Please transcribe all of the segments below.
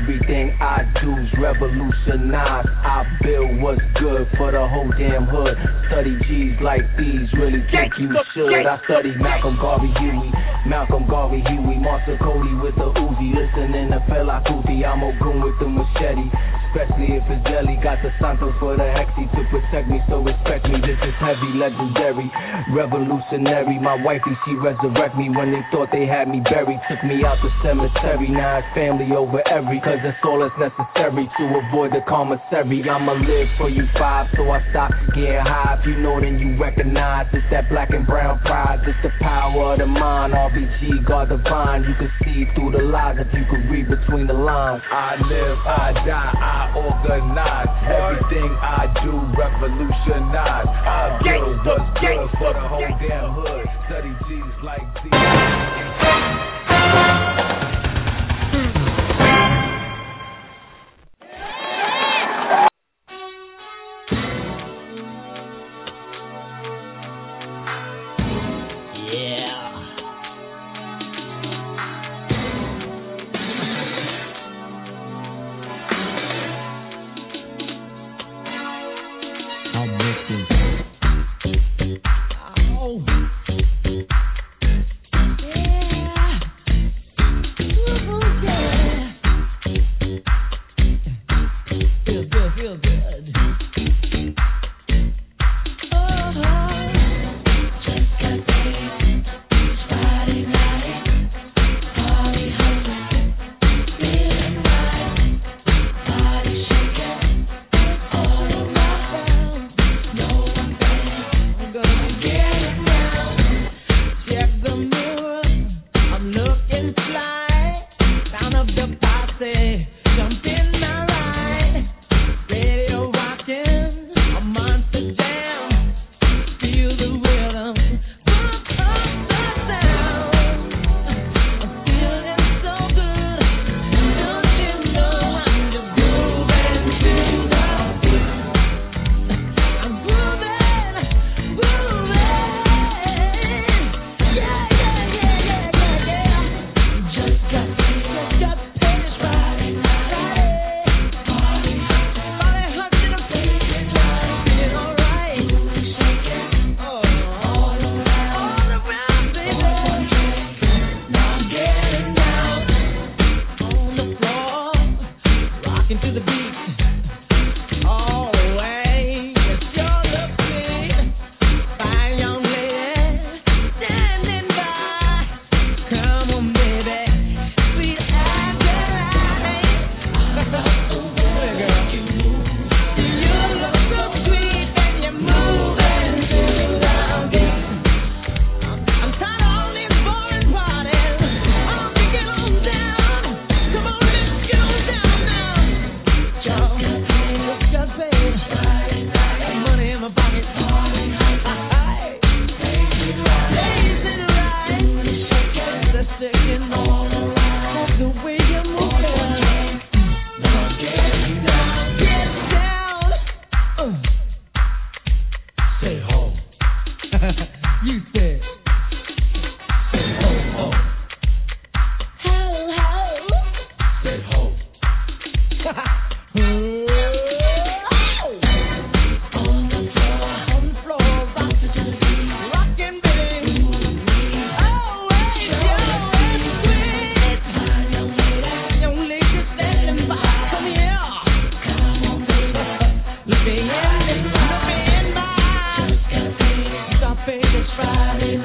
Everything I do's revolutionized. I build what's good for the whole damn hood. Study G's like these, really think you should. I studied Malcolm Garvey Huey, Martha Cody with the Uzi, listening to Fela Kuti. I'm Ogun with the machete, especially if it's jelly. Got the Santos for the Hexy to protect me, so respect me. This is heavy, legendary, revolutionary. My wifey, she resurrect me when they thought they had me buried. Took me out the cemetery, now it's family over every, cause that's all that's necessary to avoid the commissary. I'ma live for you five, so I stop getting high. If you know, then you recognize it's that black and brown pride. It's the power of the mind, RBG, God divine. You can see through the lies if you can read between the lines. I live, I die, I organize. Everything I do revolutionize. I build what's good for the whole damn hood. Study G's like these. Friday.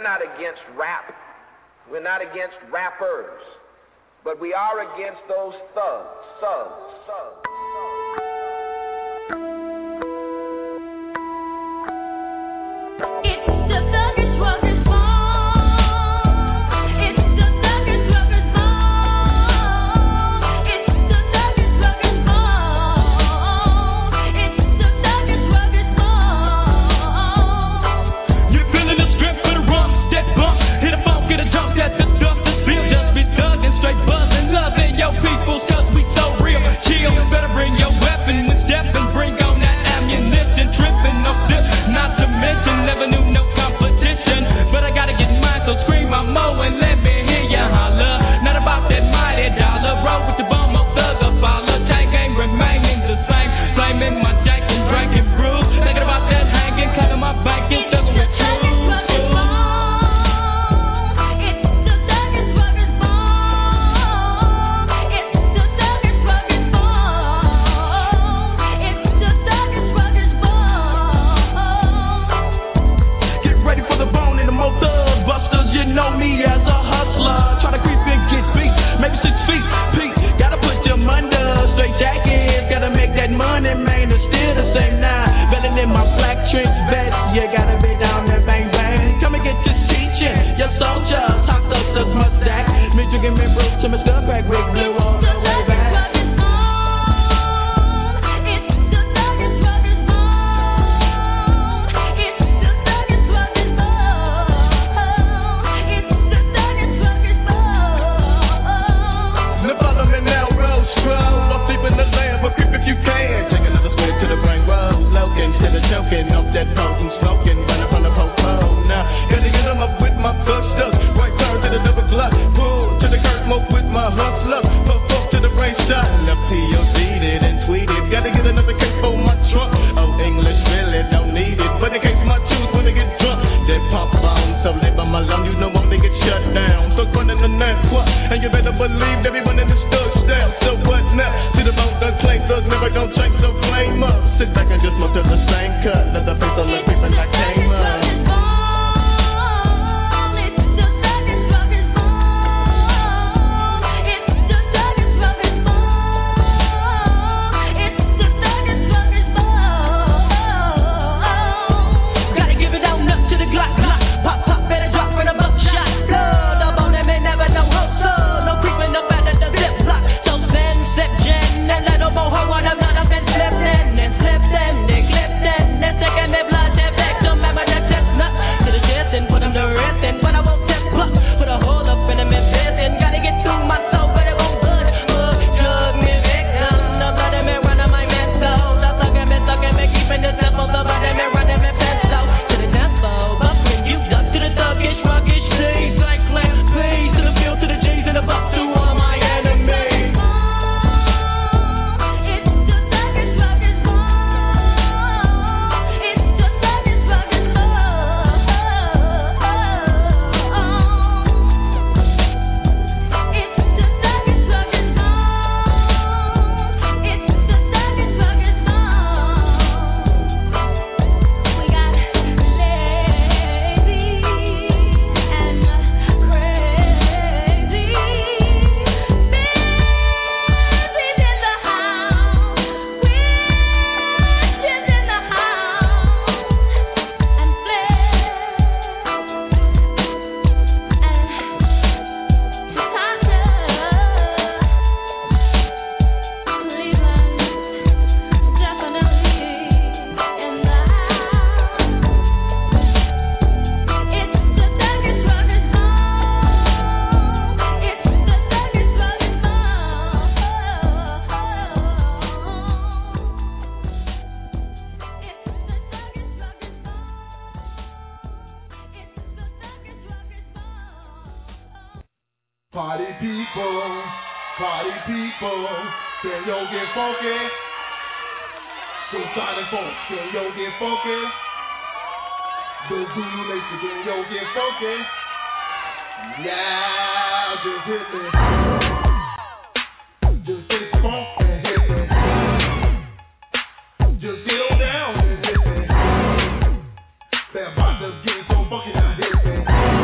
we're not against rap. We're not against rappers. But we are against those thugs. Party people, can yo get funky? Suicide folks, can yo get funky? The Zulu Nation, can yo get funky? Yeah, just hit me. Just hit funk and hit me. Just get on down and hit me. That about to get so funky now, hit me.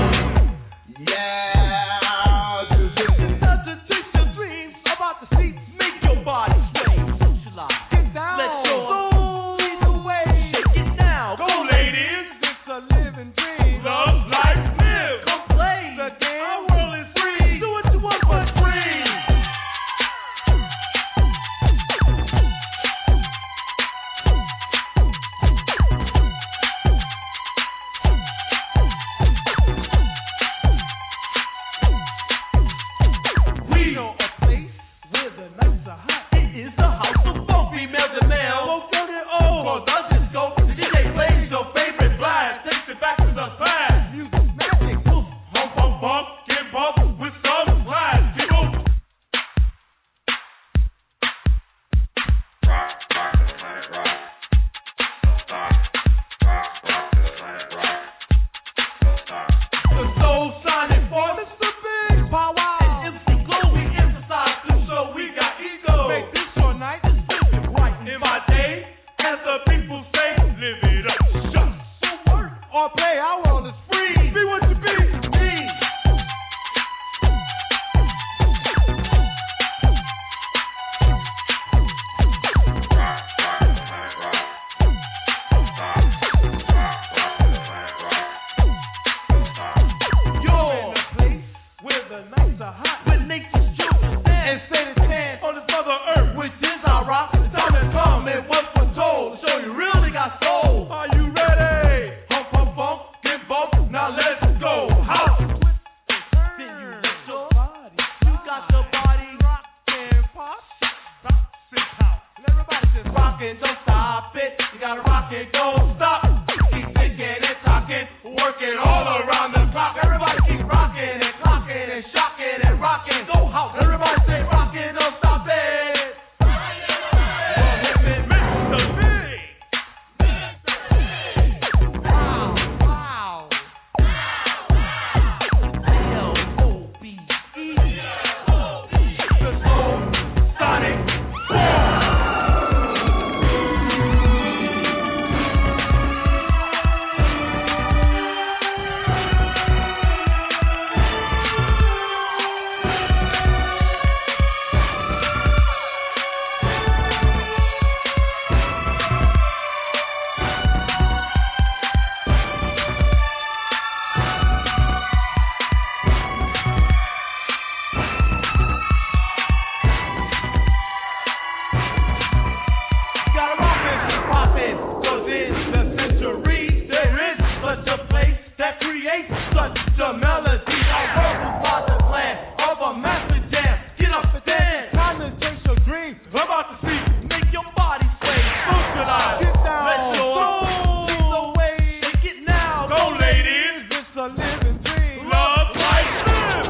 the melody. Our world is about to land of a massive jam. Get up and dance. Time to chase your dream. About to see. Make your body sway. Socialize. Get down. Let your soul lead the way. Take it now. Go, ladies. It's a living dream. Love, life, live.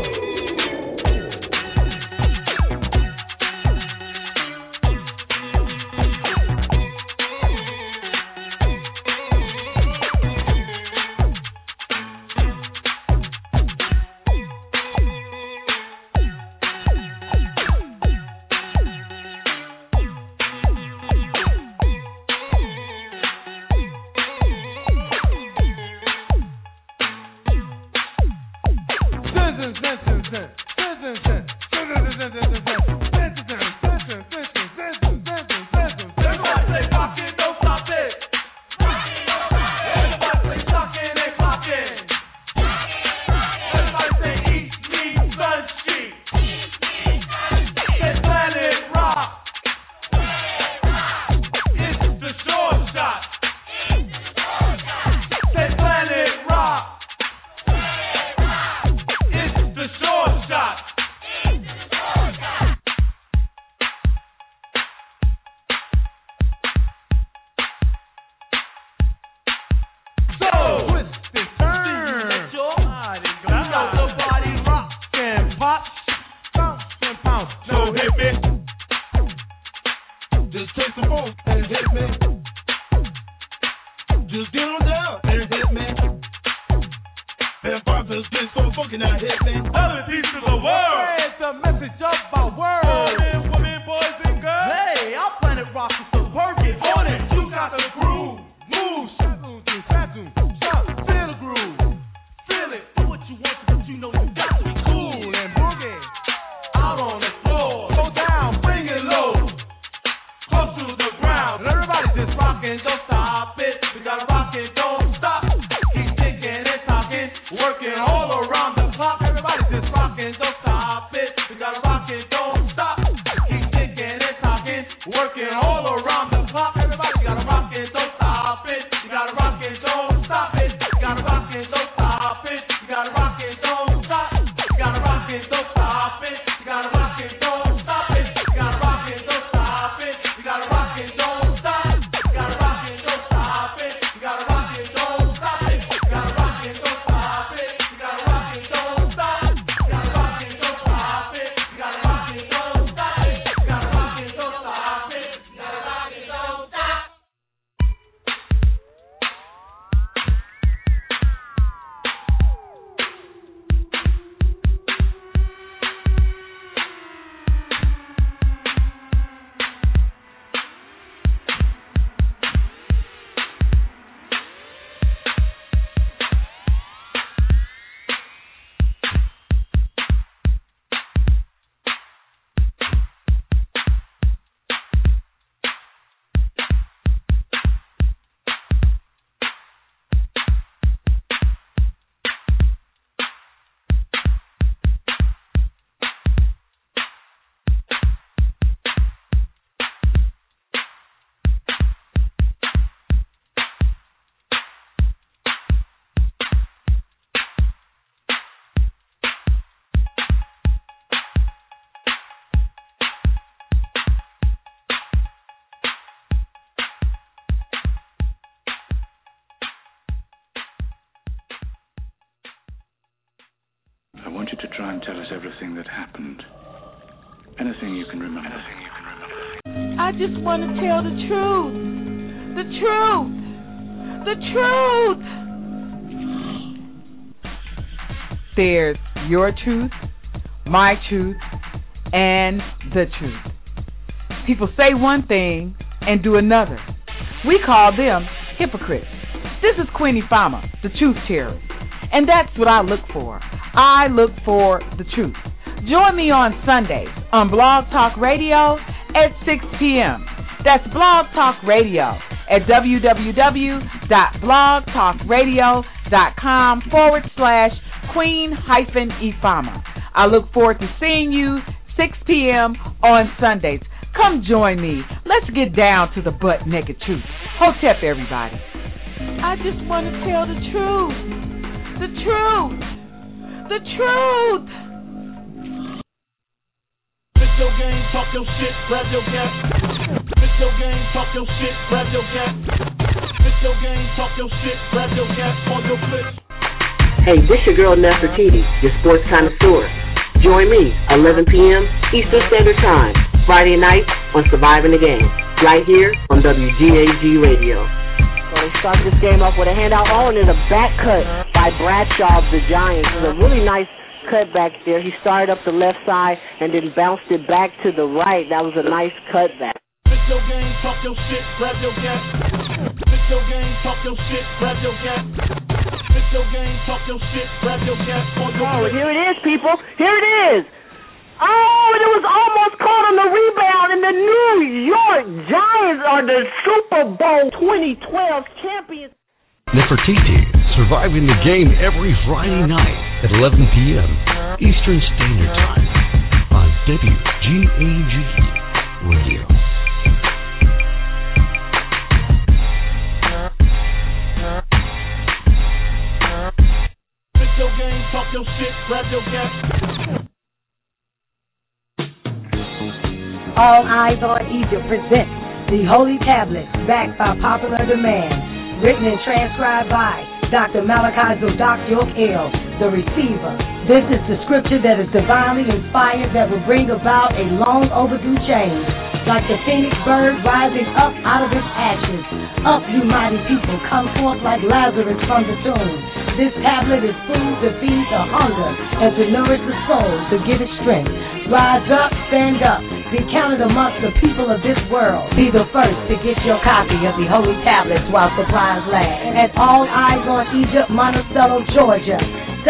I want you to try and tell us everything that happened. Anything you can remember. I just want to tell the truth. The truth. The truth. There's your truth, my truth, and the truth. People say one thing and do another. We call them hypocrites. This is Queen Ifama, the truth terrorist. And that's what I look for. I look for the truth. Join me on Sundays on Blog Talk Radio at 6 p.m. That's Blog Talk Radio at www.blogtalkradio.com/Queen-Ifama. I look forward to seeing you 6 p.m. on Sundays. Come join me. Let's get down to the butt-naked truth. Hotep, everybody. I just want to tell the truth. The truth. the truth. Spit your game, talk your shit, grab your gap. Spit your game, talk your shit, grab your gap. Spit your game, talk your shit, grab your gap on your flip. Hey, this your girl Nefertiti, your sports connoisseur. Join me 11 p.m. Eastern Standard Time, Friday night on Surviving the Game, right here on WGAG Radio. So they start this game off with a handout. Oh, and then a back cut by Bradshaw of the Giants. It was a really nice cut back there. He started up the left side and then bounced it back to the right. That was a nice cut back. Spit your game, talk your shit, grab your gap. Spit your game, talk your shit, grab your gap. Spit your game, talk your shit, grab your gap on your Oh, and here it is, people. Here it is. Oh, and it was almost caught on the rebound, and the New York Giants are the Super Bowl 2012 champions. Nefertiti, surviving the game every Friday night at 11 p.m. Eastern Standard Time on WGAG Radio. Spit your game, talk your shit, grab your gap. All Eyes on Egypt presents the Holy Tablet, backed by popular demand, written and transcribed by Dr. Malachi Zodak Yokel, the receiver. This is the scripture that is divinely inspired that will bring about a long overdue change. Like the phoenix bird rising up out of its ashes. Up, you mighty people, come forth like Lazarus from the tomb. This tablet is food to feed the hunger and to nourish the soul, to give it strength. Rise up, stand up, be counted amongst the people of this world. Be the first to get your copy of the Holy Tablets while supplies last. At All Eyes on Egypt, Monticello, Georgia,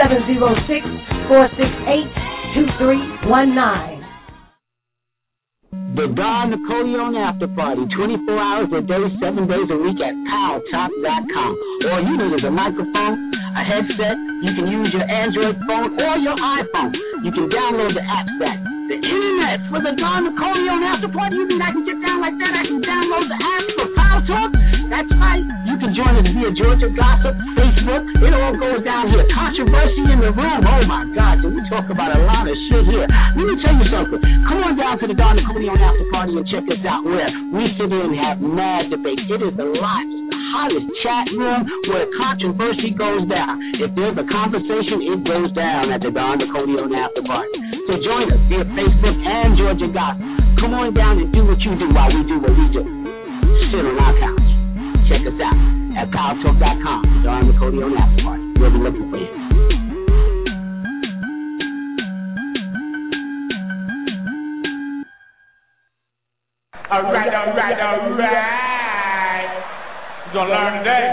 706-468-2319. The Don Napoleon After Party, 24 hours a day, 7 days a week at PowTalk.com. All you need is a microphone, a headset. You can use your Android phone or your iPhone. You can download the app that the internet for the Don Napoleon After Party. You mean I can get down like that? I can download the app for Power Talk? That's right. You can join us via Georgia Gossip, Facebook. It all goes down here. Controversy in the room. Oh my God, we talk about a lot of shit here. Let me tell you something. Come on down to the Don Napoleon After Party and check us out where we sit in and have mad debate. It is the hottest chat room where controversy goes down. If there's a conversation, it goes down at the Don Napoleon After Party. So join us via Facebook and Georgia Gospel. Come on down and do what you do while we do what we do. Sit on our couch. Check us out at PowerTalk.com. Don Napoleon After Party. We'll be looking for you. All right. You gonna learn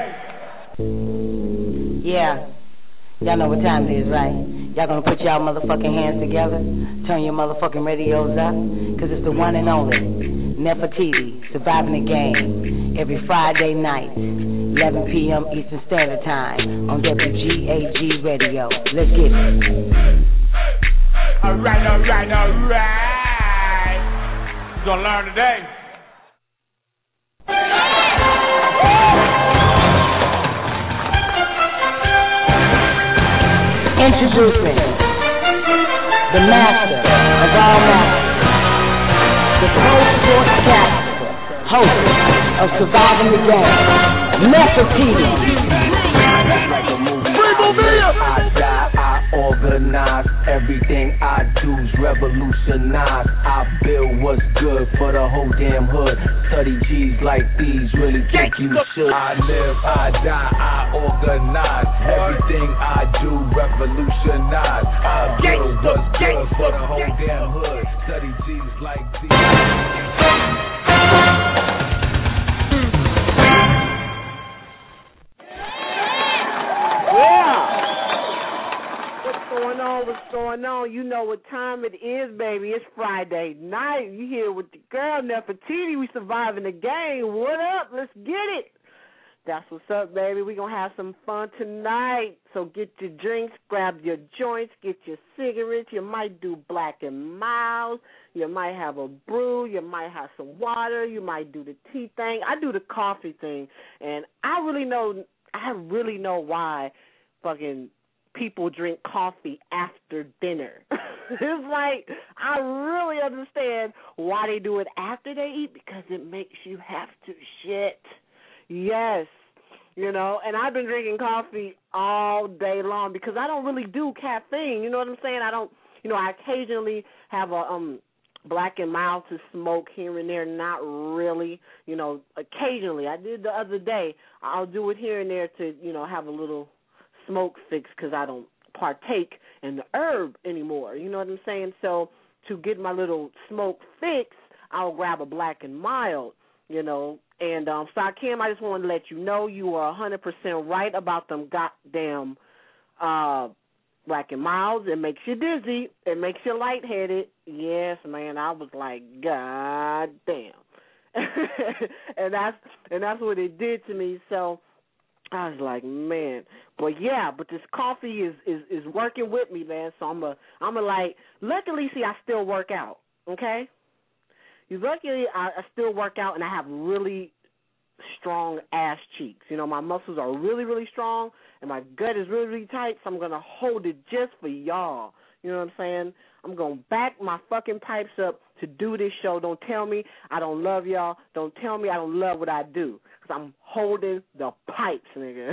today? Yeah. Y'all know what time it is, right? Y'all gonna put y'all motherfucking hands together, turn your motherfucking radios up, cause it's the one and only Nefertiti, Surviving the Game, every Friday night, 11 p.m. Eastern Standard Time on WGAG Radio. Let's get it. All right. You gonna learn today? Introducing the master of all masters, the pro sports caster, host of Surviving the Game, Nefertiti. I die, I organize, everything I do's revolutionize. I build what's good for the whole damn hood. Study G's like these, really think you should. I live, I die, I organize, everything I do revolutionize. I build what's good for the whole damn hood. Study G's like these. What's going on? You know what time it is, baby. It's Friday night. You here with the girl, Nefertiti. We surviving the game. What up? Let's get it. That's what's up, baby. We're going to have some fun tonight. So get your drinks, grab your joints, get your cigarettes. You might do Black and Mild. You might have a brew. You might have some water. You might do the tea thing. I do the coffee thing. And I really know why fucking people drink coffee after dinner. It's like, I really understand why they do it after they eat, because it makes you have to shit. Yes. You know, and I've been drinking coffee all day long because I don't really do caffeine. You know what I'm saying? I don't, I occasionally have a Black and Mild to smoke here and there, not really, occasionally. I did the other day. I'll do it here and there to, have a little smoke fix because I don't partake in the herb anymore. You know what I'm saying? So to get my little smoke fix, I'll grab a Black and Mild, And so, Kim, I just wanted to let you know you are 100% right about them goddamn Black and Milds. It makes you dizzy. It makes you lightheaded. Yes, man, I was like, God damn. and that's what it did to me. So I was like, man. But this coffee is working with me, man. So I'm like, luckily, see, I still work out, okay? Luckily, I still work out, and I have really strong ass cheeks. My muscles are really, really strong, and my gut is really, really tight, so I'm going to hold it just for y'all. You know what I'm saying? I'm going to back my fucking pipes up to do this show. Don't tell me I don't love y'all. Don't tell me I don't love what I do, because I'm holding the pipes, nigga.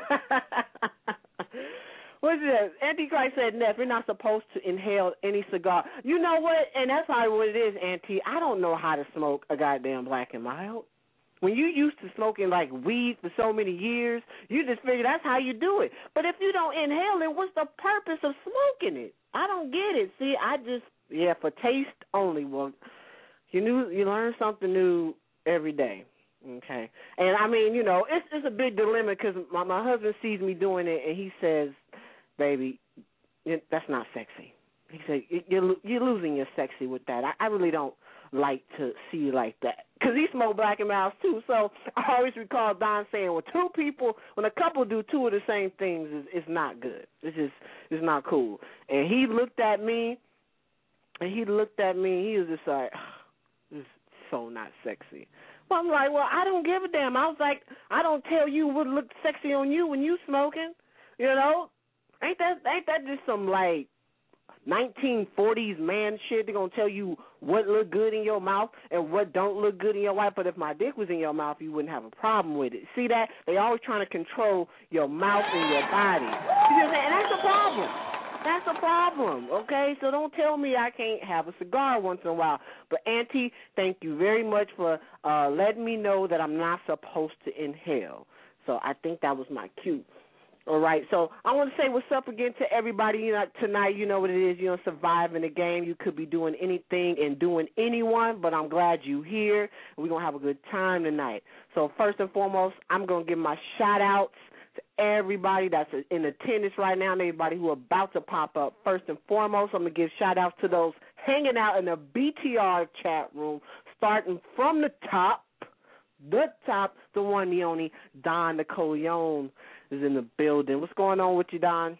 What's this? Antichrist said, Neff, you're not supposed to inhale any cigar. You know what? And that's probably what it is, Auntie. I don't know how to smoke a goddamn Black and Mild. When you used to smoking like weed for so many years, you just figure that's how you do it. But if you don't inhale it, what's the purpose of smoking it? I don't get it. See, for taste only. Well, you learn something new every day. Okay. And I mean, it's a big dilemma because my husband sees me doing it and he says, baby, that's not sexy. He said, you're losing your sexy with that. I really don't like to see you like that. Because he smoked Black and Milds too. So I always recall Don saying, when a couple do two of the same things, it's not good. It's not cool. And he looked at me, he was just like, this is so not sexy. Well, I'm like, I don't give a damn. I was like, I don't tell you what looked sexy on you when you smoking, Ain't that just some, 1940s man shit? They're going to tell you what look good in your mouth and what don't look good in your mouth. But if my dick was in your mouth, you wouldn't have a problem with it. See that? They always trying to control your mouth and your body. You know what I'm saying? And that's a problem. That's a problem, okay? So don't tell me I can't have a cigar once in a while. But, Auntie, thank you very much for letting me know that I'm not supposed to inhale. So I think that was my cue. All right, so I want to say what's up again to everybody tonight. You know what it is. You're surviving the game. You could be doing anything and doing anyone, but I'm glad you're here. We're going to have a good time tonight. So first and foremost, I'm going to give my shout-outs to everybody that's in attendance right now and everybody who are about to pop up. First and foremost, I'm going to give shout-outs to those hanging out in the BTR chat room, starting from the top, the one, the only, Don Nicoleone is in the building. What's going on with you, Don?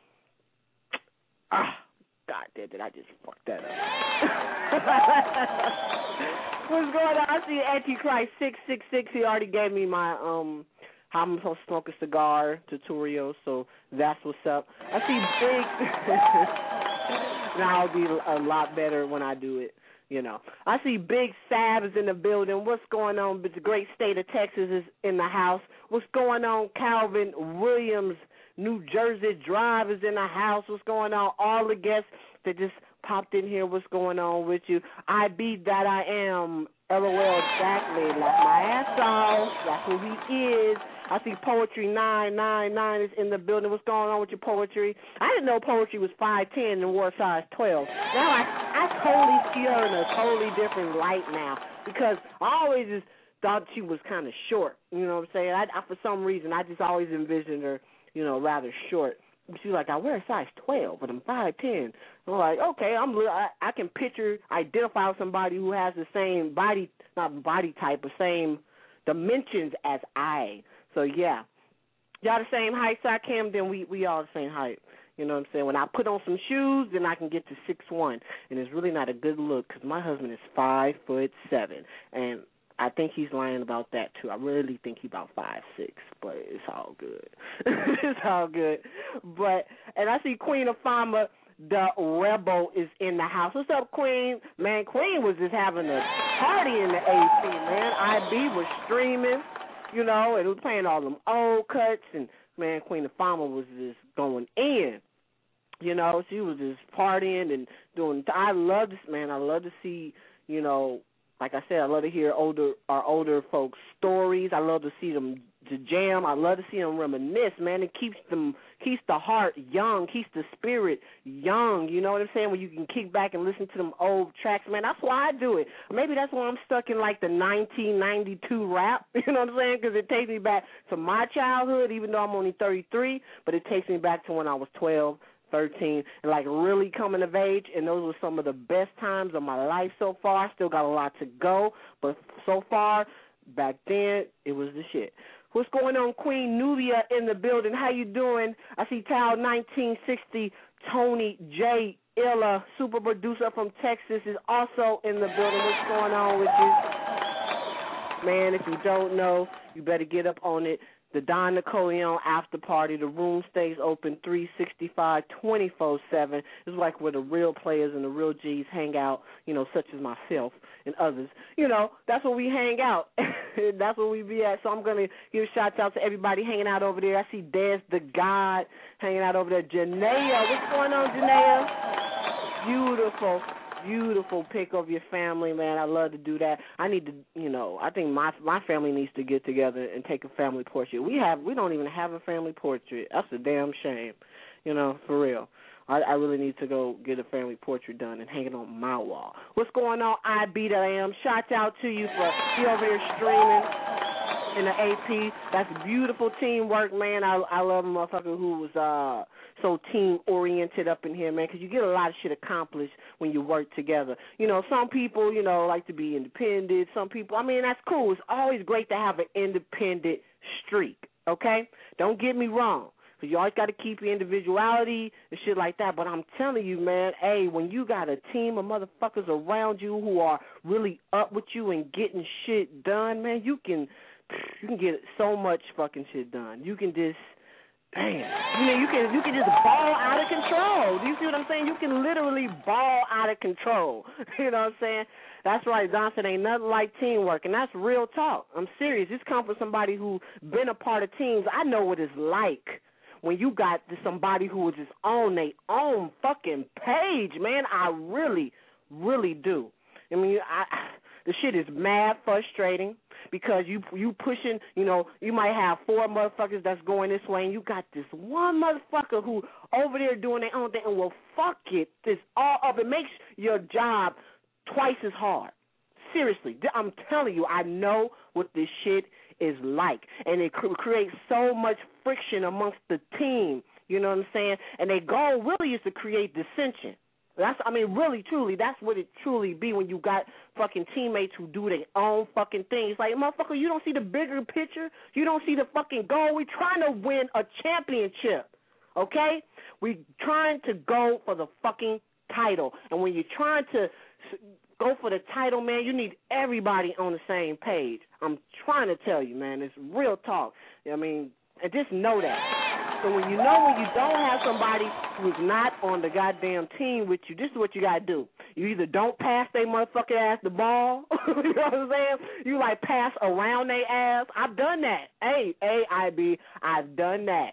God damn it, I just fucked that up. What's going on? I see Antichrist 666. He already gave me my how I'm supposed to smoke a cigar tutorial, so that's what's up. I see Big. Now I'll be a lot better when I do it. I see Big Sab is in the building. What's going on? The great state of Texas is in the house. What's going on? Calvin Williams, New Jersey Drive is in the house. What's going on? All the guests that just popped in here. What's going on with you? I be that I am. LOL, exactly. Like my ass off. That's who he is. I see Poetry 999 is in the building. What's going on with your poetry? I didn't know poetry was 5'10" and wore size 12. Now I totally see her in a totally different light now because I always just thought she was kind of short. You know what I'm saying? I for some reason, I just always envisioned her, rather short. She's like, I wear a size 12, but I'm 5'10". I'm like, okay, I can identify with somebody who has the same not body type, but same dimensions as I. So, yeah. Y'all the same height, so I can, then we all the same height. You know what I'm saying? When I put on some shoes, then I can get to 6'1", and it's really not a good look because my husband is 5'7", and I think he's lying about that too. I really think he's about 5'6", but it's all good. It's all good. And I see Queen Afama, the Rebel, is in the house. What's up, Queen? Man, Queen was just having a party in the AP, man. IB was streaming, and was playing all them old cuts, and man, Queen Afama was just going in. She was just partying and doing. I love this, man. I love to see, like I said, I love to hear our older folks' stories. I love to see them to jam. I love to see them reminisce, man. It keeps the heart young, keeps the spirit young. You know what I'm saying? When you can kick back and listen to them old tracks, man. That's why I do it. Maybe that's why I'm stuck in like the 1992 rap. You know what I'm saying? Because it takes me back to my childhood, even though I'm only 33. But it takes me back to when I was 12. 13, and like really coming of age, and those were some of the best times of my life so far. I still got a lot to go, but so far, back then, it was the shit. What's going on, Queen Nubia in the building? How you doing? I see Tal 1960, Tony J. Illa, super producer from Texas, is also in the building. What's going on with you? Man, if you don't know, you better get up on it. The Don Napoleon after party. The room stays open 365, 24/7. It's like where the real players and the real G's hang out, such as myself and others. That's where we hang out. That's where we be at. So I'm going to give shout out to everybody hanging out over there. I see Des the God hanging out over there. Janaea. What's going on, Janaea? Beautiful pick of your family, man. I love to do that. I need to, I think my family needs to get together and take a family portrait. We don't even have a family portrait. That's a damn shame, for real. I really need to go get a family portrait done and hang it on my wall. What's going on, IB that I am? Shout out to you for being over here streaming in the AP. That's beautiful teamwork, man. I love a motherfucker who was so team-oriented up in here, man, because you get a lot of shit accomplished when you work together. Some people, like to be independent. Some people, that's cool. It's always great to have an independent streak, okay? Don't get me wrong, because you always got to keep your individuality and shit like that. But I'm telling you, man, when you got a team of motherfuckers around you who are really up with you and getting shit done, man, you can get so much fucking shit done. You can just... Damn. You can just ball out of control. Do you see what I'm saying? You can literally ball out of control. You know what I'm saying? That's right, Johnson. Ain't nothing like teamwork, and that's real talk. I'm serious. This comes from somebody who been a part of teams. I know what it's like when you got somebody who is just on their own fucking page, man. I really, really do. The shit is mad frustrating because you pushing, you might have 4 motherfuckers that's going this way, and you got this one motherfucker who over there doing their own thing, and well, fuck it, this all up. It makes your job twice as hard. Seriously, I'm telling you, I know what this shit is like, and it creates so much friction amongst the team, you know what I'm saying? And their goal really is to create dissension. Really, truly, that's what it truly be when you got fucking teammates who do their own fucking thing. It's like, motherfucker, you don't see the bigger picture? You don't see the fucking goal? We're trying to win a championship, okay? We're trying to go for the fucking title. And when you're trying to go for the title, man, you need everybody on the same page. I'm trying to tell you, man, it's real talk. And just know that. So when you don't have somebody who's not on the goddamn team with you, this is what you got to do. You either don't pass they motherfucking ass the ball, you know what I'm saying? You pass around they ass. I've done that. AIB, I've done that.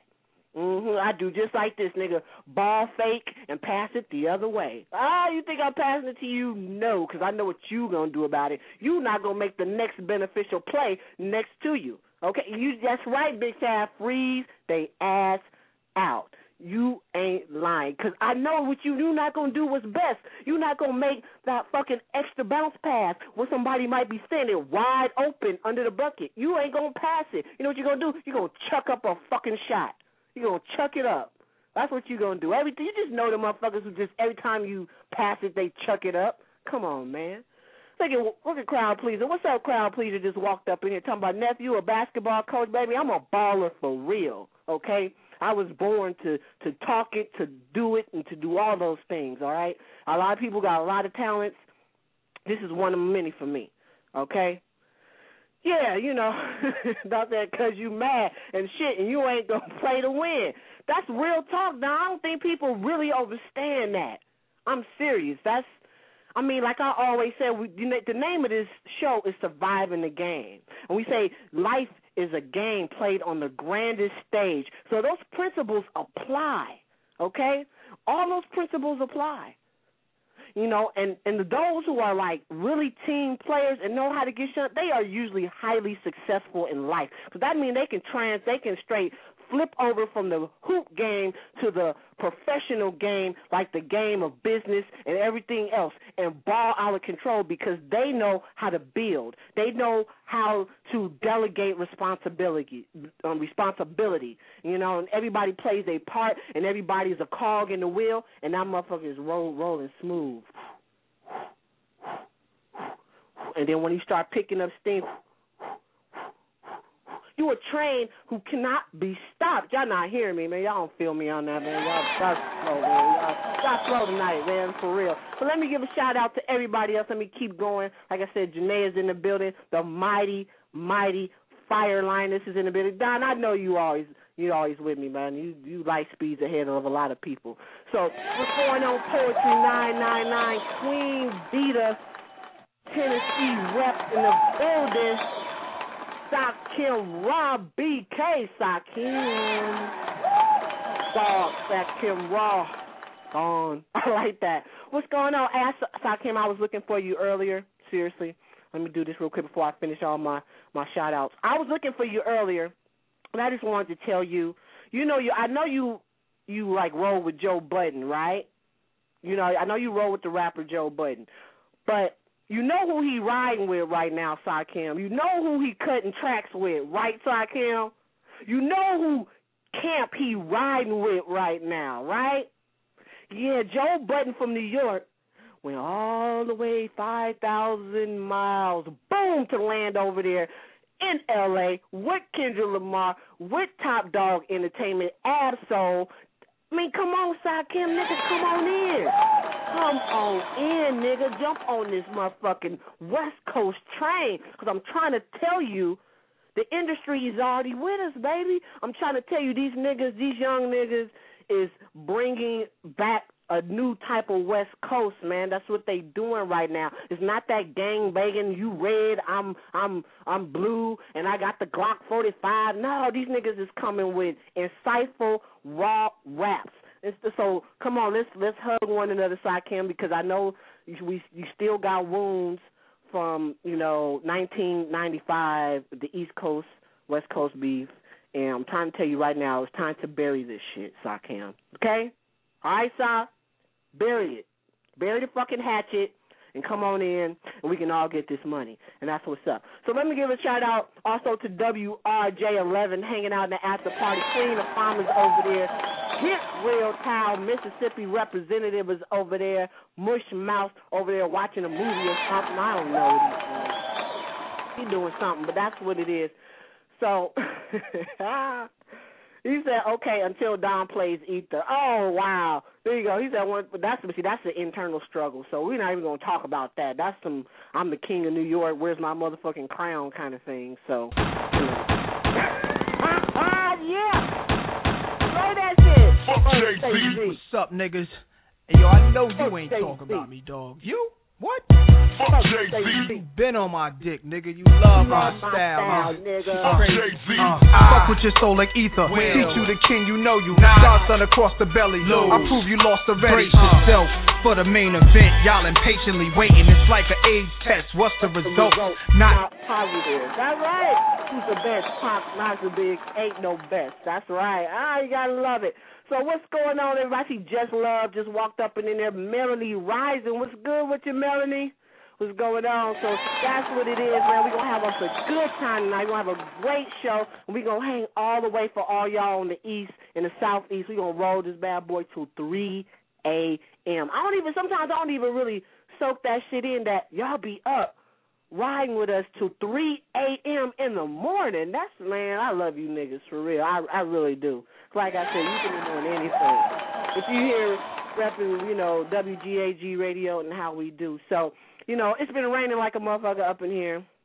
I do just like this, nigga. Ball fake and pass it the other way. You think I'm passing it to you? No, because I know what you going to do about it. You not going to make the next beneficial play next to you. Okay, that's right, Big Tab. Freeze they ass out. You ain't lying, because I know what you're not going to do what's best. You're not going to make that fucking extra bounce pass where somebody might be standing wide open under the bucket. You ain't going to pass it. You know what you're going to do? You're going to chuck up a fucking shot. You're going to chuck it up. That's what you're going to do. You just know the motherfuckers who just every time you pass it, they chuck it up. Come on, man. Look at Crowd Pleaser. What's up, Crowd Pleaser? Just walked up in here talking about nephew, a basketball coach, baby. I'm a baller for real, okay? I was born to talk it, to do it, and to do all those things, all right? A lot of people got a lot of talents. This is one of many for me, okay? Yeah, you know, about that because you mad and shit and you ain't going to play to win. That's real talk. Now, I don't think people really understand that. I'm serious. Like I always said, the name of this show is Surviving the Game. And we say life is a game played on the grandest stage. So those principles apply, okay? All those principles apply. You know, and those who are like really team players and know how to get shut, they are usually highly successful in life. So that means they can straight flip over from the hoop game to the professional game, like the game of business and everything else, and ball out of control because they know how to build. They know how to delegate responsibility, you know, and everybody plays their part, and everybody's a cog in the wheel, and that motherfucker is rolling smooth. And then when you start picking up steam, you a train who cannot be stopped. Y'all not hearing me, man. Y'all don't feel me on that, man. Y'all slow, man. Y'all slow tonight, man, for real. So let me give a shout-out to everybody else. Let me keep going. Like I said, Janae is in the building. The mighty, mighty Fire Lioness is in the building. Don, I know you always with me, man. You light speeds ahead of a lot of people. So what's going on, Poetry 999, Queen Vita, Tennessee rep in the building. Sakim Raw, BK Sakim. Dog, Sakim Raw. Gone. I like that. What's going on? Sakim, I was looking for you earlier. Seriously. Let me do this real quick before I finish all my shout-outs. I was looking for you earlier, and I just wanted to tell you, I know you like roll with Joe Budden, right? You know, I know you roll with the rapper Joe Budden. But you know who he riding with right now, Sakim. You know who he cutting tracks with, right, Sakim? You know who camp he riding with right now, right? Yeah, Joe Budden from New York went all the way 5,000 miles, boom, to land over there in L.A. with Kendrick Lamar, with Top Dog Entertainment, Ab-Soul. I mean, come on, Sakim, nigga, come on in. Come on in, nigga. Jump on this motherfucking West Coast train because I'm trying to tell you the industry is already with us, baby. I'm trying to tell you these young niggas is bringing back a new type of West Coast, man. That's what they doing right now. It's not that gang banging, you red, I'm blue, and I got the Glock 45. No, these niggas is coming with insightful, raw raps. So come on, let's hug one another, Sakim, because I know you still got wounds from 1995, the East Coast West Coast beef, and I'm trying to tell you right now, it's time to bury this shit, Sakim. Okay? All right, Sa? Bury it. Bury the fucking hatchet and come on in and we can all get this money. And that's what's up. So let me give a shout out also to WRJ11 hanging out in the after party. Queen of Farmers over there. Get Real Towel, Mississippi representative is over there. Mush Mouse over there watching a movie or something. I don't know what he's doing something, but that's what it is. So he said, okay, until Don plays Ether. Oh, wow. There you go. He said, that's an internal struggle, so we're not even going to talk about that. That's some I'm the king of New York, where's my motherfucking crown kind of thing. So, yeah. Throw that shit. Jay-Z. What's up, niggas? Hey, yo, I know you ain't talking about me, dog. You? What? Fuck Jay-Z. You been on my dick, nigga. You love my style, nigga. Jay-Z. Fuck with your soul like ether. Teach you the king, you know you. Godson across the belly. I prove you lost already. Brace yourself for the main event. Y'all impatiently waiting. It's like an AIDS test. What's the result? Not positive. That's right. Who's the best? Pop, not the big. Ain't no best. That's right. You gotta love it. So what's going on, everybody? I see Just Love just walked up and in there. Melanie Rising. What's good with you, Melanie? What's going on? So that's what it is, man. We're going to have us a good time tonight. We're going to have a great show. And we're going to hang all the way for all y'all on the east and the southeast. We're going to roll this bad boy till 3 a.m. Sometimes I don't even really soak that shit in that y'all be up riding with us till 3 a.m. in the morning. Man, I love you niggas for real. I really do. Like I said, you can be doing anything. If you hear repping, WGAG radio and how we do. So, it's been raining like a motherfucker up in here.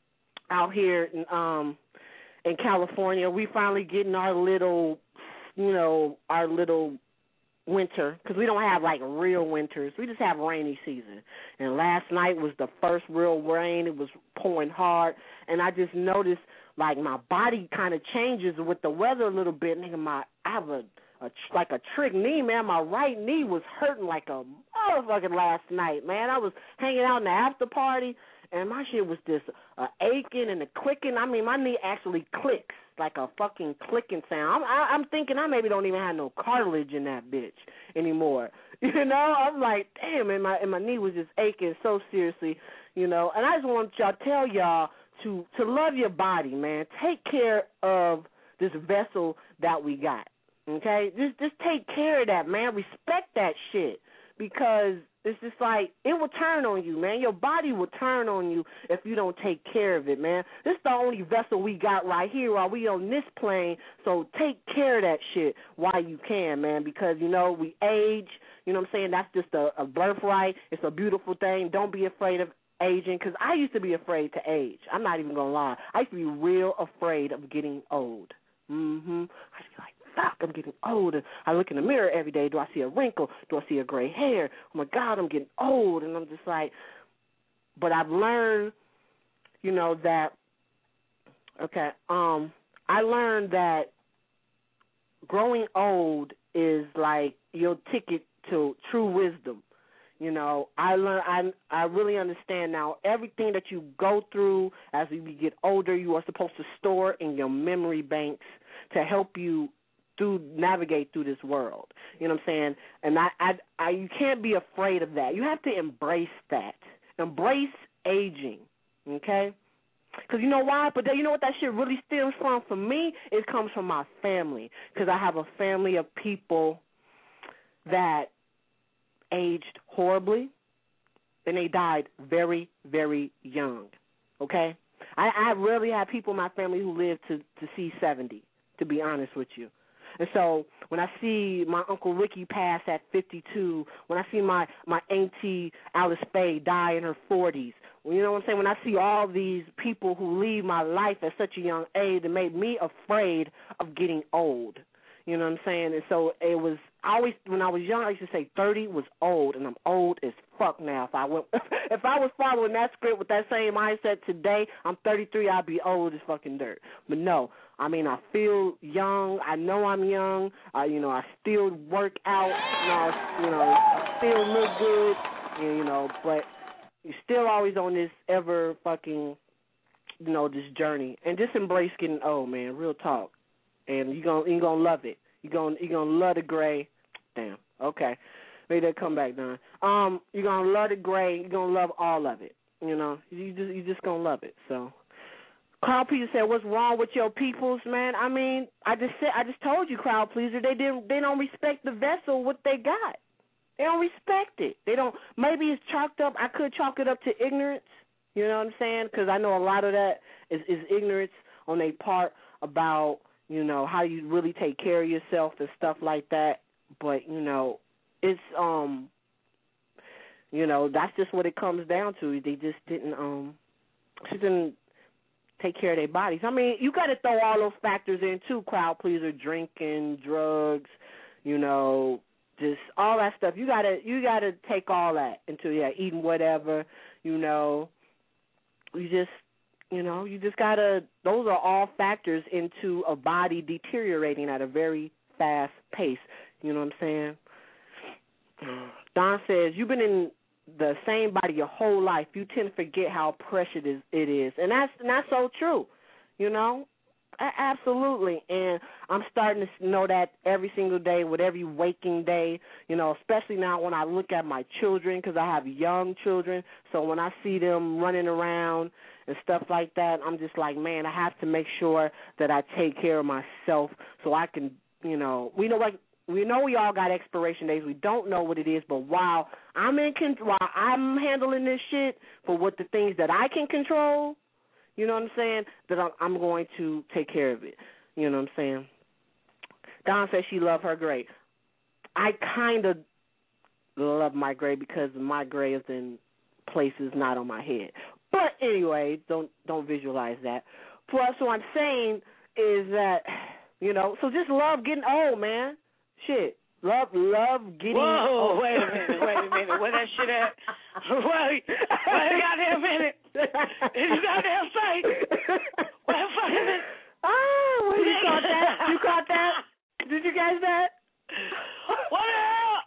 out here in California. We finally getting our little, our little winter, because we don't have like real winters. We just have rainy season. And last night was the first real rain. It was pouring hard, and I just noticed like my body kind of changes with the weather a little bit. Nigga, I have a trick knee, man. My right knee was hurting like a motherfucking last night, man. I was hanging out in the after party, and my shit was just aching and clicking. I mean, my knee actually clicks like a fucking clicking sound. I'm thinking I maybe don't even have no cartilage in that bitch anymore. I'm like, damn, and my knee was just aching so seriously, And I just want y'all tell y'all to love your body, man. Take care of this vessel that we got. Okay? Just take care of that, man. Respect that shit, because it's just like it will turn on you, man. Your body will turn on you if you don't take care of it, man. This is the only vessel we got right here while we on this plane, so take care of that shit while you can, man, because, we age. You know what I'm saying? That's just a birthright. It's a beautiful thing. Don't be afraid of aging, because I used to be afraid to age. I'm not even going to lie. I used to be real afraid of getting old. I used to be like, fuck, I'm getting old. And I look in the mirror every day. Do I see a wrinkle? Do I see a gray hair? Oh, my God, I'm getting old. And I'm just like, but I've learned, that, I learned that growing old is like your ticket to true wisdom. I really understand now everything that you go through as you get older, you are supposed to store in your memory banks to help you navigate through this world. You know what I'm saying? And you can't be afraid of that. You have to embrace that. Embrace aging, okay? Because you know why? But you know what that shit really stems from? For me, it comes from my family, because I have a family of people that aged horribly, and they died very, very young, okay? I rarely have people in my family who live to see 70, to be honest with you. And so when I see my Uncle Ricky pass at 52, when I see my auntie Alice Faye die in her 40s, you know what I'm saying? When I see all these people who leave my life at such a young age, it made me afraid of getting old. You know what I'm saying? And so it was always, when I was young, I used to say 30 was old, and I'm old as fuck now. If I was following that script with that same mindset today, I'm 33, I'd be old as fucking dirt. But no, I mean, I feel young. I know I'm young. I still work out. I still look good. But you're still always on this ever fucking, this journey. And just embrace getting old, man. Real talk. And you're gonna love it. You're gonna love the gray. Damn. Okay. Maybe they'll come back, Don. You're gonna love the gray. You're gonna love all of it. You just gonna love it. So, Crowd Pleaser said, "What's wrong with your peoples, man?" I mean, I just told you, Crowd Pleaser. They don't respect the vessel what they got. They don't respect it. They don't. Maybe it's chalked up. I could chalk it up to ignorance. You know what I'm saying? Because I know a lot of that is ignorance on their part about, how you really take care of yourself and stuff like that. But, it's, that's just what it comes down to. They just didn't take care of their bodies. I mean, you got to throw all those factors in too, Crowd Pleaser, drinking, drugs, just all that stuff. You gotta take all that into, eating whatever, you just gotta, those are all factors into a body deteriorating at a very fast pace. You know what I'm saying? Don says, you've been in the same body your whole life. You tend to forget how precious it is. And that's so true, Absolutely. And I'm starting to know that every single day, with every waking day, especially now when I look at my children, because I have young children. So when I see them running around and stuff like that, I'm just like, man, I have to make sure that I take care of myself so I can, we know we all got expiration days. We don't know what it is, but while I'm handling this shit for what the things that I can control, you know what I'm saying, that I'm going to take care of it. You know what I'm saying? Dawn says she loved her gray. I kind of love my gray because my gray is in places not on my head. But anyway, don't visualize that. Plus, what I'm saying is that, you know, so just love getting old, man. Shit. Love getting old. Wait a minute. Where that shit at? Wait a goddamn minute. Did you goddamn say? What the fuck is it? Oh, you caught that? You caught that? Did you catch that? What the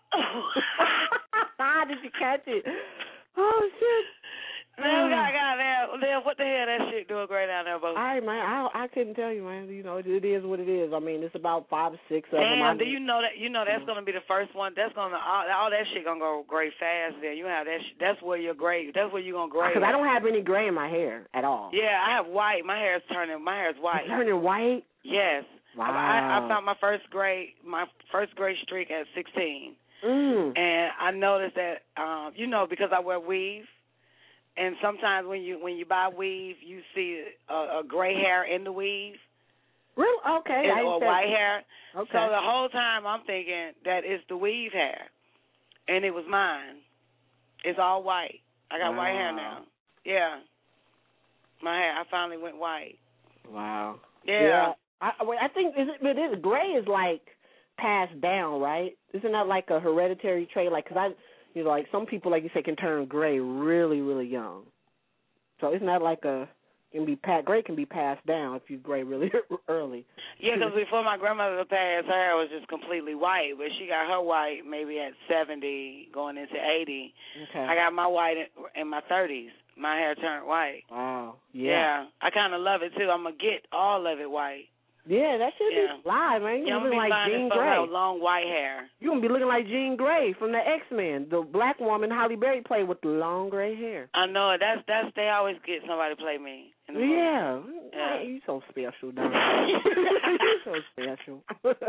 hell? Did you catch it? Oh, shit. Man, what the hell that shit doing great down there, bro? All right, man. I couldn't tell you, man. You know, it is what it is. I mean, it's about 5 or 6 of them. Damn, do you know that? You know that's gonna be the first one. That's gonna all that shit gonna go gray fast. Then you have that. That's where you're gray. That's where you're gonna gray. Because I don't have any gray in my hair at all. Yeah, I have white. My hair's white. It's turning white? Yes. Wow. I found my first gray streak at 16. And I noticed that you know, because I wear weave. And sometimes when you buy weave, you see a gray hair in the weave. Really? Okay. Or white hair. Okay. So the whole time I'm thinking that it's the weave hair. And it was mine. It's all white. I got white hair now. Yeah. My hair, I finally went white. Wow. Yeah. I think gray is like passed down, right? Isn't that like a hereditary trait? Like, because you know, like some people, like you say, can turn gray really, really young. So isn't that like gray can be passed down if you gray really early? Yeah, because before my grandmother passed, her hair was just completely white, but she got her white maybe at 70, going into 80. Okay. I got my white in my 30s. My hair turned white. Wow. Yeah. I kind of love it too. I'm gonna get all of it white. Yeah, that should be live, man. You're looking like Jean Grey. Long white hair. You're going to be looking like Jean Grey from the X-Men. The black woman Halle Berry played with the long gray hair. I know it. That's they always get somebody to play me. In the yeah. Man, you're so special, Don. You're so special.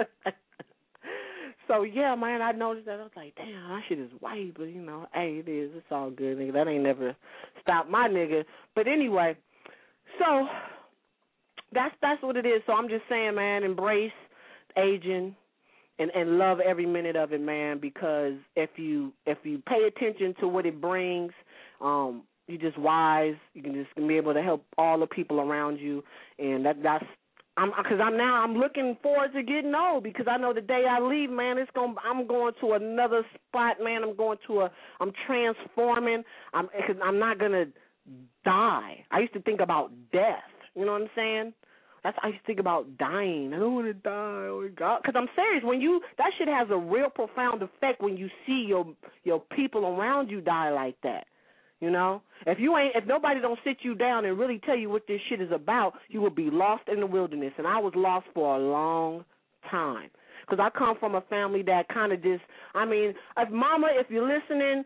So, yeah, man, I noticed that. I was like, damn, my shit is white, but, you know, hey, it is. It's all good, nigga. That ain't never stopped my nigga. But anyway, so that's what it is. So I'm just saying, man, embrace aging and love every minute of it, man, because if you pay attention to what it brings, you're just wise. You can just be able to help all the people around you, and I'm looking forward to getting old, because I know the day I leave, man, I'm going to another spot, man. I'm transforming. Because I'm not gonna die. I used to think about death. You know what I'm saying? I used to think about dying. I don't want to die. Oh, God. Because I'm serious. That shit has a real profound effect when you see your people around you die like that. You know? If nobody don't sit you down and really tell you what this shit is about, you will be lost in the wilderness. And I was lost for a long time. Because I come from a family that kind of just, Mama, if you're listening,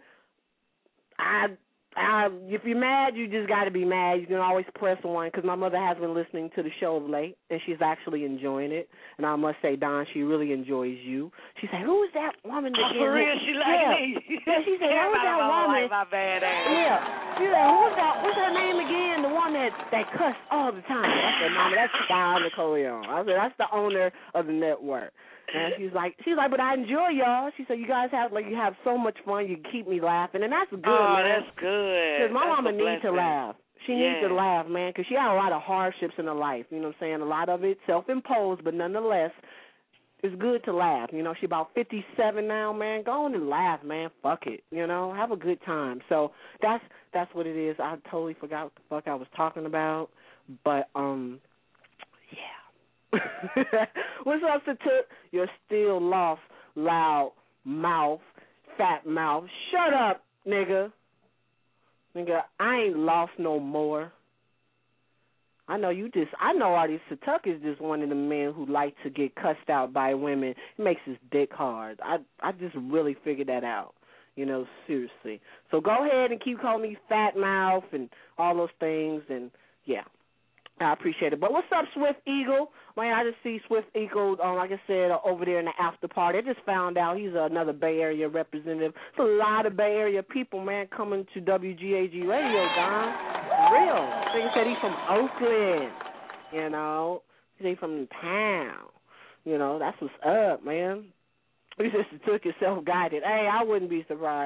if you're mad, you just got to be mad. You can always press one, because my mother has been listening to the show of late, and she's actually enjoying it. And I must say, Don, she really enjoys you. She said, "Who is that woman again?" For real, she like me. Yeah, she said, "Who's that woman?" Like my bad ass. Yeah. She said, "What's her name again? The one that cussed all the time." I said, "Mama, that's Don Nicoleon." I said, "That's the owner of the network." And she's like, but I enjoy y'all. She said, you guys have so much fun. You keep me laughing, and that's good, man. Oh, that's good. Because my mama needs to laugh. She needs to laugh, man, because she had a lot of hardships in her life. You know what I'm saying? A lot of it self-imposed, but nonetheless, it's good to laugh. You know, she's about 57 now, man. Go on and laugh, man. Fuck it. You know, have a good time. So that's what it is. I totally forgot what the fuck I was talking about, but yeah. What's up, Took? You're still lost, loud mouth, fat mouth. Shut up, nigga. Nigga, I ain't lost no more. I know Artie Satuk is just one of the men who like to get cussed out by women. It makes his dick hard. I just really figured that out. You know, seriously. So go ahead and keep calling me fat mouth and all those things, and yeah. I appreciate it. But what's up, Swift Eagle? Man, I just see Swift Eagle, like I said, over there in the after party. I just found out he's another Bay Area representative. It's a lot of Bay Area people, man, coming to WGAG Radio, Don. For real. I think he said he's from Oakland, you know. He's from town. You know, that's what's up, man. He just took it self-guided. Hey, I wouldn't be surprised.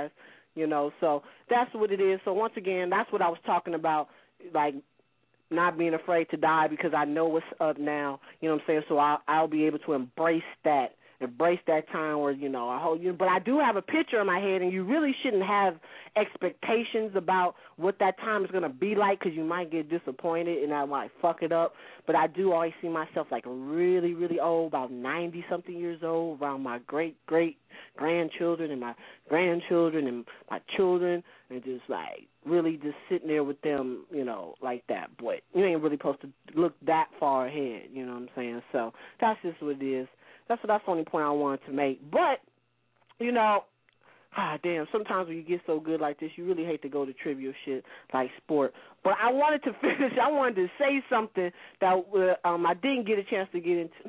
You know, so that's what it is. So once again, that's what I was talking about, like not being afraid to die because I know what's up now. You know what I'm saying? So I'll be able to embrace that time where, you know, I hold you. But I do have a picture in my head, and you really shouldn't have expectations about what that time is going to be like because you might get disappointed and I might fuck it up. But I do always see myself like really, really old, about 90-something years old, around my great-great-grandchildren and my grandchildren and my children, and just like really just sitting there with them, you know, like that. But you ain't really supposed to look that far ahead, you know what I'm saying? So that's just what it is. That's the only point I wanted to make. But, you know, damn, sometimes when you get so good like this, you really hate to go to trivial shit like sport. But I wanted to finish. I wanted to say something that I didn't get a chance to get into.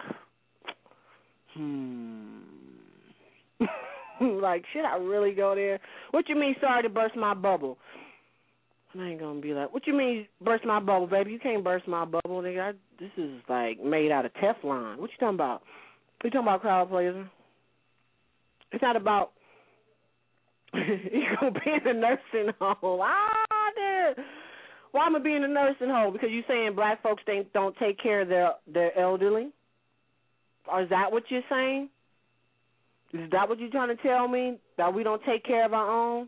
Like, should I really go there? What you mean, sorry to burst my bubble? I ain't going to be like, what you mean burst my bubble, baby? You can't burst my bubble, nigga. This is, like, made out of Teflon. What you talking about? You talking about crowd pleaser? It's not about you gonna be in a nursing home. Dude. Why am I being in a nursing home? Because you saying black folks don't take care of their elderly? Or is that what you're saying? Is that what you're trying to tell me? That we don't take care of our own?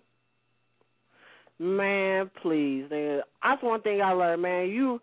Man, please, nigga. That's one thing I learned, man. You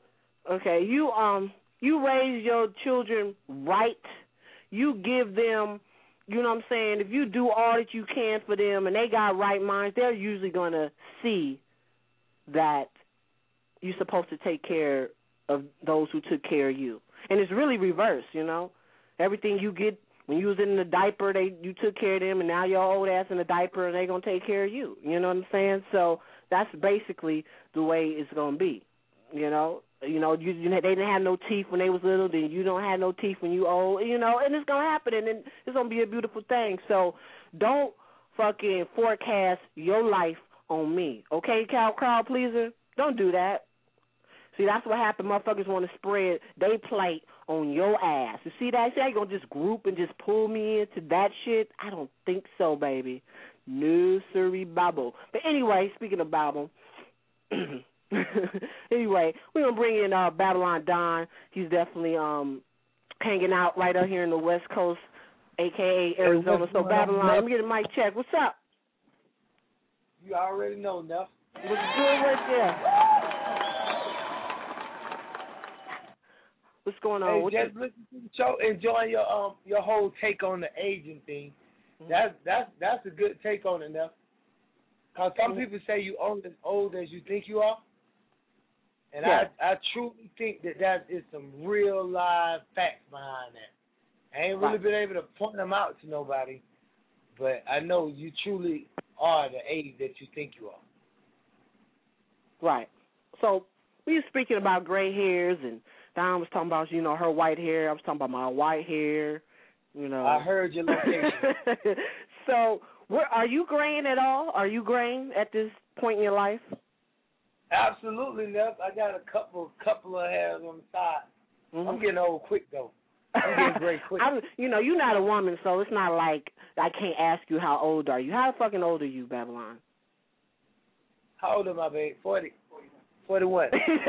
raise your children right. You give them, you know what I'm saying, if you do all that you can for them and they got right minds, they're usually going to see that you're supposed to take care of those who took care of you. And it's really reverse, you know. Everything you get, when you was in the diaper, you took care of them, and now your old ass in the diaper and they going to take care of you. You know what I'm saying? So that's basically the way it's going to be, you know. You know, they didn't have no teeth when they was little, then you don't have no teeth when you old, you know, and it's going to happen, and it's going to be a beautiful thing. So don't fucking forecast your life on me, okay, crowd pleaser? Don't do that. See, that's what happened. Motherfuckers want to spread they plate on your ass. You see that? See how you going to just group and just pull me into that shit? I don't think so, baby. No, sirree, Bible. But anyway, speaking of Bible, anyway, we're going to bring in Babylon Don. He's definitely hanging out right out here in the West Coast, a.k.a. Arizona. So, Babylon, let me get a mic check. What's up? You already know, Neff. What's good right there? What's going on? Hey, just listen to the show, enjoying your whole take on the aging thing. Mm-hmm. That's a good take on it, Neff. Because some people say you aren't as old as you think you are. And yeah. I truly think that is some real live facts behind that. I ain't really been able to point them out to nobody, but I know you truly are the age that you think you are. Right. So we were speaking about gray hairs, and Don was talking about, you know, her white hair. I was talking about my white hair. You know. I heard your location. So are you graying at all? Are you graying at this point in your life? Absolutely, Neff. I got a couple of hairs on the side. Mm-hmm. I'm getting old quick, though. I'm getting gray quick. You're not a woman, so it's not like I can't ask you how old are you. How fucking old are you, Babylon? How old am I, babe? 40. 41.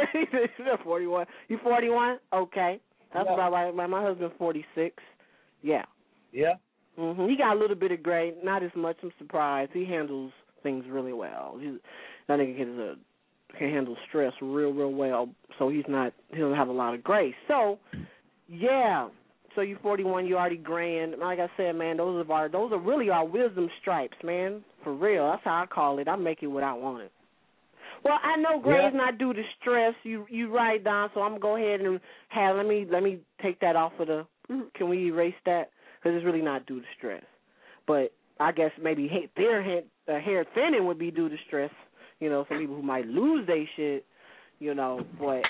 41. You 41? Okay. That's about right. My husband's 46. Yeah. Yeah? Mm-hmm. He got a little bit of gray, not as much. I'm surprised. He handles things really well. That nigga can handle stress real well, so he doesn't have a lot of gray. So, yeah. So you 41, you already graying. Like I said, man, those are really our wisdom stripes, man. For real. That's how I call it. I make it what I want it. Well, I know gray is not due to stress. You right, Don, so I'm going to go ahead and let me take that off of the, can we erase that? Because it's really not due to stress. But I guess maybe hair thinning would be due to stress. You know, some people who might lose their shit, you know, but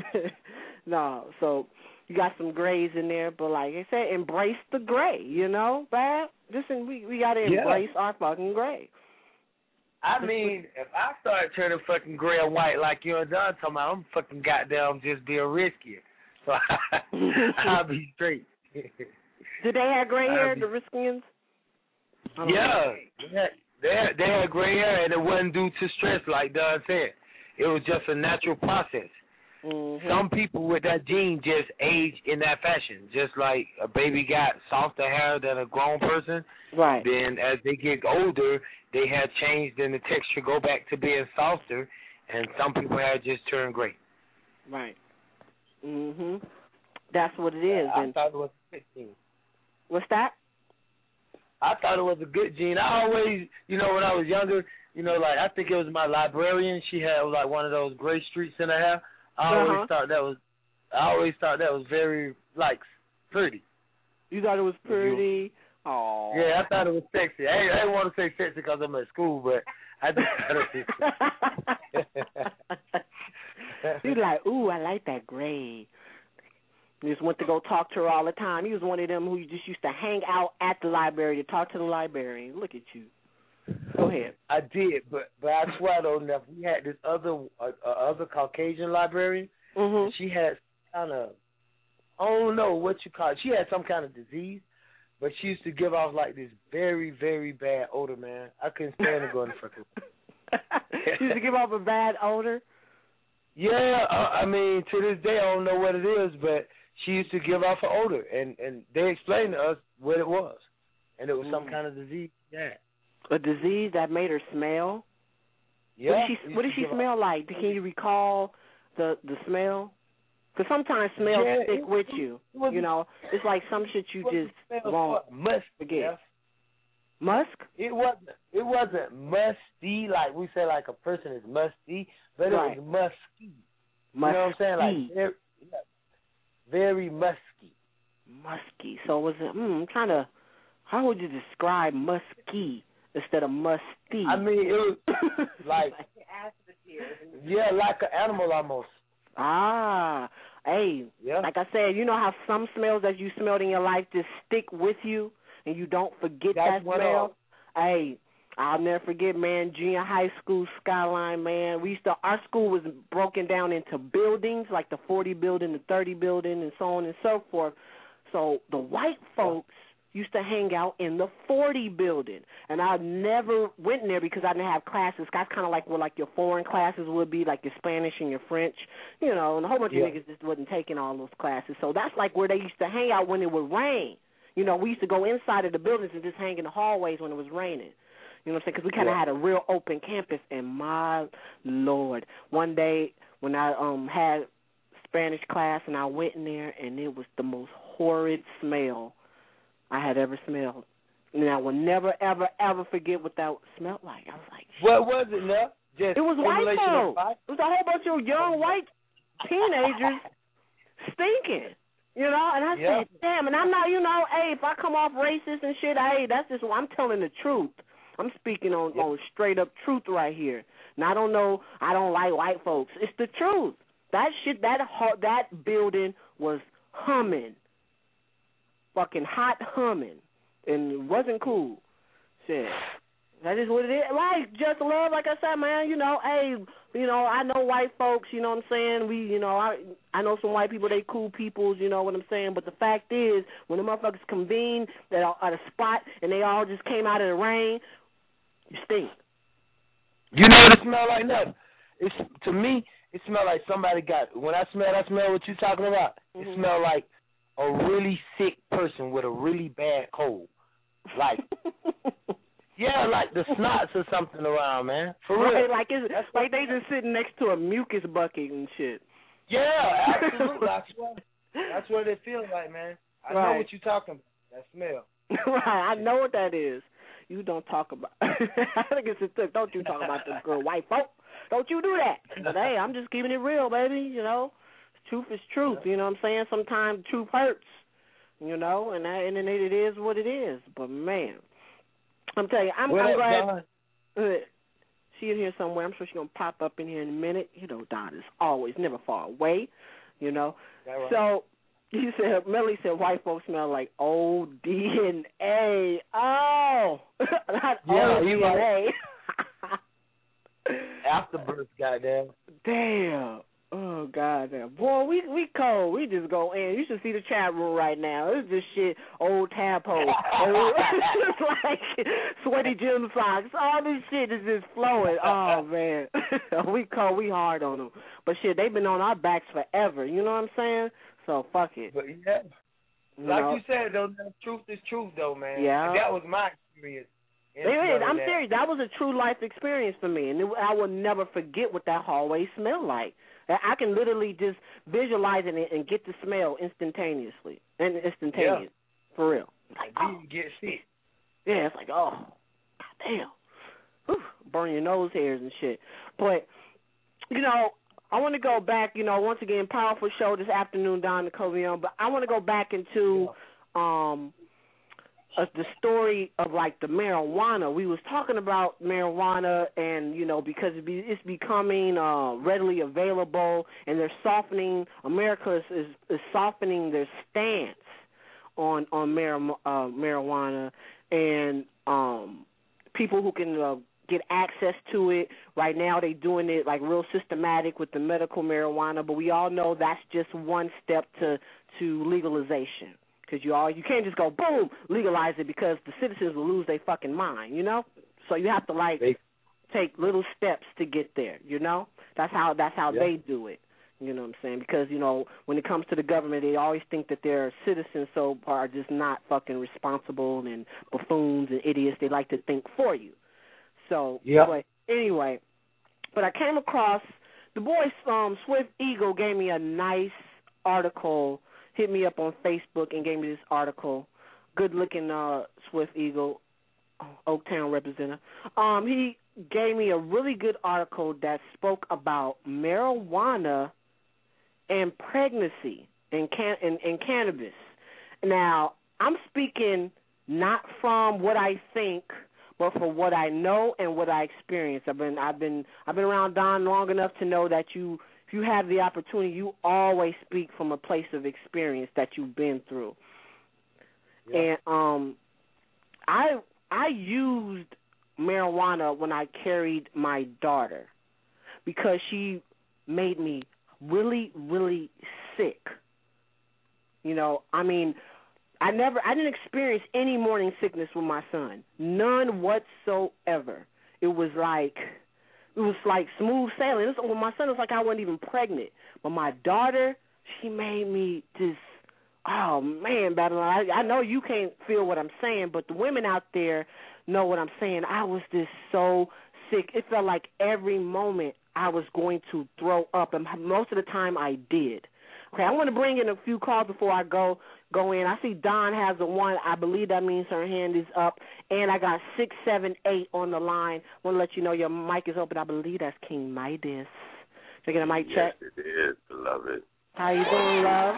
no. So you got some grays in there, but like I said, embrace the gray, you know, Bab? Listen, we got to embrace our fucking gray. I mean, if I start turning fucking gray and white like you and Don talking about, I'm fucking goddamn just being riskier. So I'll be straight. Did they have gray hair, the Riskians? They had gray hair, and it wasn't due to stress, like Don said. It was just a natural process. Mm-hmm. Some people with that gene just age in that fashion, just like a baby got softer hair than a grown person. Right. Then as they get older, they have changed and the texture go back to being softer, and some people have just turned gray. Right. Mhm. That's what it is. I thought it was a good gene. What's that? I thought it was a good gene. I always, when I was younger, like I think it was my librarian. She had like one of those gray streaks in her hair. I always thought that was very like pretty. You thought it was pretty? Oh. Yeah, I thought it was sexy. I didn't want to say sexy because I'm at school, but I just thought it was He's like, ooh, I like that gray. You just went to go talk to her all the time. He was one of them who just used to hang out at the library to talk to the librarian. Look at you. Go ahead. I did, but I swear though, Neff, we had this other Caucasian librarian. Mm-hmm. She had kind of, I don't know what you call it. She had some kind of disease, but she used to give off like this very, very bad odor, man. I couldn't stand to go in the freaking room. She used to give off a bad odor? Yeah, I mean, to this day, I don't know what it is, but she used to give off an odor, and they explained to us what it was, and it was some kind of disease. Yeah. A disease that made her smell? Yeah. What did she smell like? Can you recall the smell? Because sometimes smells stick with you. It's like some shit you just won't forget. Yeah. Musk? It wasn't musty like we say, like a person is musty, but right. It was musky. You know what I'm saying? Like very musky. Musky. So was it? I'm trying to. How would you describe musky instead of musty? I mean, it was like like an animal almost. Ah, hey, like I said, you know how some smells that you smelled in your life just stick with you and you don't forget that smell? Hey, I'll never forget, man, junior high school skyline, man. Our school was broken down into buildings, like the 40 building, the 30 building, and so on and so forth. So the white folks used to hang out in the 40 building, and I never went in there because I didn't have classes. That's kind of like what your foreign classes would be, like your Spanish and your French, and a whole bunch of niggas just wasn't taking all those classes. So that's like where they used to hang out when it would rain. We used to go inside of the buildings and just hang in the hallways when it was raining. You know what I'm saying? Because we kind of had a real open campus. And my Lord, one day when I had Spanish class and I went in there, and it was the most horrid smell I had ever smelled. And I will never, ever, ever forget what that smelled like. I was like, what was it, Nell? It was white folks. It was a whole bunch of young white teenagers stinking. And I said, damn, and I'm not, hey, if I come off racist and shit, hey, that's just, I'm telling the truth. I'm speaking on straight up truth right here. And I don't like white folks. It's the truth. That shit, that building was humming. Fucking hot humming. And it wasn't cool. Shit. That is what it is. Like, just love, like I said, man, hey, I know white folks, you know what I'm saying? We, I know some white people, they cool peoples, you know what I'm saying? But the fact is, when the motherfuckers convene at a spot and they all just came out of the rain, you stink. You know what it smell like now? To me, it smell like somebody when I smell what you're talking about. Mm-hmm. It smell like a really sick person with a really bad cold. Like, yeah, like the snots or something around, man. For real. Like like they just sitting next to a mucus bucket and shit. Yeah, absolutely. That's what it feels like, man. I know what you're talking about. That smell. Right, I know what that is. You don't talk about. I think it's a don't you talk about the girl white folk. Don't you do that. But hey, I'm just keeping it real, baby. Truth is truth. You know what I'm saying? Sometimes truth hurts. And it is what it is. But man, I'm telling you, I'm glad. She in here somewhere. I'm sure she's gonna pop up in here in a minute. Don is always never far away. Right. So. Melly said white folks smell like old DNA. Oh, not old DNA. Afterbirth, goddamn. Damn. Oh God, boy, we cold. We just go in. You should see the chat room right now. It's just shit, old tadpole, it's like sweaty gym socks. All this shit is just flowing. Oh man, we cold. We hard on them. But shit, they've been on our backs forever. You know what I'm saying? So fuck it. But yeah, you said though, truth is truth though, man. Yeah, and that was my experience. I'm serious. That was a true life experience for me, and I will never forget what that hallway smelled like. I can literally just visualize it and get the smell instantaneously. For real. Like, you get sick. Yeah, it's like, oh, goddamn. Whew, burn your nose hairs and shit. But, you know, I want to go back, you know, once again, powerful show this afternoon, Don Nicoleon, but I want to go back into the story of, like, the marijuana. We was talking about marijuana and, you know, because it's becoming readily available and they're softening, America is softening their stance on marijuana and people who can get access to it. Right now they doing it, like, real systematic with the medical marijuana, but we all know that's just one step to legalization. Because you can't just go, boom, legalize it because the citizens will lose their fucking mind, you know? So you have to, like, take little steps to get there, you know? That's how they do it, you know what I'm saying? Because, you know, when it comes to the government, they always think that their citizens are just not fucking responsible and buffoons and idiots. They like to think for you. So, but anyway, but I came across, the boy Swift Eagle gave me a nice article, hit me up on Facebook and gave me this article. Good-looking Swift Eagle, Oaktown representative. He gave me a really good article that spoke about marijuana and pregnancy and cannabis. Now, I'm speaking not from what I think, but from what I know and what I experience. I've been around Don long enough to know that if you have the opportunity, you always speak from a place of experience that you've been through. Yeah. And I used marijuana when I carried my daughter because she made me really, really sick. You know, I mean, I didn't experience any morning sickness with my son. None whatsoever. It was like smooth sailing. With my son, it was like I wasn't even pregnant. But my daughter, she made me just, oh, man, Babylon. I know you can't feel what I'm saying, but the women out there know what I'm saying. I was just so sick. It felt like every moment I was going to throw up, and most of the time I did. Okay, I want to bring in a few calls before I go in. I see Don has a one. I believe that means her hand is up. And I got 678 on the line. I want to let you know your mic is open. I believe that's King Midas. Can I get a mic check? Yes, it is. Love it. How you doing, love?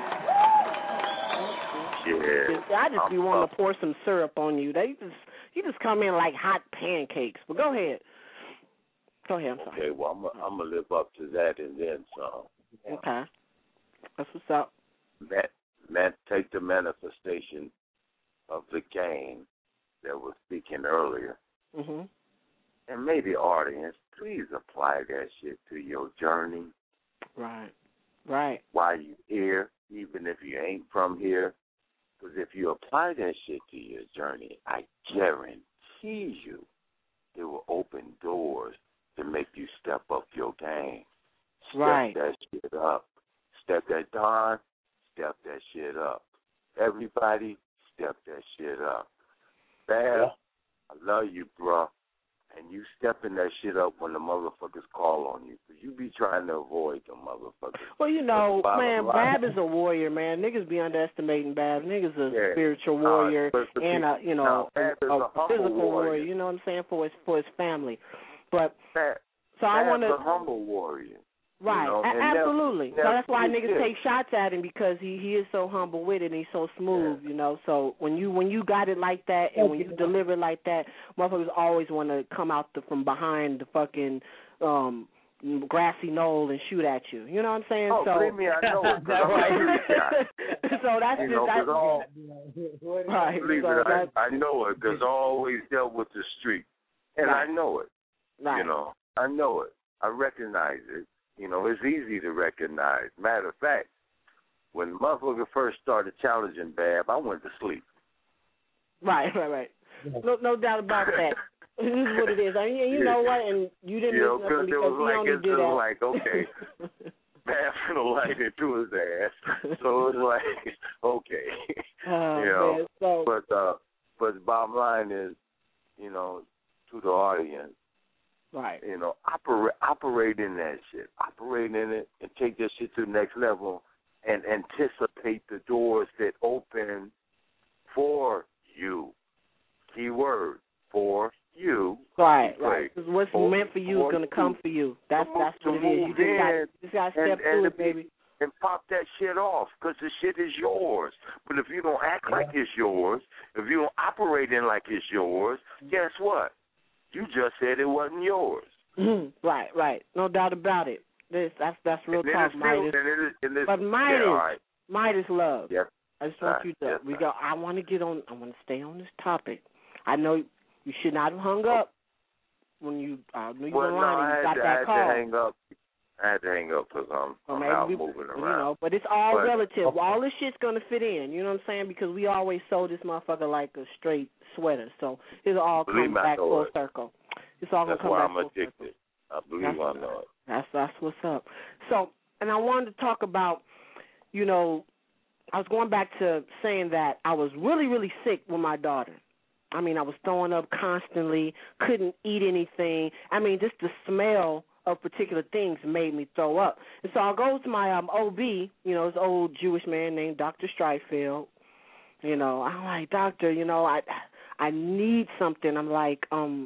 Yeah. I just be wanting to pour some syrup on you. You just come in like hot pancakes. But go ahead. Go ahead. I'm sorry. Okay, well, I'm going to live up to that and then some. Okay. That's what's up. Take the manifestation of the game that was speaking earlier. Mm-hmm. And maybe audience, please apply that shit to your journey. Right. While you here, even if you ain't from here. Because if you apply that shit to your journey, I guarantee you it will open doors to make you step up your game. Step that shit up. Step that Don, step that shit up. Everybody, step that shit up. Bam, I love you, bro. And you stepping that shit up when the motherfuckers call on you. Because you be trying to avoid them motherfuckers. Well, you know, man, Bab is a warrior, man. Niggas be underestimating Bab. Niggas a spiritual warrior and a physical warrior. You know what I'm saying? For his family. But so I want to. Bab's a humble warrior. Right, you know, absolutely. So that's why niggas take shots at him because he is so humble with it and he's so smooth, you know. So when you got it like that and when you deliver it like that, motherfuckers always want to come out from behind the fucking grassy knoll and shoot at you. You know what I'm saying? Oh, believe me, I know it. So that's right. Believe it, I know it because I always dealt with the street, and I know it. Right. You know, I know it. I recognize it. it's easy to recognize. Matter of fact, when the motherfucker first started challenging Bab, I went to sleep. Right. No doubt about that. This is what it is. I mean, you know what? And you didn't miss nothing because he only did that. It was like, okay, Bab's gonna light into his ass. So it was like, okay, man, so. But the bottom line is, to the audience, right? Operate in that shit, operate in it, and take that shit to the next level, and anticipate the doors that open for you. Keyword, for you. Right. Because what's meant for you is going to come for you. That's what it is. You just got to step through it, baby. And pop that shit off, because the shit is yours. But if you don't act like it's yours, if you don't operate in like it's yours, guess what? You just said it wasn't yours. Right. No doubt about it. That's real talk, Midas. But Midas love. Yep. I just want you to. I want to stay on this topic. I know you should not have hung up when you knew you were on and you got that call. I had to hang up because I'm out moving around. But it's all relative. All this shit's going to fit in, you know what I'm saying? Because we always sold this motherfucker like a straight sweater. So it'll all come back full circle. It's all going to come back full circle. That's why I'm addicted. I believe I know it. That's what's up. So, and I wanted to talk about, I was going back to saying that I was really, really sick with my daughter. I mean, I was throwing up constantly, couldn't eat anything. I mean, just the smell of particular things made me throw up. And so I go to my OB, this old Jewish man named Dr. Streitfeld. I'm like, doctor, I need something. I'm like,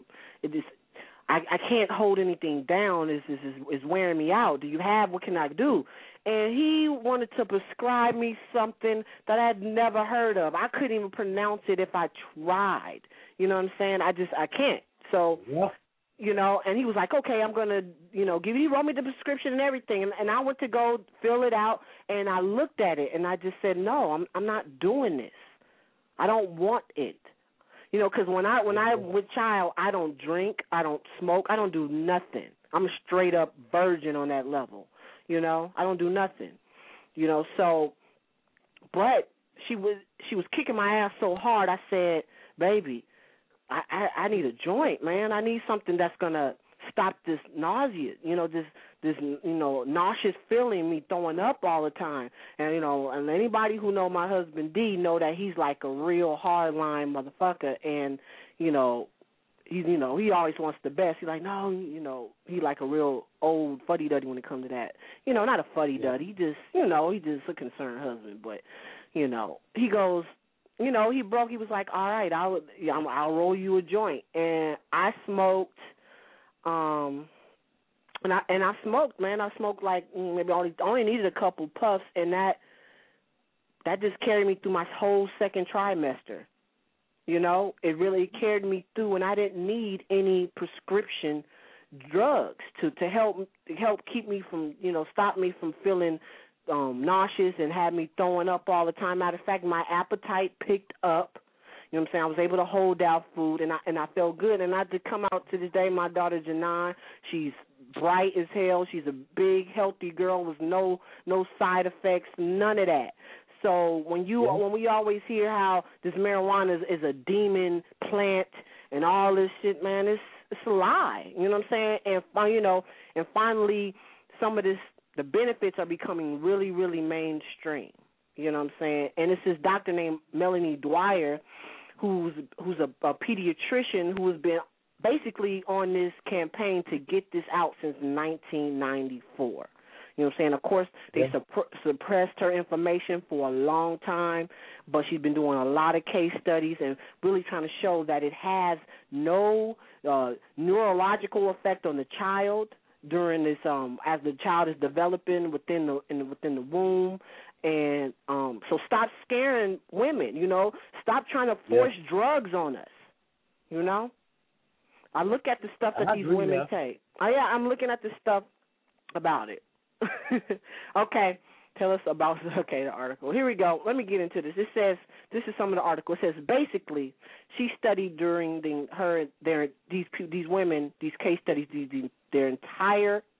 I can't hold anything down. It's wearing me out. Do you have, what can I do? And he wanted to prescribe me something that I had never heard of. I couldn't even pronounce it if I tried. You know what I'm saying? I can't. So, and he was like, okay, I'm going to, he wrote me the prescription and everything. And I went to go fill it out, and I looked at it, and I just said, no, I'm not doing this. I don't want it. Because when I with child, I don't drink, I don't smoke, I don't do nothing. I'm a straight up virgin on that level. I don't do nothing. So, but she was kicking my ass so hard. I said, baby, I need a joint, man. I need something that's gonna stop this nausea. This nauseous feeling, me throwing up all the time. And and anybody who know my husband D know that he's like a real hardline motherfucker. And he always wants the best. He's like, no, he like a real old fuddy-duddy when it comes to that. Not a fuddy-duddy. He just, he just a concerned husband. But, he goes, he was like, all right, I'll roll you a joint. And I smoked, and I smoked, man. I smoked like maybe only needed a couple puffs, and that just carried me through my whole second trimester. It really carried me through, and I didn't need any prescription drugs to help keep me from, stop me from feeling nauseous and have me throwing up all the time. Matter of fact, my appetite picked up. You know what I'm saying? I was able to hold down food, and I felt good. And I did come out to this day. My daughter Janine, she's bright as hell. She's a big, healthy girl with no side effects, none of that. So when we always hear how this marijuana is a demon plant and all this shit, man, it's a lie. You know what I'm saying? And finally, some of the benefits are becoming really, really mainstream. You know what I'm saying? And it's this doctor named Melanie Dwyer, who's a pediatrician who has been basically on this campaign to get this out since 1994. You know what I'm saying? Of course, they suppressed her information for a long time, but she's been doing a lot of case studies and really trying to show that it has no neurological effect on the child during this as the child is developing within the womb. And so stop scaring women, Stop trying to force drugs on us, I look at the stuff that these women take. I'm looking at the stuff about it. Okay, tell us about the article. Here we go. Let me get into this. It says, this is some of the article. It says basically she studied during these women, these case studies, their entire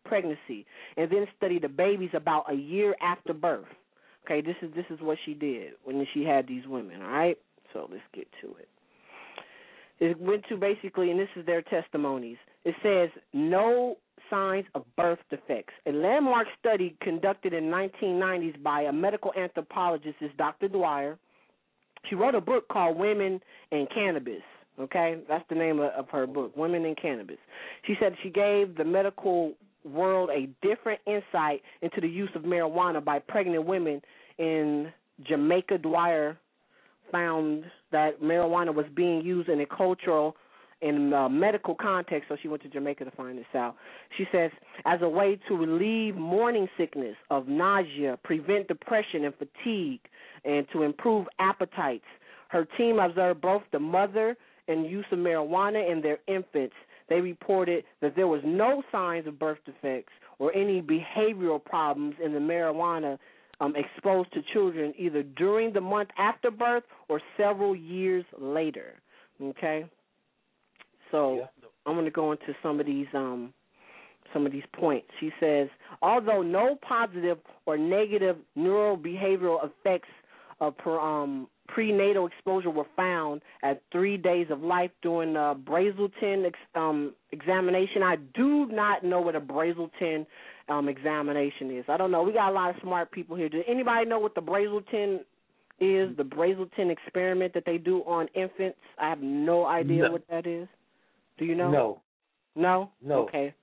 pregnancy, and then studied the babies about a year after birth. Okay, this is what she did when she had these women, all right? So let's get to it. It went to basically, and this is their testimonies. It says, no signs of birth defects. A landmark study conducted in 1990s by a medical anthropologist is Dr. Dwyer. She wrote a book called Women and Cannabis. Okay, that's the name of her book, Women and Cannabis. She said she gave the medical world a different insight into the use of marijuana by pregnant women in Jamaica. Dwyer found that marijuana was being used in a cultural and medical context, so she went to Jamaica to find this out. She says, as a way to relieve morning sickness, of nausea, prevent depression and fatigue, and to improve appetites. Her team observed both the mother and use of marijuana in their infants. They reported that there was no signs of birth defects or any behavioral problems in the marijuana exposed to children either during the month after birth or several years later. Okay? So I'm going to go into some of these points. She says, although no positive or negative neurobehavioral effects of prenatal exposure were found at 3 days of life during the Brazelton examination. I do not know what a Brazelton examination is. I don't know. We got a lot of smart people here. Does anybody know what the Brazelton is, the Brazelton experiment that they do on infants? I have no idea what that is. Do you know? No. No? No. Okay.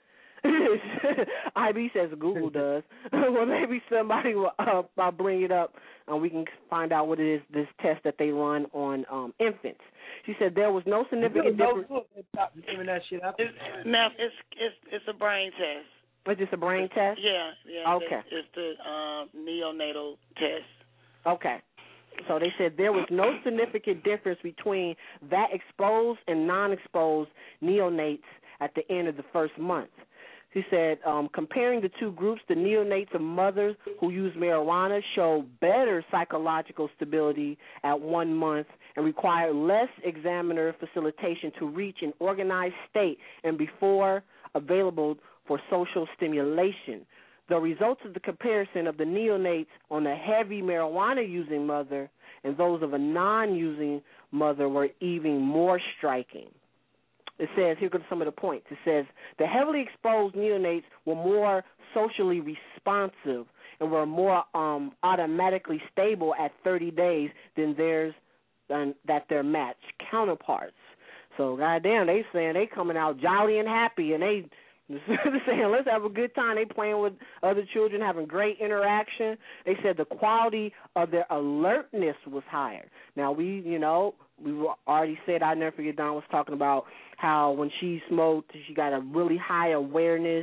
IB says Google does. Well, maybe somebody will bring it up and we can find out what it is, this test that they run on infants. She said there was no significant difference. It's a brain test. Is this a brain test? Yeah. Okay. It's the neonatal test. Okay. So they said there was no significant difference between that exposed and non-exposed neonates at the end of the first month. He said, comparing the two groups, the neonates of mothers who use marijuana show better psychological stability at 1 month and require less examiner facilitation to reach an organized state and before available for social stimulation. The results of the comparison of the neonates on a heavy marijuana-using mother and those of a non-using mother were even more striking. It says, here comes some of the points. It says, the heavily exposed neonates were more socially responsive and were more automatically stable at 30 days than their matched counterparts. So, goddamn, they saying they coming out jolly and happy, and they saying, let's have a good time. They playing with other children, having great interaction. They said the quality of their alertness was higher. Now, we already said, I never forget, Don was talking about how when she smoked, she got a really high awareness,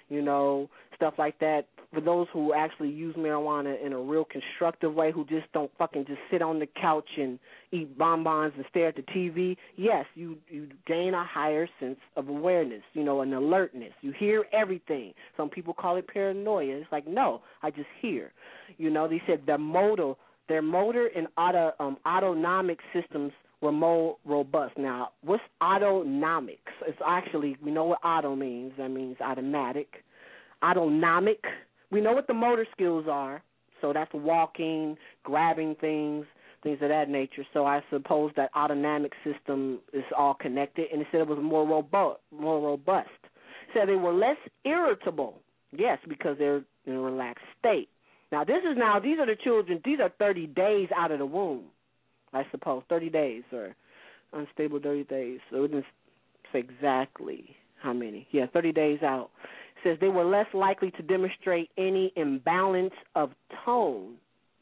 stuff like that. For those who actually use marijuana in a real constructive way, who just don't fucking just sit on the couch and eat bonbons and stare at the TV, yes, you gain a higher sense of awareness, an alertness. You hear everything. Some people call it paranoia. It's like, no, I just hear. They said their motor and autonomic systems were more robust. Now, what's autonomics? It's actually, we know what auto means. That means automatic. Autonomic, we know what the motor skills are. So that's walking, grabbing things of that nature. So I suppose that autonomic system is all connected. And it said it was more robust. It said they were less irritable. Yes, because they're in a relaxed state. Now, these are the children. These are 30 days out of the womb, I suppose, 30 days or unstable 30 days. So it didn't say exactly how many. Yeah, 30 days out. It says they were less likely to demonstrate any imbalance of tone.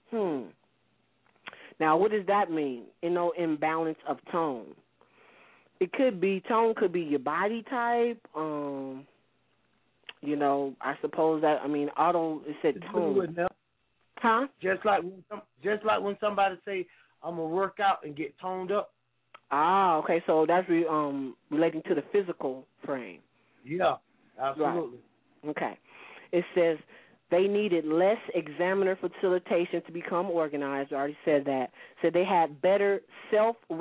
Now, what does that mean? Imbalance of tone. Tone could be your body type. I suppose that, it said tone. Huh? Just like when somebody say, I'm going to work out and get toned up. Ah, okay, so that's relating to the physical frame. Yeah, absolutely. Right. Okay. It says they needed less examiner facilitation to become organized. I already said that. Said they had better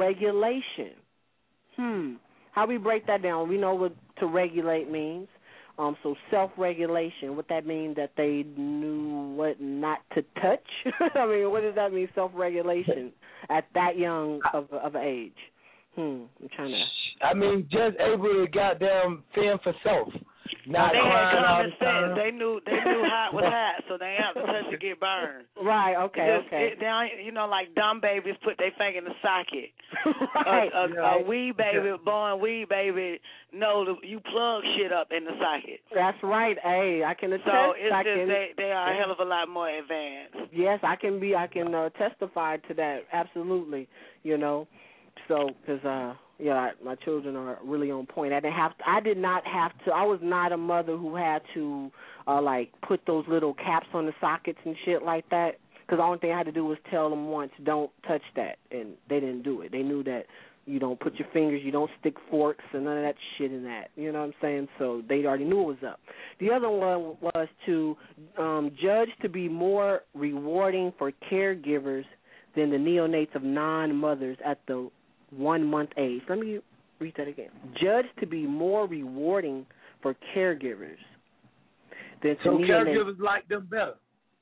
self-regulation. How we break that down? We know what to regulate means. So self-regulation, what that mean, that they knew what not to touch? I mean, what does that mean, self-regulation, at that young of age? I'm trying to... I mean, just able to goddamn fend for self. Not they crying had all common the time. sense. They knew hot was hot, so they ain't have to touch to get burned. Right. Okay. Like dumb babies put their finger in the socket. Right. A weed baby, born weed baby, know you plug shit up in the socket. That's right. Hey, I can attest. So it's they are a hell of a lot more advanced. Yes, I can testify to that. Absolutely. So because my children are really on point. I did not have to. I was not a mother who had to put those little caps on the sockets and shit like that. Because the only thing I had to do was tell them once, don't touch that, and they didn't do it. They knew that you don't put your fingers, you don't stick forks, and none of that shit in that. You know what I'm saying? So they already knew it was up. The other one was to judge to be more rewarding for caregivers than the neonates of non-mothers at the 1 month age. Let me read that again. Judged to be more rewarding for caregivers than so neonates. Caregivers like them better.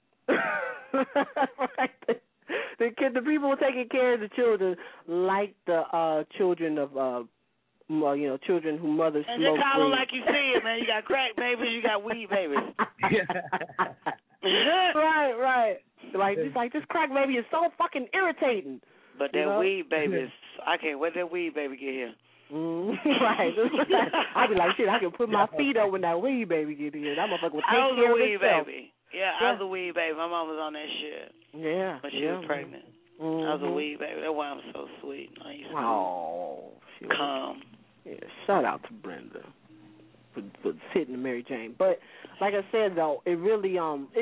Right. The people taking care of the children like the children of children whose mothers and smoke just call them weed. like you see it, man. You got crack babies, you got weed babies. Right. Like this crack baby is so fucking irritating. But that weed baby I can't wait till that weed baby get here. Right. I be like, shit, I can put my feet up when that weed baby get here. That motherfucker will take care of itself. Baby. Yeah, I was a weed baby. My mom was on that shit. Yeah. When she was pregnant. Mm-hmm. I was a weed baby. That's why I'm so sweet. I used to calm. Yeah, shout out to Brenda for sitting to Mary Jane. But like I said though, it really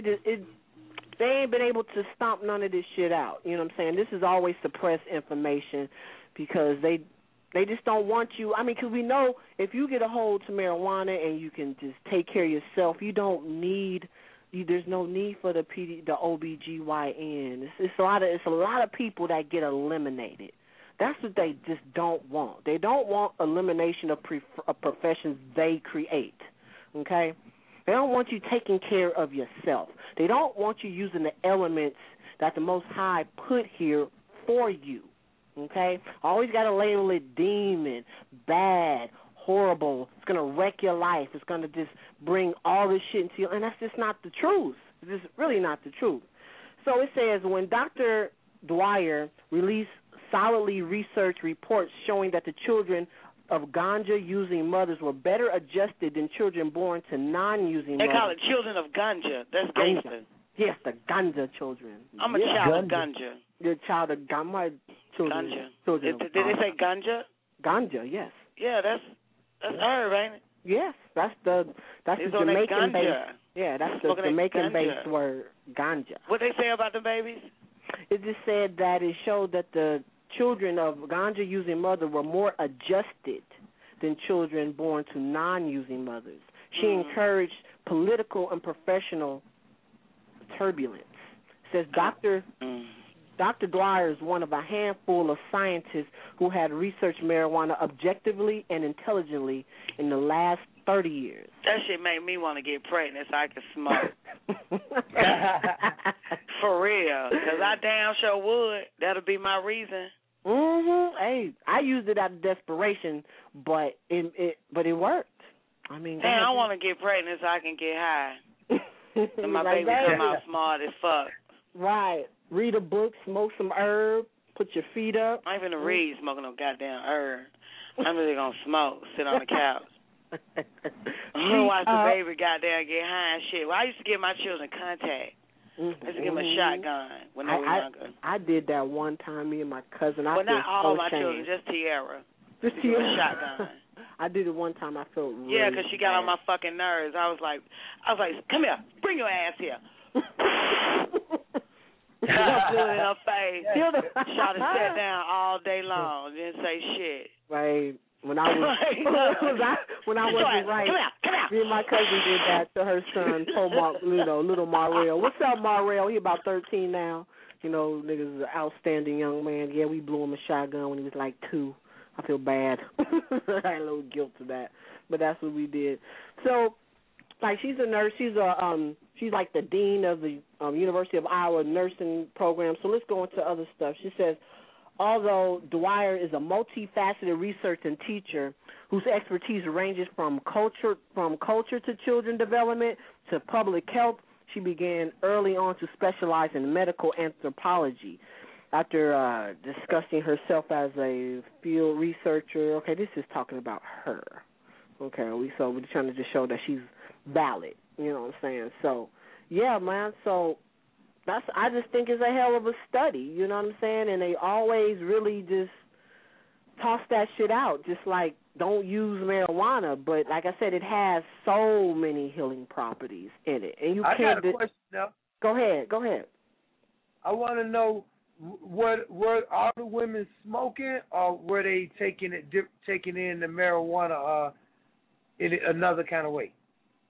they ain't been able to stomp none of this shit out. You know what I'm saying? This is always suppressed information because they just don't want you. I mean, because we know if you get a hold to marijuana and you can just take care of yourself, you don't need. There's no need for the OBGYN. It's a lot of people that get eliminated. That's what they just don't want. They don't want elimination of professions they create. Okay. They don't want you taking care of yourself. They don't want you using the elements that the Most High put here for you. Okay? Always got to label it demon, bad, horrible. It's going to wreck your life. It's going to just bring all this shit into you. And that's just not the truth. It's just really not the truth. So it says, when Dr. Dwyer released solidly researched reports showing that the children of ganja-using mothers were better adjusted than children born to non-using mothers. They call it children of ganja. That's gangster. Yes, the ganja children. I'm a child of ganja. You're a child of ganja. My children. Ganja. Children Did they say ganja? Ganja, yes. Yeah, that's herb, ain't it? Yes, that's the Jamaican based. Yeah, that's the Jamaican based word, ganja. What they say about the babies? It just said that it showed that the children of ganja-using mothers were more adjusted than children born to non-using mothers. She encouraged political and professional turbulence. Says Dr. Dwyer is one of a handful of scientists who had researched marijuana objectively and intelligently in the last 30 years. That shit made me want to get pregnant so I could smoke. For real. Because I damn sure would. That'll be my reason. Hey, I used it out of desperation, but it worked. I mean, damn, I want to get pregnant so I can get high. So my baby come out smart as fuck. Right. Read a book, smoke some herb, put your feet up. I ain't finna read smoking no goddamn herb. I'm really gonna smoke, sit on the couch. I'm gonna watch the baby goddamn get high and shit. Well, I used to give my children contact. I used to give them a shotgun when they were younger. I did that one time, me and my cousin. Well, not all my children, just Tiara. Just Tiara. A shotgun. I did it one time. I felt really Yeah, because she got on my fucking nerves. I was like, come here, bring your ass here. I blew it in her face. Shot her sat down all day long. Didn't say shit. Right. When I was when I wasn't right, come here. Me and my cousin did that to her son, little Marrell. What's up, Marrell? He about 13 now. You know, niggas is an outstanding young man. Yeah, we blew him a shotgun when he was like 2. I feel bad. I had a little guilt to that, but that's what we did. So like she's a nurse. She's like the dean of the University of Iowa nursing program. So let's go into other stuff. She says, although Dwyer is a multifaceted researcher and teacher whose expertise ranges from culture to children development to public health, she began early on to specialize in medical anthropology. After discussing herself as a field researcher, okay, this is talking about her. Okay, we're trying to just show that she's valid. You know what I'm saying? So, yeah, man. So I just think it's a hell of a study. You know what I'm saying? And they always really just toss that shit out, just like don't use marijuana. But like I said, it has so many healing properties in it, and I got a question now. Go ahead. I want to know. Were all the women smoking, or were they taking in the marijuana in another kind of way?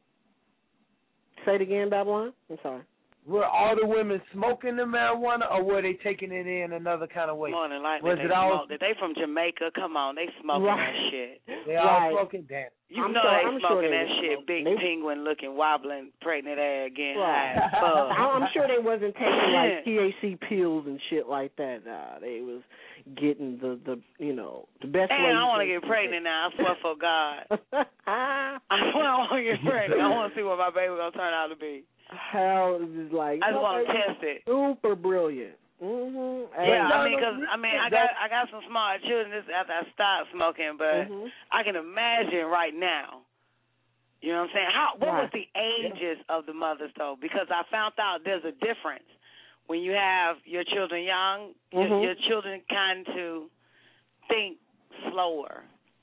Say it again, Babylon. I'm sorry. Were all the women smoking the marijuana, or were they taking it in another kind of way? More than likely, was they it all? smoked it. They from Jamaica. Come on, they smoking that shit. They all smoking. Damn. I'm smoking that shit. Big penguin looking, wobbling, pregnant ass, getting high as fuck. I'm sure they wasn't taking like THC pills and shit like that. They was getting the best way. I want to get pregnant now. I swear for God. I swear I want to get pregnant. I want to see what my baby gonna turn out to be. How is like? I just want to test it. Super brilliant. Mm-hmm. Yeah, I got some smart children. This after I stopped smoking, but I can imagine right now. You know what I'm saying? What was the ages of the mothers though? Because I found out there's a difference when you have your children young. Your children kind to think slower.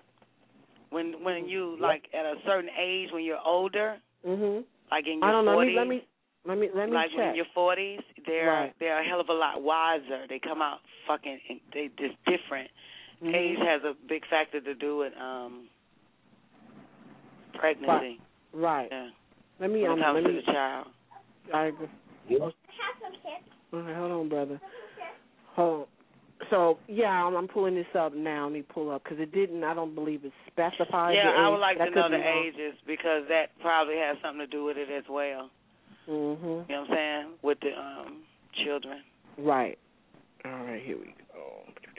When you like at a certain age, when you're older, like in your 40s. Let me like check. When in your 40s, they're a hell of a lot wiser. They come out they just different. Age has a big factor to do with pregnancy. Right. Yeah. Let me to the child. I agree. Okay, hold on, brother. Hold on. So, yeah, I'm pulling this up now. Let me pull up, because I don't believe it's specified. Yeah, the age. I would like that to know the ages, because that probably has something to do with it as well. You know what I'm saying? With the children. Right. All right, here we go.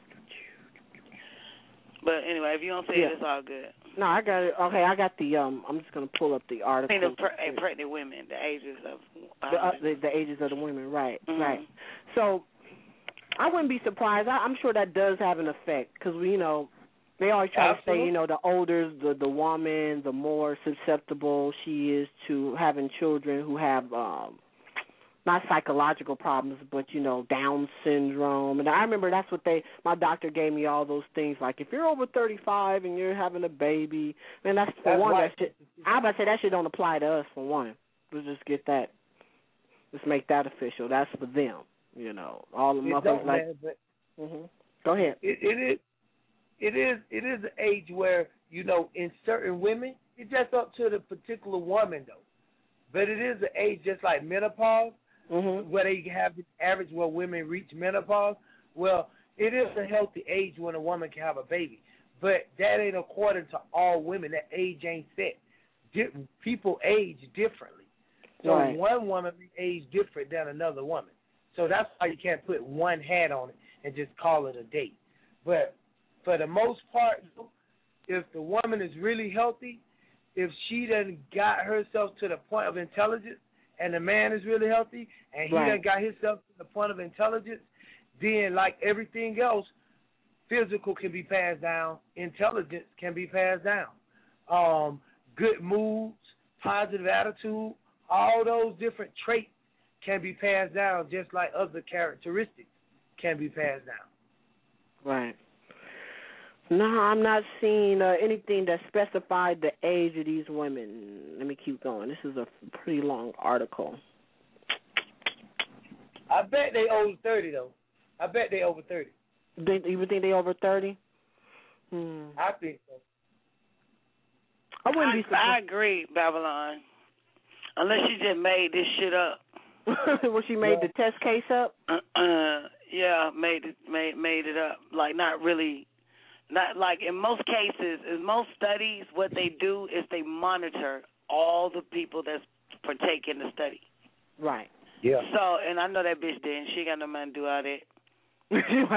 But anyway, if you don't see it, it's all good. No, I got it. Okay, I got the, I'm just going to pull up the article. I mean, the pregnant women, the ages of the ages of the women, right, right. So, I wouldn't be surprised. I'm sure that does have an effect, because, they always try to say, the older the woman, the more susceptible she is to having children who have not psychological problems, but, Down syndrome. And I remember that's what my doctor gave me all those things. Like, if you're over 35 and you're having a baby, man, that's one. Right. I'm about to say that shit don't apply to us, for one. Let's just get that. Let's make that official. That's for them, All the motherfuckers like. Go ahead. It is an age where, in certain women, it's just up to the particular woman, though. But it is an age just like menopause, where they have the average where women reach menopause. Well, it is a healthy age when a woman can have a baby. But that ain't according to all women. That age ain't set. People age differently. So one woman may age different than another woman. So that's why you can't put one hat on it and just call it a date. But for the most part, if the woman is really healthy, if she done got herself to the point of intelligence, and the man is really healthy, and he done got himself to the point of intelligence, then like everything else, physical can be passed down, intelligence can be passed down. Good moods, positive attitude, all those different traits can be passed down, just like other characteristics can be passed down. Right. No, I'm not seeing anything that specified the age of these women. Let me keep going. This is a pretty long article. I bet they over 30, though. I bet they over 30. You would think they over 30? I think so. I wouldn't be surprised. I agree, Babylon. Unless she just made this shit up. Well, she made the test case up? Yeah, made it up. Like, not really. Not like in most cases, in most studies, what they do is they monitor all the people that partake in the study. Right. Yeah. So, and I know that bitch didn't. She ain't got no money to do all that. she ain't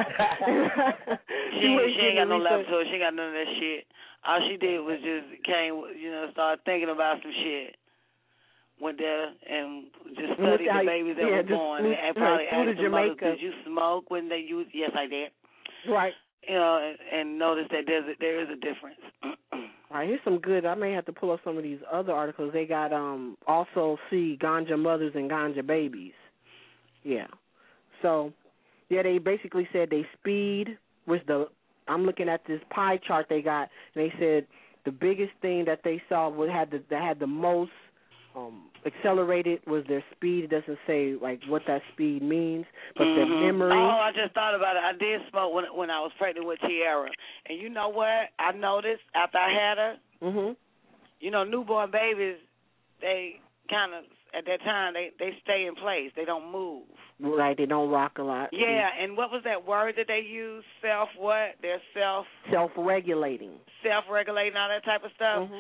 got no laboratory. She ain't got none of that shit. All she did was just start thinking about some shit. Went there and just studied the babies that were born and probably asked the mothers, did you smoke when they used? Yes, I did. Right. And notice that there is a difference. All right, here's some good. I may have to pull up some of these other articles. They got also see ganja mothers and ganja babies. Yeah. So, yeah, they basically said they speed was I'm looking at this pie chart they got, and they said the biggest thing that they saw that had the most accelerated was their speed. It doesn't say like what that speed means, but their memory. Oh, I just thought about it. I did smoke when I was pregnant with Tiara, and you know what? I noticed after I had her. Newborn babies, they kind of at that time they stay in place. They don't move. Right, they don't rock a lot. Yeah, and what was that word that they use? They're self-regulating. Self-regulating, all that type of stuff.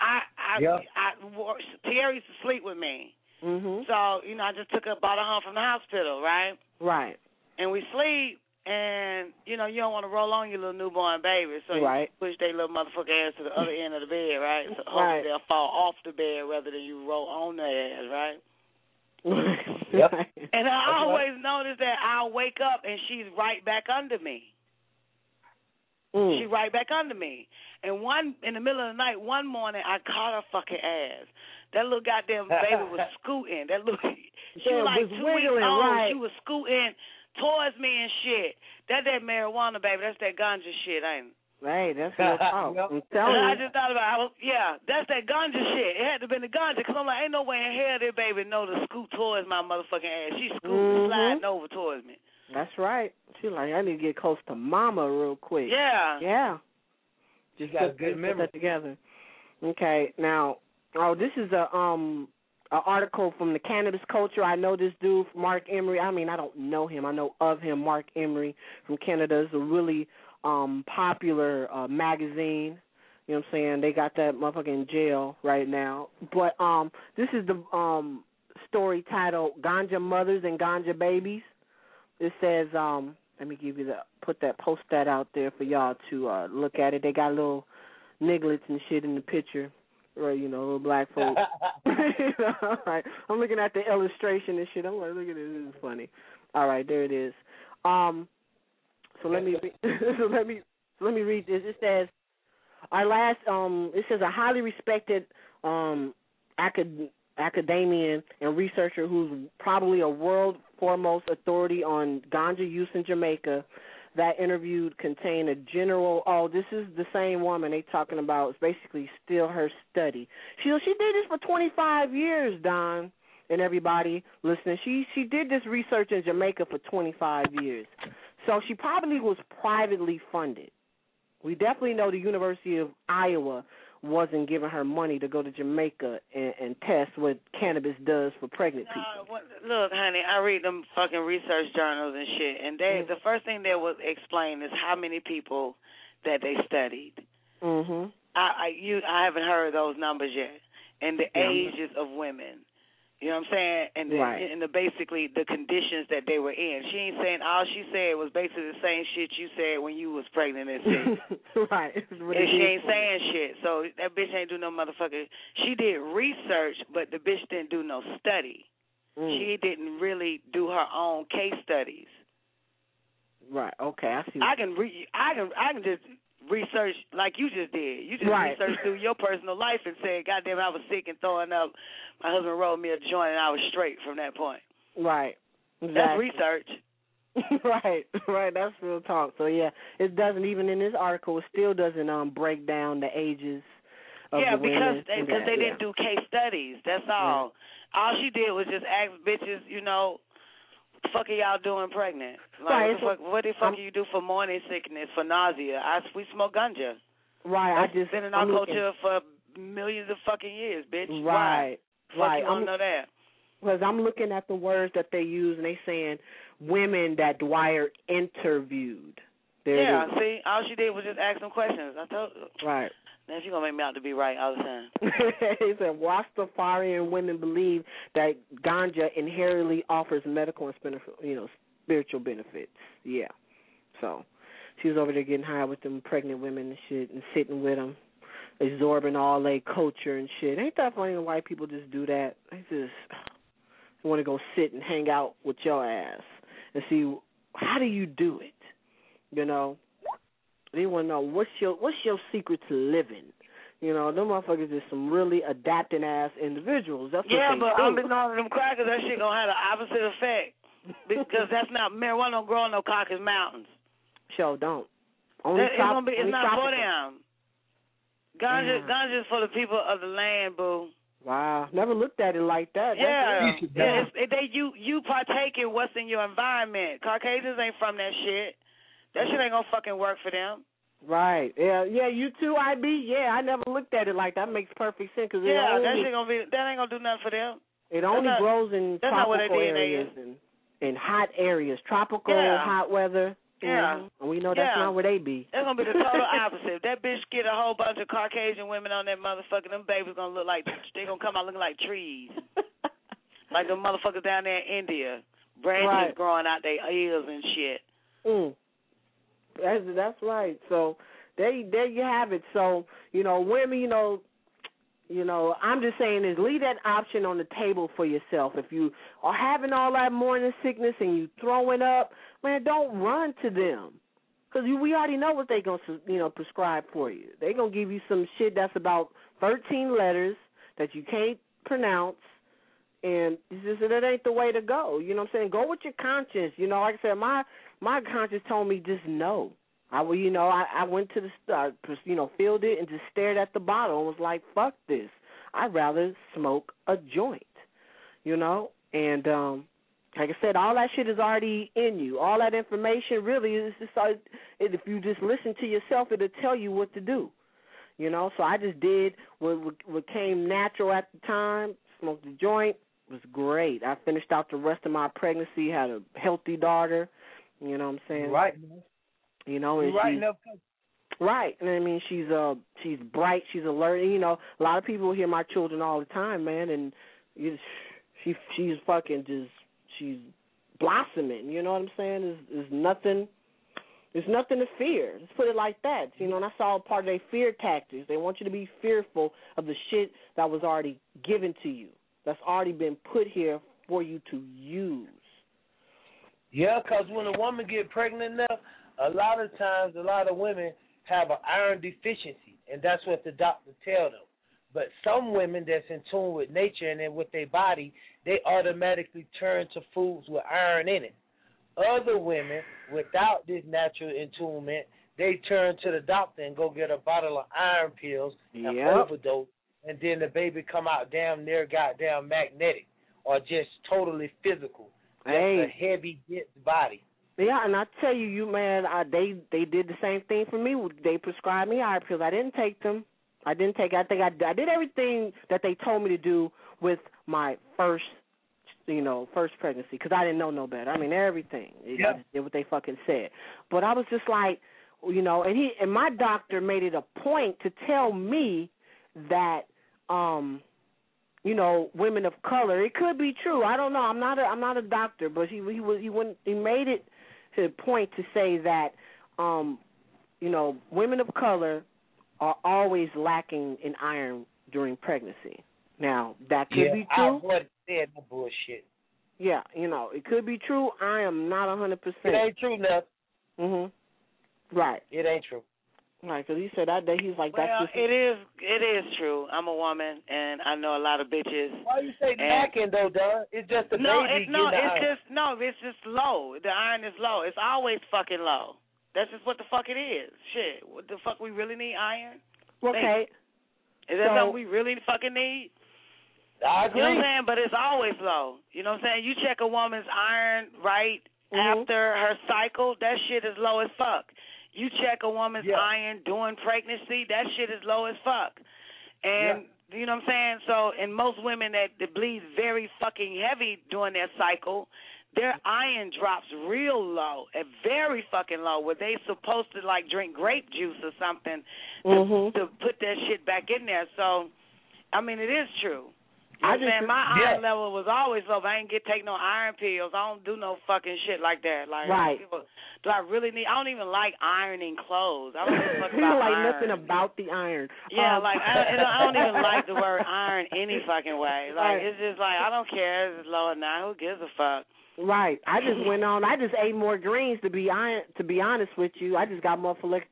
Tiara used to sleep with me. So, I just took her, brought her home from the hospital, right? Right. And we sleep, and, you don't want to roll on your little newborn baby, so you push their little motherfucker ass to the other end of the bed, right? So hopefully they'll fall off the bed rather than you roll on their ass, right? Yep. And I always notice that I'll wake up and she's right back under me. She's right back under me. And in the middle of the night, one morning, I caught her fucking ass. That little goddamn baby was scooting. She was like 2 weeks old. Right. She was scooting towards me and shit. That marijuana, baby. That's that ganja shit, ain't it? Right, that's what I'm telling you. I just thought about that's that ganja shit. It had to have been the ganja, because I'm like, ain't no way in hell this baby know to scoot towards my motherfucking ass. She scooting, sliding over towards me. That's right. She like, I need to get close to mama real quick. Yeah. Yeah. Just got a good memory. Put that together. Okay, now, this is a article from the Cannabis Culture. I know this dude, Mark Emery. I mean, I don't know him. I know of him, Mark Emery from Canada. Is a really popular magazine. You know what I'm saying? They got that motherfucker in jail right now. But this is the story titled Ganja Mothers and Ganja Babies. It says, let me give you post that out there for y'all to look at it. They got little nigglets and shit in the picture. Right, little black folks. All right. I'm looking at the illustration and shit. I'm like, look at this. This is funny. All right, there it is. So let me read this. It says it says a highly respected academician and researcher who's probably a world foremost authority on ganja use in Jamaica. That interviewed contained a general. This is the same woman they talking about. It's basically still her study. She did this for 25 years, Don, and everybody listening. She did this research in Jamaica for 25 years. So she probably was privately funded. We definitely know the University of Iowa wasn't giving her money to go to Jamaica and test what cannabis does for pregnant people. Look, honey, I read them fucking research journals and shit, and the first thing they was explained is how many people that they studied. I haven't heard those numbers yet, and the ages of women. You know what I'm saying? And basically the conditions that they were in. She ain't saying, all she said was basically the same shit you said when you was pregnant and sick. Right. And she ain't saying shit. So that bitch ain't do no motherfucker. She did research, but the bitch didn't do no study. She didn't really do her own case studies. Right. Okay. I see. I can just research like you just did. You just researched through your personal life and said, goddamn, I was sick and throwing up. My husband rolled me a joint and I was straight from that point. Right. Exactly. That's research. Right. That's real talk. So, yeah, it doesn't, even in this article, it still doesn't break down the ages of the women. Yeah, because they didn't do case studies. That's all. All she did was just ask bitches, what the fuck are y'all doing pregnant? Like, what the fuck do you do for morning sickness, for nausea? We smoke ganja. Right. That's been in our culture for millions of fucking years, bitch. Right. Why? You want to know that? Because I'm looking at the words that they use, and they saying women that Dwyer interviewed. See, all she did was just ask some questions. I told. Right. Now you're gonna make me out to be right all the time. He said Rastafarian women believe that ganja inherently offers medical and spiritual benefits. Yeah. So she was over there getting high with them pregnant women and shit, and sitting with them, absorbing all their culture and shit. Ain't that funny when white people just do that? They just want to go sit and hang out with your ass and see how do you do it. You know, they want to know what's your secret to living. You know, them motherfuckers is some really adapting ass individuals. That's what they but do. I've been on them crackers. That shit gonna have the opposite effect because that's not marijuana. Don't grow in no Caucasus Mountains. Sure don't. It's not for them. Ganja's for the people of the land, boo. Wow, never looked at it like that. You partake in what's in your environment. Caucasians ain't from that shit. That shit ain't gonna fucking work for them. Right. Yeah. You too, IB. Yeah, I never looked at it like that. Makes perfect sense because that shit that ain't gonna do nothing for them. It only grows in tropical areas and hot areas, tropical hot weather. Yeah. And we know that's not where they be. It's going to be the total opposite. If that bitch get a whole bunch of Caucasian women on that motherfucker, them babies going to look like, they going to come out looking like trees. Like the motherfuckers down there in India. Branches growing out their ears and shit. That's right. So there you have it. So, women, I'm just saying is leave that option on the table for yourself. If you are having all that morning sickness and you throwing up, man, don't run to them because we already know what they're going to, prescribe for you. They're going to give you some shit that's about 13 letters that you can't pronounce, and that ain't the way to go. You know what I'm saying? Go with your conscience. Like I said, my conscience told me just no. I went to the store, filled it and just stared at the bottle and was like, fuck this. I'd rather smoke a joint, and like I said, all that shit is already in you. All that information really is just, if you just listen to yourself, it'll tell you what to do, So I just did what came natural at the time, smoked the joint, was great. I finished out the rest of my pregnancy, had a healthy daughter, you know what I'm saying? Right. And right. And I mean, she's bright, she's alert. A lot of people hear my children all the time, man, and she's fucking just, she's blossoming. You know what I'm saying? There's nothing to fear. Let's put it like that. And that's all part of their fear tactics. They want you to be fearful of the shit that was already given to you, that's already been put here for you to use. Yeah, because when a woman get pregnant enough, a lot of times, a lot of women have an iron deficiency, and that's what the doctor tells them. But some women that's in tune with nature and then with their body, they automatically turn to foods with iron in it. Other women, without this natural attunement, they turn to the doctor and go get a bottle of iron pills and overdose, and then the baby come out damn near goddamn magnetic or just totally physical. Just a heavy, dense body. Yeah, and I tell you, man, they did the same thing for me. They prescribed me iron pills. I didn't take them. I think I did everything that they told me to do with my first pregnancy because I didn't know no better. I mean, everything. I just did what they fucking said. But I was just like, and my doctor made it a point to tell me that, women of color. It could be true. I don't know. I'm not a doctor, but he made it to a point to say that, women of color are always lacking in iron during pregnancy. Now, that could be true. I said no bullshit. Yeah, it could be true. I am not 100%. It ain't true, nothing. Right. It ain't true. Right, because he said that day, he's like, well, that's just... it is true. I'm a woman, and I know a lot of bitches. Why you say lacking, though, Don? It's just the baby. It's just low. The iron is low. It's always fucking low. That's just what the fuck it is. Shit, what the fuck we really need iron? Okay. Is that something we really fucking need? I agree. You know what I'm saying? But it's always low. You know what I'm saying? You check a woman's iron after her cycle, that shit is low as fuck. You check a woman's iron during pregnancy, that shit is low as fuck. And you know what I'm saying? So, and most women that bleed very fucking heavy during their cycle, their iron drops real low, very fucking low, where they supposed to like drink grape juice or something to put that shit back in there. So, I mean, it is true. You know what I'm saying? My iron level was always low. But I ain't take no iron pills. I don't do no fucking shit like that. Like, do I really need? I don't even like ironing clothes. I don't give a fuck about like iron. nothing about the iron. Yeah, like I don't even like the word iron any fucking way. Like it's just like I don't care if it's low or not. Who gives a fuck? Right. I just went on. I just ate more greens to be honest with you. I just got more folic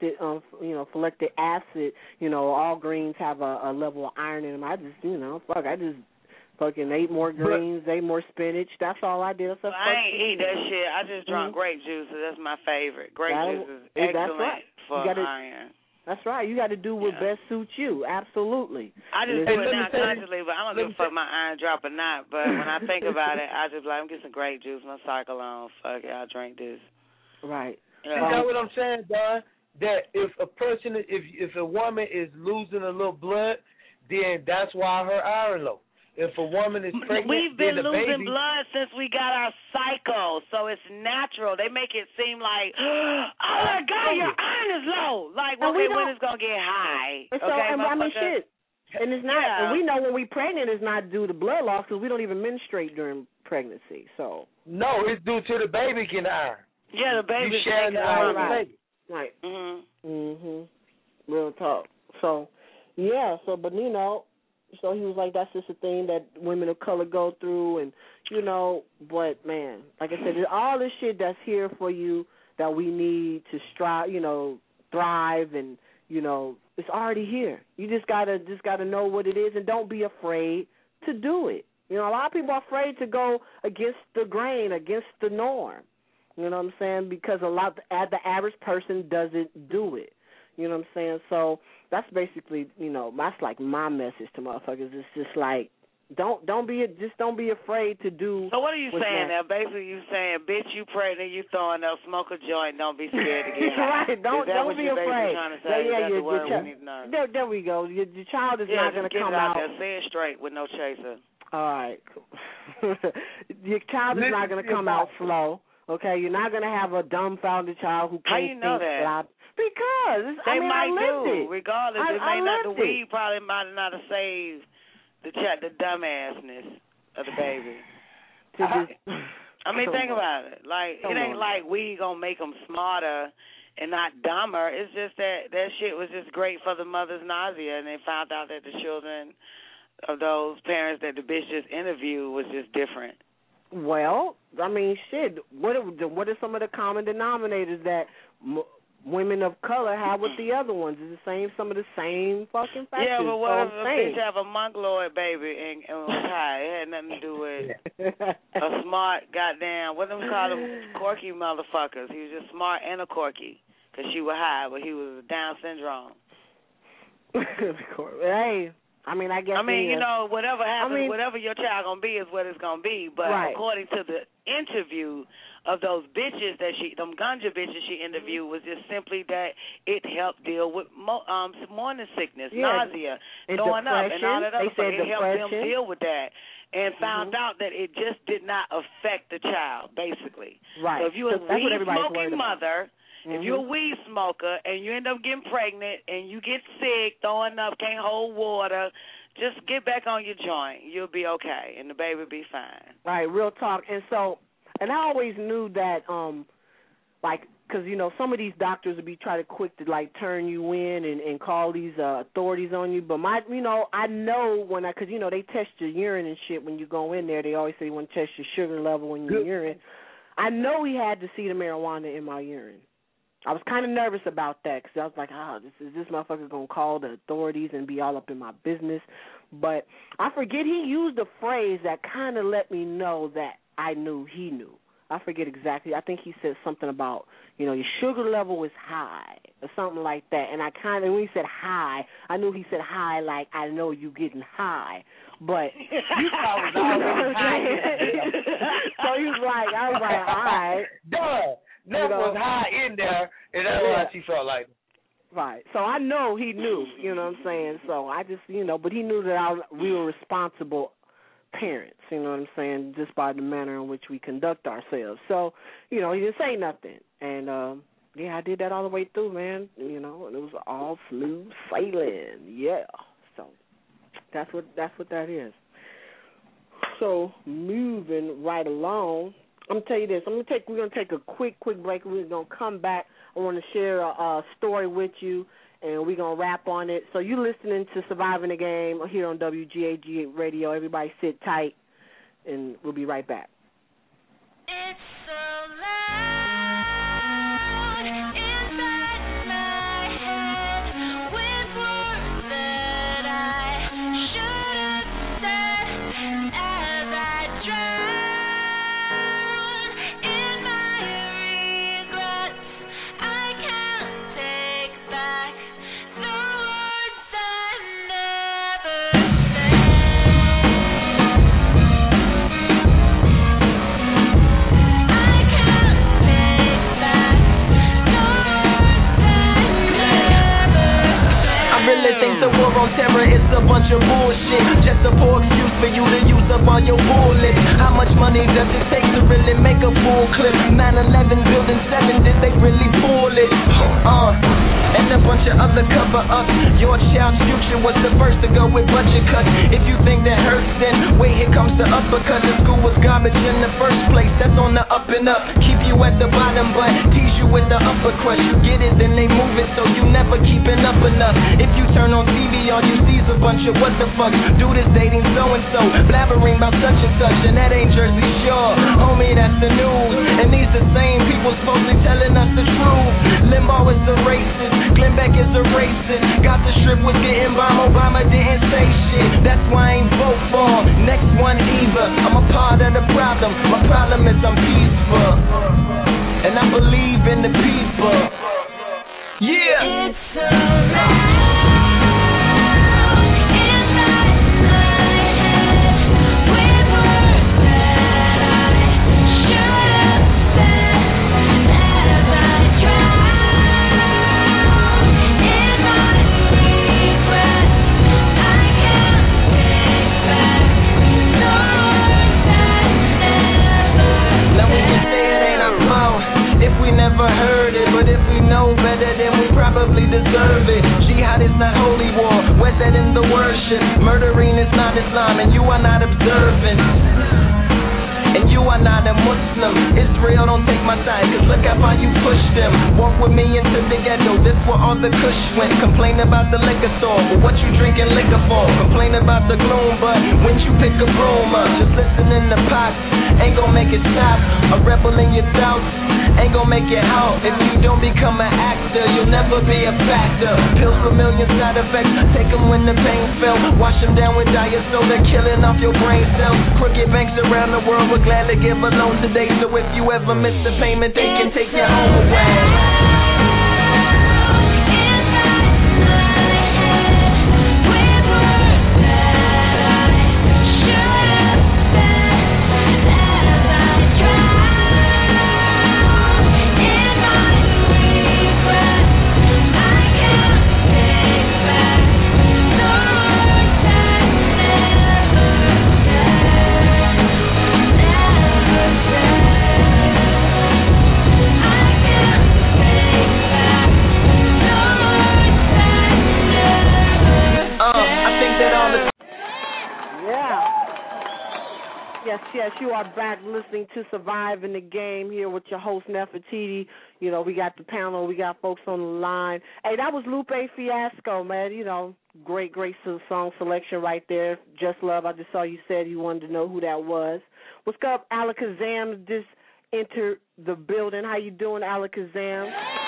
acid. You know, all greens have a level of iron in them. I just, I just fucking ate more greens, ate more spinach. That's all I did. I ain't eat that shit. I just drank grape juice. So that's my favorite. Grape juice is excellent for iron. That's right. You got to do what best suits you. Absolutely. I just do it now consciously, but I don't give a fuck my iron drop or not. But when I think about it, I just like, I'm getting some grape juice, my cycle on. Fuck it, I'll drink this. Right. You know what I'm saying, Don? That if a woman is losing a little blood, then that's why her iron low. If a woman is pregnant, we've been then the losing baby, blood since we got our cycle, so it's natural. They make it seem like, oh my God, your iron is low. Like, okay, when it's gonna get high? And so, I mean, shit. And it's not. And we know when we pregnant, it's not due to blood loss because we don't even menstruate during pregnancy. So no, it's due to the baby getting iron. Yeah, the baby sharing the iron with the baby. Right. Real talk. So, yeah. So, but so he was like, that's just a thing that women of color go through, and but man, like I said, there's all this shit that's here for you that we need to strive, thrive, and it's already here. You just gotta know what it is, and don't be afraid to do it. A lot of people are afraid to go against the grain, against the norm. You know what I'm saying? Because the average person doesn't do it. You know what I'm saying? So that's basically, that's like my message to motherfuckers. It's just like, don't be afraid to do. So what are you saying now? Basically, you saying, bitch, you pregnant, you throwing up, smoke a joint, don't be scared to get high. Right? Don't be afraid. Trying to say? There we go. Your child is not going to come out. Say it straight with no chaser. All right. Your child is not going to come out slow. Okay, you're not going to have a dumbfounded child who can't How you know think. that? Because they might do. Regardless, the weed probably might not have saved the dumbassness of the baby. I mean, think about it. Like, it ain't like weed gonna make them smarter and not dumber. It's just that shit was just great for the mother's nausea, and they found out that the children of those parents that the bitch just interviewed was just different. Well, I mean, shit. What are some of the common denominators that women of color have with the other ones? It's some of the same fucking factors. Yeah, but what if a bitch have a mongoloid baby and was high? It had nothing to do with a smart goddamn, what do we call them, quirky motherfuckers. He was just smart and a quirky because she was high, but he was Down syndrome. Hey. I mean, whatever happens, whatever your child gonna be is what it's gonna be. But according to the interview of those bitches them ganja bitches she interviewed, was just simply that it helped deal with morning sickness, nausea, and throwing up, depression. and all that other stuff. It helped them deal with that, and found out that it just did not affect the child, basically. Right. So if you're a weed-smoking mother. If you're a weed smoker and you end up getting pregnant and you get sick, throwing up, can't hold water, just get back on your joint. You'll be okay, and the baby will be fine. Right, real talk. And I always knew that, because, some of these doctors would be trying to quick to, turn you in and call these authorities on you. But, I know because, they test your urine and shit when you go in there. They always say you want to test your sugar level in your urine. I know he had to see the marijuana in my urine. I was kind of nervous about that because I was like, is this motherfucker going to call the authorities and be all up in my business? But I forget he used a phrase that kind of let me know that I knew he knew. I forget exactly. I think he said something about, your sugar level was high or something like that. And I when he said high, I knew he said high like I know you getting high. But you thought it was high. So he was like, I was like, all right. Duh. That was high in there, and that's why she felt like it. Right. So I know he knew, you know what I'm saying? So I just, but he knew that we were responsible parents, you know what I'm saying, just by the manner in which we conduct ourselves. So, he didn't say nothing. And, I did that all the way through, man, and it was all smooth sailing, yeah. So that's what that is. So moving right along, I'm gonna tell you this. We're gonna take a quick break. We're gonna come back. I want to share a story with you, and we're gonna wrap on it. So you listening to Surviving the Game here on WGAG Radio. Everybody sit tight, and we'll be right back. It's so loud inside my head with words that I should have said as I drown in my regrets. I can't take back the words I never said. Think the war on terror is a bunch of bullshit. Just a poor excuse for you to use up all your bullets. How much money does it take to really make a full clip? 9/11 building 7, did they really pull it? And a bunch of other cover-ups. Your child's future was the first to go with budget cuts. If you think that hurts, then wait, here comes the uppercut. The school was garbage in the first place. That's on the up and up. Keep you at the bottom, but tease you with the upper crust. You get it, then they move it, so you never keeping up enough. If you turn on TV, all you see is a bunch of what the fuck. Dude is dating so-and-so, blabbering about such and such, and that ain't Jersey Shore. Homie, that's the news. And these the same people supposedly telling us the truth. Limbaugh is a racist, Glenn Beck is a racist. Got the strip was getting bombed, Obama didn't say shit. That's why I ain't vote for him. Next one either. I'm a part of the problem. My problem is I'm peaceful, and I believe in the people. Yeah. It's so loud. Never heard it, but if we know better, then we probably deserve it. Jihad is not holy war, where's that in the worship? Murdering is not Islam, and you are not observant. And you are not a Muslim. Israel, don't take my side, cause look how far you pushed them. Walk with me into the ghetto, this where all the kush went. Complain about the liquor store, but what you drinking liquor for? Complain about the gloom, but when you pick a broom up, just listen in the pot, ain't gon' make it stop. A rebel in your doubts, ain't gon' make it out. If you don't become an actor, you'll never be a factor. Pills with million side effects, take them when the pain fell. Wash them down with diet soda, killing off your brain cells. Crooked banks around the world will glad to give a loan today. So if you ever miss the payment, they can take your home away. Yes, you are back listening to Surviving the Game here with your host, Nefertiti. You know, we got the panel, we got folks on the line. Hey, that was Lupe Fiasco, man. You know, great song selection right there. Just Love, I just saw you said you wanted to know who that was. What's up, Alakazam just entered the building. How you doing, Alakazam?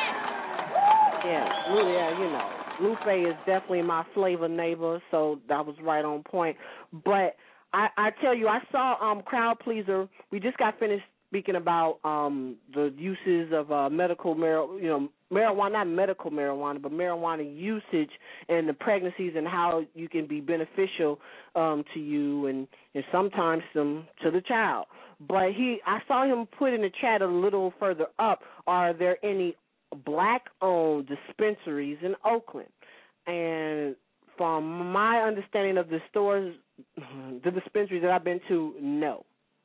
Yeah, you know, Lupe is definitely my flavor neighbor, so that was right on point. But I tell you, I saw Crowd Pleaser. We just got finished speaking about the uses of medical marijuana, not medical marijuana, but marijuana usage and the pregnancies and how you can be beneficial to you and sometimes to the child. But I saw him put in the chat a little further up, are there any black-owned dispensaries in Oakland? And from my understanding of the stores the dispensaries that I've been to, no.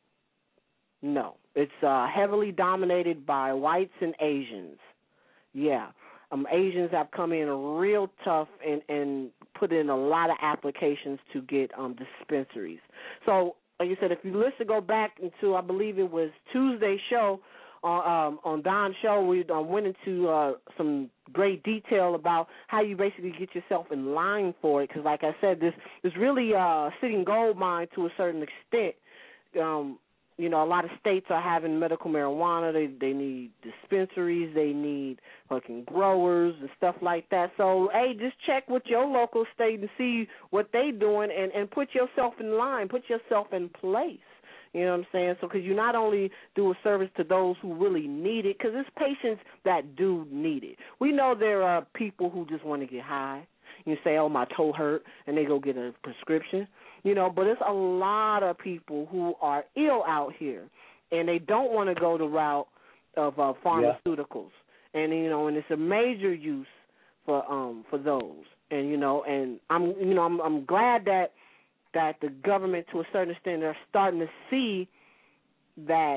It's heavily dominated by whites and Asians. Yeah. Asians have come in real tough and put in a lot of applications to get dispensaries. So, like you said, if you listen, go back into, I believe it was Tuesday's show, on Don's show, we went into some great detail about how you basically get yourself in line for it. Because, like I said, this really sitting gold mine to a certain extent. You know, a lot of states are having medical marijuana. They need dispensaries. They need fucking growers and stuff like that. So, hey, just check with your local state and see what they doing and put yourself in line, put yourself in place. You know what I'm saying? So, because you not only do a service to those who really need it, because there's patients that do need it. We know there are people who just want to get high. You say, oh, my toe hurt, and they go get a prescription. You know, but there's a lot of people who are ill out here, and they don't want to go the route of pharmaceuticals. Yeah. And, you know, and it's a major use for those. And, you know, and I'm glad that the government, to a certain extent, are starting to see that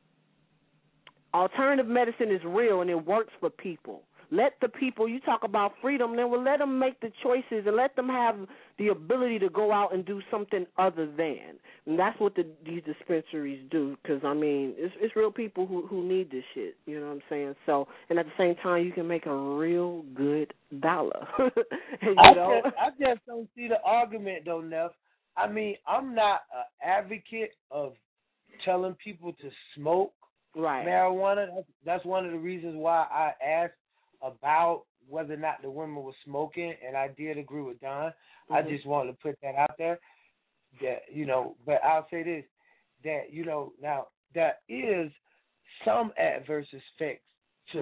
alternative medicine is real and it works for people. Let the people, you talk about freedom, then we'll let them make the choices and let them have the ability to go out and do something other than. And that's what these dispensaries do, because, I mean, it's real people who need this shit, you know what I'm saying? So, and at the same time, you can make a real good dollar. I just don't see the argument, though, Neff. I mean, I'm not an advocate of telling people to smoke marijuana. That's one of the reasons why I asked about whether or not the women were smoking, and I did agree with Don. Mm-hmm. I just wanted to put that out there. That, you know, but I'll say this, that, you know, now there is some adverse effects to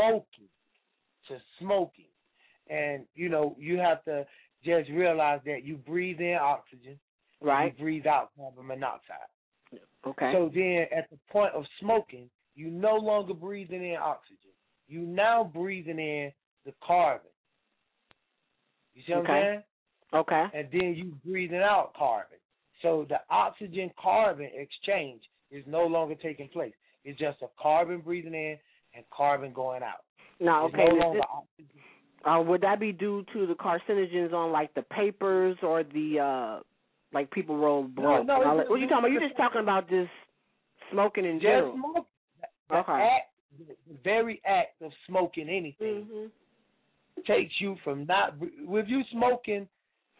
smoking. And, you know, you have to just realize that you breathe in oxygen, you breathe out carbon monoxide. Okay. So then at the point of smoking, you no longer breathing in oxygen. You now breathing in the carbon. You see what I'm saying? Okay. And then you breathing out carbon. So the oxygen-carbon exchange is no longer taking place. It's just a carbon breathing in and carbon going out. Now, okay. No longer oxygen. Would that be due to the carcinogens on, like, the papers or the, like, people roll blow? No. What are you talking about? You're just talking about just smoking in general. Just smoking. The very act of smoking anything takes you from not. If you smoking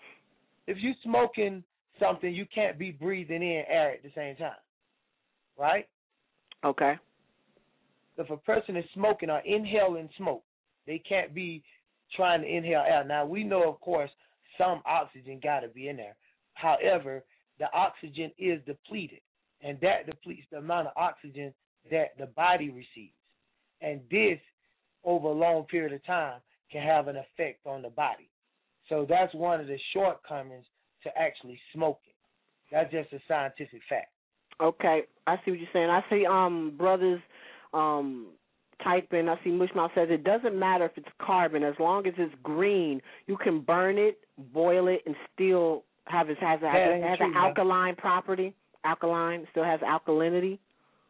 something, you can't be breathing in air at the same time, right? Okay. If a person is smoking or inhaling smoke, they can't be trying to inhale air. Now we know, of course, some oxygen got to be in there. However, the oxygen is depleted, and that depletes the amount of oxygen that the body receives. And this, over a long period of time, can have an effect on the body. So that's one of the shortcomings to actually smoking. That's just a scientific fact. Okay, I see what you're saying. I see brothers typing. I see Mushmouth says it doesn't matter if it's carbon. As long as it's green, you can burn it, boil it, and still have it has an alkaline property. Alkaline, still has alkalinity.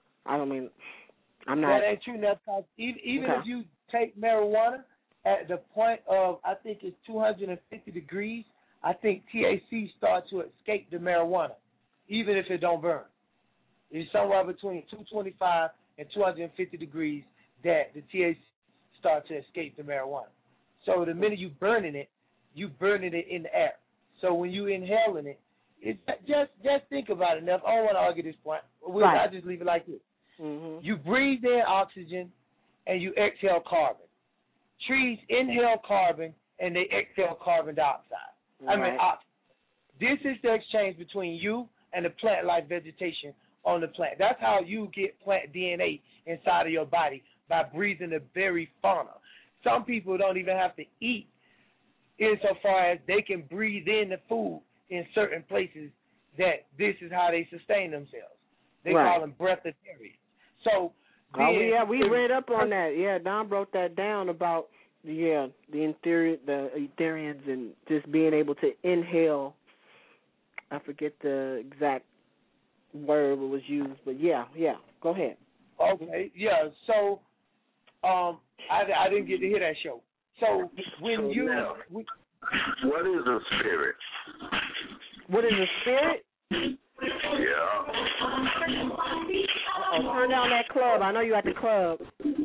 I'm not. That ain't true, because even if you take marijuana at the point of, I think it's 250 degrees, I think THC starts to escape the marijuana, even if it don't burn. It's somewhere between 225 and 250 degrees that the THC starts to escape the marijuana. So the minute you burning it in the air. So when you inhaling it, it's just think about it. Now, I don't want to argue this point. I just leave it like this. Mm-hmm. You breathe in oxygen and you exhale carbon. Trees inhale carbon and they exhale carbon dioxide. Oxygen. This is the exchange between you and the plant life vegetation on the plant. That's how you get plant DNA inside of your body, by breathing the very fauna. Some people don't even have to eat insofar as they can breathe in the food in certain places that this is how they sustain themselves. They call them breatharians. So, we read up on that. Yeah, Don broke that down about the Ethereans and just being able to inhale I forget the exact word that was used, but yeah. Go ahead. Okay, yeah. So, I didn't get to hear that show. So when what is a spirit? What is a spirit? Yeah. Turn down that club. I know you at the club.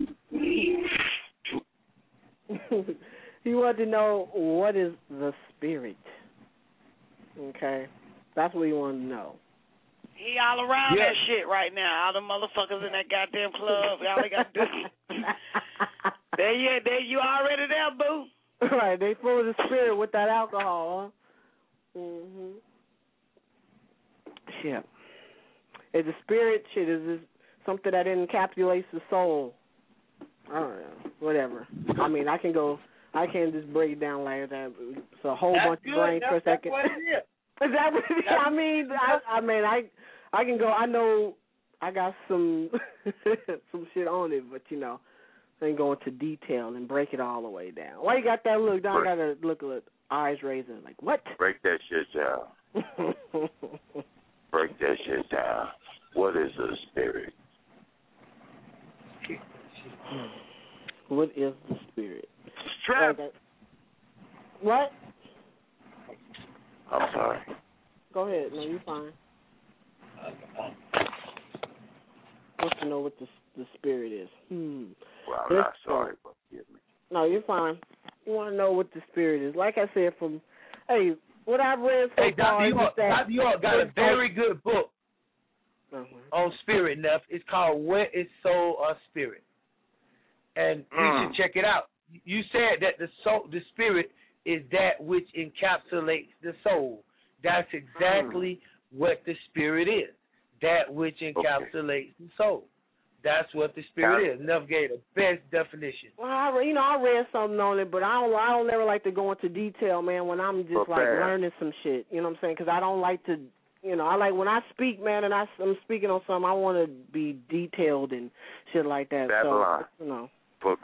He wanted to know what is the spirit. Okay, that's what he wanted to know. He all around that shit right now. All the motherfuckers in that goddamn club. All they got to do. There you already there, boo. Right, they full of the spirit with that alcohol, huh? Mhm. Shit. Is the spirit shit? Is this something that encapsulates the soul? I don't know. Whatever. I mean, I can't just break it down like that. It's a whole bunch of brains for a second. That's what it is. Is that what it is? I can go. I know I got some some shit on it, but I ain't go into detail and break it all the way down. Why you got that look? Don got a look at eyes raising like what? Break that shit down. Break that shit down. What is a spirit? What is the spirit? Strap. What? I'm sorry. Go ahead. No, you're fine. Wants to know what the spirit is. Well, I'm not sorry, but forgive me. No, you're fine. You want to know what the spirit is. Like I said, what I've read so far is that... Dr. York got a very good book on spirit, Neff. It's called What is Soul or Spirit? And you should check it out. You said that the spirit is that which encapsulates the soul. That's exactly what the spirit is. That which encapsulates the soul. That's what the spirit is. Neff gave the best definition. Well, I read something on it, but I don't ever like to go into detail, man, when I'm just learning some shit. You know what I'm saying? Because I don't like to, I like when I speak, man, and I'm speaking on something, I want to be detailed and shit like that. Babylon. So, For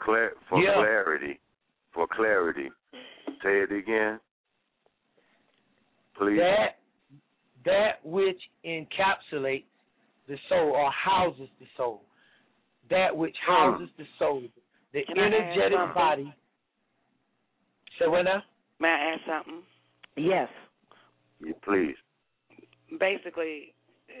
clarity, say it again, please. That which encapsulates the soul or houses the soul. That which houses the soul. The energetic body. Say what now? May I ask something? Yes. Yeah, please. Basically,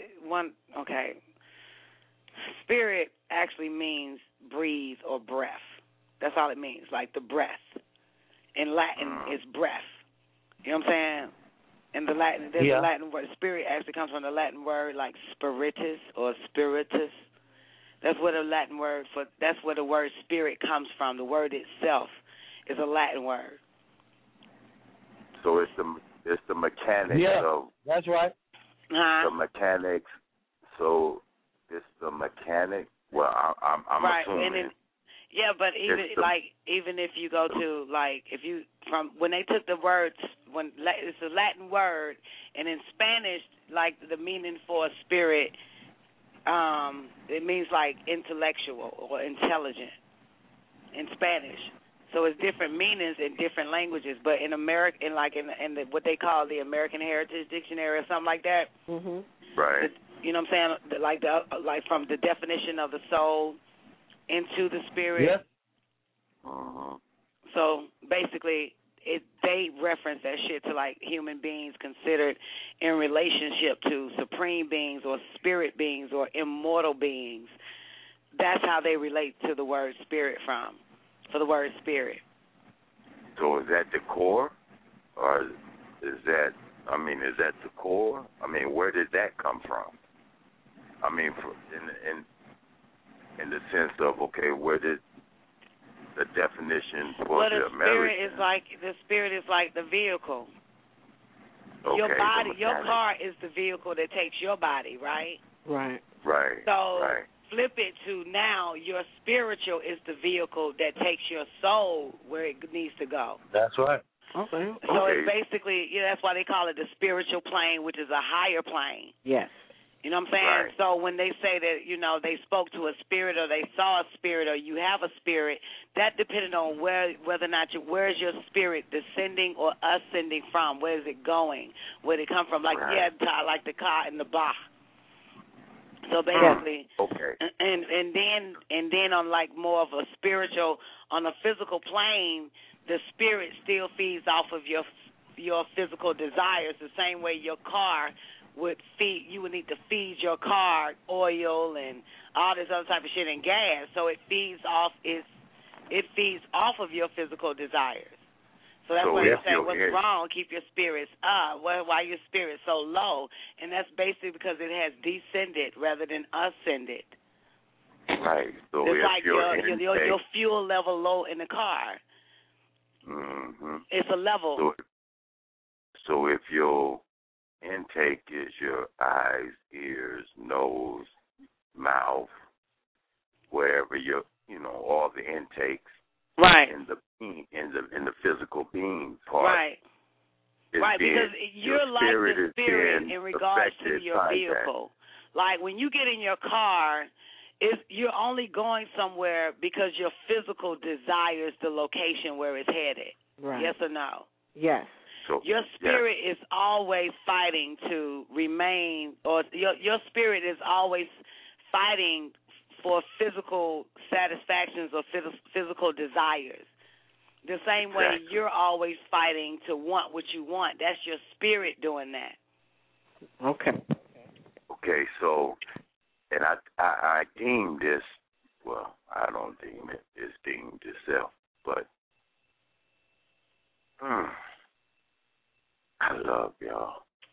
spirit actually means breathe or breath. That's all it means, like the breath. In Latin, it's breath. You know what I'm saying? In the Latin, there's a Latin word. Spirit actually comes from the Latin word like spiritus or spiritus. That's where that's where the word spirit comes from. The word itself is a Latin word. So it's the mechanics of. That's right. The mechanics. So it's the mechanic. Well, I'm right. assuming. But even if you go to when they took the words it's a Latin word, and in Spanish the meaning for spirit, it means like intellectual or intelligent in Spanish. So it's different meanings in different languages. But in America, in what they call the American Heritage Dictionary or something like that, right? You know what I'm saying? Like from the definition of the soul into the spirit. Yeah. So basically, they reference that shit to human beings considered in relationship to supreme beings or spirit beings or immortal beings. That's how they relate to the word spirit for the word spirit. So is that the core, or is that the core? Where did that come from? In the sense of where did the definition for the American? The spirit is like the vehicle. Okay, your body, your car is the vehicle that takes your body, right? Right. So flip it to now your spiritual is the vehicle that takes your soul where it needs to go. That's right. Okay. So it's basically, that's why they call it the spiritual plane, which is a higher plane. Yes. You know what I'm saying? Right. So when they say that, they spoke to a spirit or they saw a spirit or you have a spirit, that depended on whether or not where's your spirit descending or ascending from. Where is it going? Where did it come from? Like like the car in the Bach. So basically, okay. And then on like more of a spiritual, on a physical plane, the spirit still feeds off of your physical desires the same way your car you would need to feed your car oil and all this other type of shit and gas. So it feeds off of your physical desires. So that's why they say what's wrong, keep your spirits up. Why your spirit's so low? And that's basically because it has descended rather than ascended. Right. So it's if like your fuel level low in the car. Mm-hmm. It's a level. So if your intake is your eyes, ears, nose, mouth, wherever all the intakes, right, in the physical being part, right, because you're like the spirit in regards to your vehicle. Like when you get in your car, you're only going somewhere because your physical desires the location where it's headed. Right. Yes or no? Yes. Your spirit is always fighting to remain, or your spirit is always fighting for physical satisfactions or physical desires. The same way you're always fighting to want what you want. That's your spirit doing that. Okay, so, and I deem this, well, I don't deem it, it's deemed itself, but I love y'all.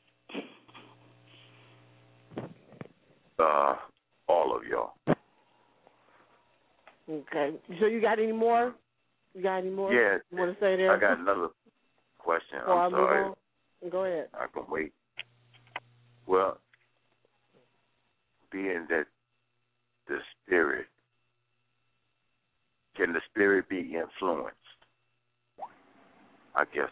All of y'all. Okay. So you got any more? Yeah. You want to say there? I got another question. I'm sorry. Go ahead. I can wait. Well, being that the spirit, can the spirit be influenced? I guess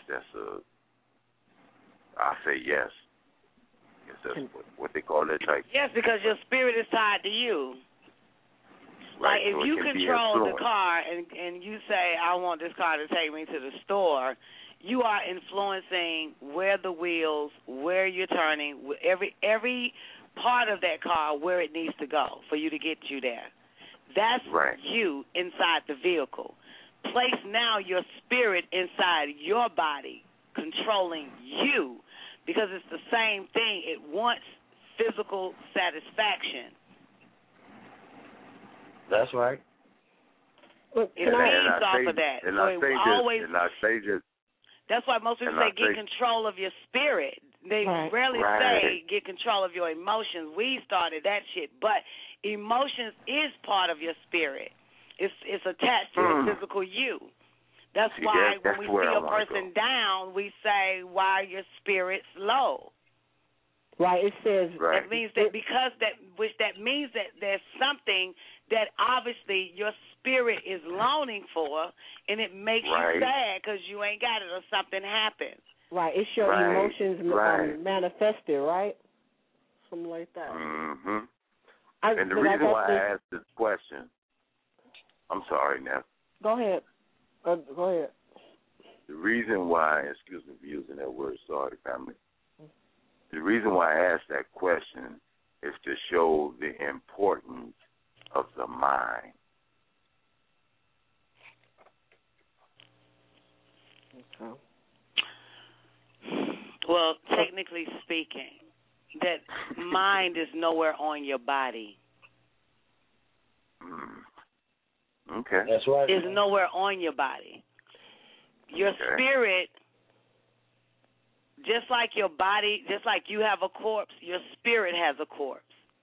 I say yes. I guess that's what they call that type. Yes, because your spirit is tied to you. Right, like if so you control the car and you say, I want this car to take me to the store, you are influencing where the wheels, where you're turning, every part of that car where it needs to go for you to get you there. That's you inside the vehicle. Place now your spirit inside your body, controlling you, because it's the same thing. It wants physical satisfaction. That's right. Look, it feeds off of that. That's why most people say get control of your spirit. They rarely say get control of your emotions. We started that shit, but emotions is part of your spirit. It's attached to the physical you. That's why when we see a person down, we say, why are your spirits low? Right, it says that means that that means that there's something that obviously your spirit is longing for, and it makes you sad because you ain't got it or something happens. Right, it's your emotions manifested, right? Something like that. Mm-hmm. And the reason why I asked this question, I'm sorry, Neff. Go ahead. Go ahead. The reason why, excuse me for using that word, sorry, family. The reason why I asked that question is to show the importance of the mind. Okay. Well, technically speaking, that mind is nowhere on your body. Okay. That's right. It's nowhere on your body. Your spirit, just like your body, just like you have a corpse, your spirit has a corpse.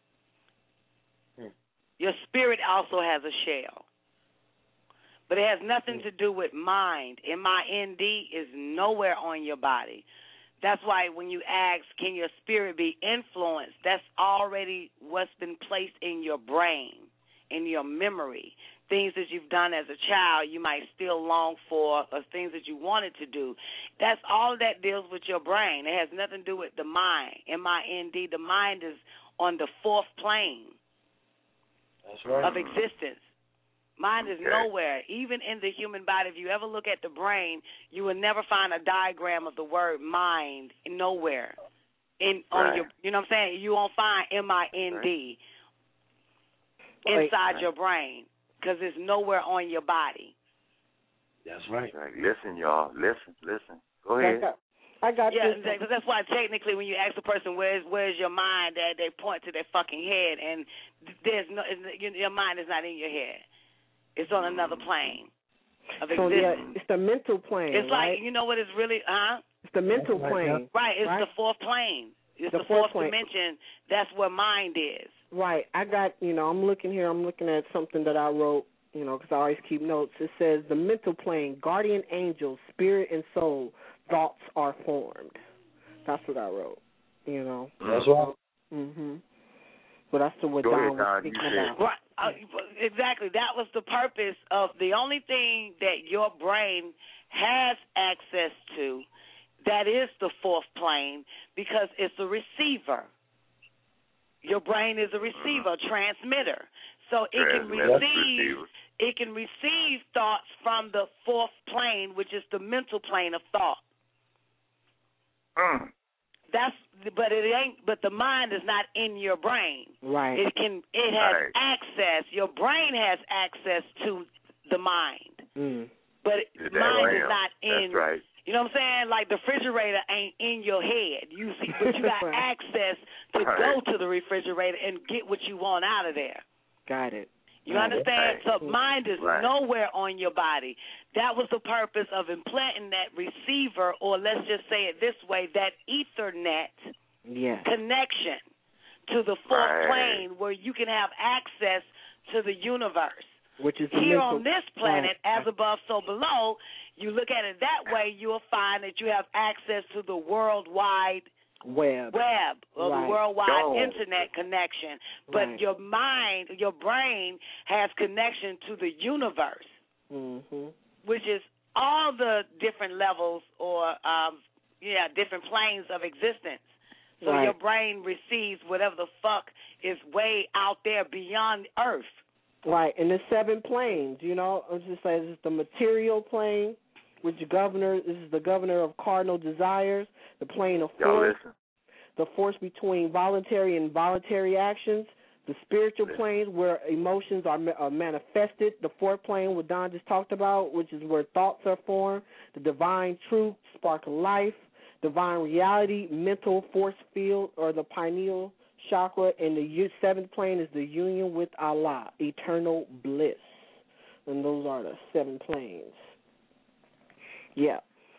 Your spirit also has a shell. But it has nothing to do with mind. M-I-N-D is nowhere on your body. That's why when you ask, can your spirit be influenced, that's already what's been placed in your brain, in your memory. Things that you've done as a child you might still long for, or things that you wanted to do. That's all that deals with your brain. It has nothing to do with the mind. M-I-N-D, the mind is on the fourth plane of existence. Mind is nowhere. Even in the human body, if you ever look at the brain, you will never find a diagram of the word mind nowhere. On your, you know what I'm saying? You won't find MIND inside your brain because it's nowhere on your body. That's right. Listen, y'all. Listen. Go ahead. I got yeah, this. because that's why technically when you ask a person where's your mind, they point to their fucking head, and there's no your mind is not in your head. It's on another plane of existence. Yeah, it's the mental plane. It's right? like, you know what it's really, It's the mental plane. Right, it's right? the fourth plane. It's the fourth plane. dimension. That's where mind is. Right. I got, I'm looking at something that I wrote, because I always keep notes. It says the mental plane, guardian angels, spirit and soul, thoughts are formed. That's what I wrote, That's right. Mm-hmm. But that's what Don was speaking about. Right. Exactly. That was the purpose of the only thing that your brain has access to, that is the fourth plane, because it's a receiver. Your brain is a receiver, transmitter. So it can receive thoughts from the fourth plane, which is the mental plane of thought. But the mind is not in your brain. Right. It has access. Your brain has access to the mind. But mind is not in. That's right. You know what I'm saying? Like the refrigerator ain't in your head. You see, but you got access to go to the refrigerator and get what you want out of there. Got it. You understand? So mind is nowhere on your body. That was the purpose of implanting that receiver, or let's just say it this way, that Ethernet connection to the fourth plane where you can have access to the universe. Which is here on this planet, as above, so below. You look at it that way, you'll find that you have access to the worldwide web or the worldwide internet connection. But your mind, your brain has connection to the universe, which is all the different levels or different planes of existence. So your brain receives whatever the fuck is way out there beyond Earth. Right, and there's 7 planes, It's just like it's the material plane, which this is the governor of cardinal desires, the plane of force, the force between voluntary and involuntary actions, the spiritual planes where emotions are manifested, the fourth plane, what Don just talked about, which is where thoughts are formed, the divine truth, spark of life, divine reality, mental force field, or the pineal chakra, and the 7th plane is the union with Allah, eternal bliss. And those are the 7 planes. Yeah.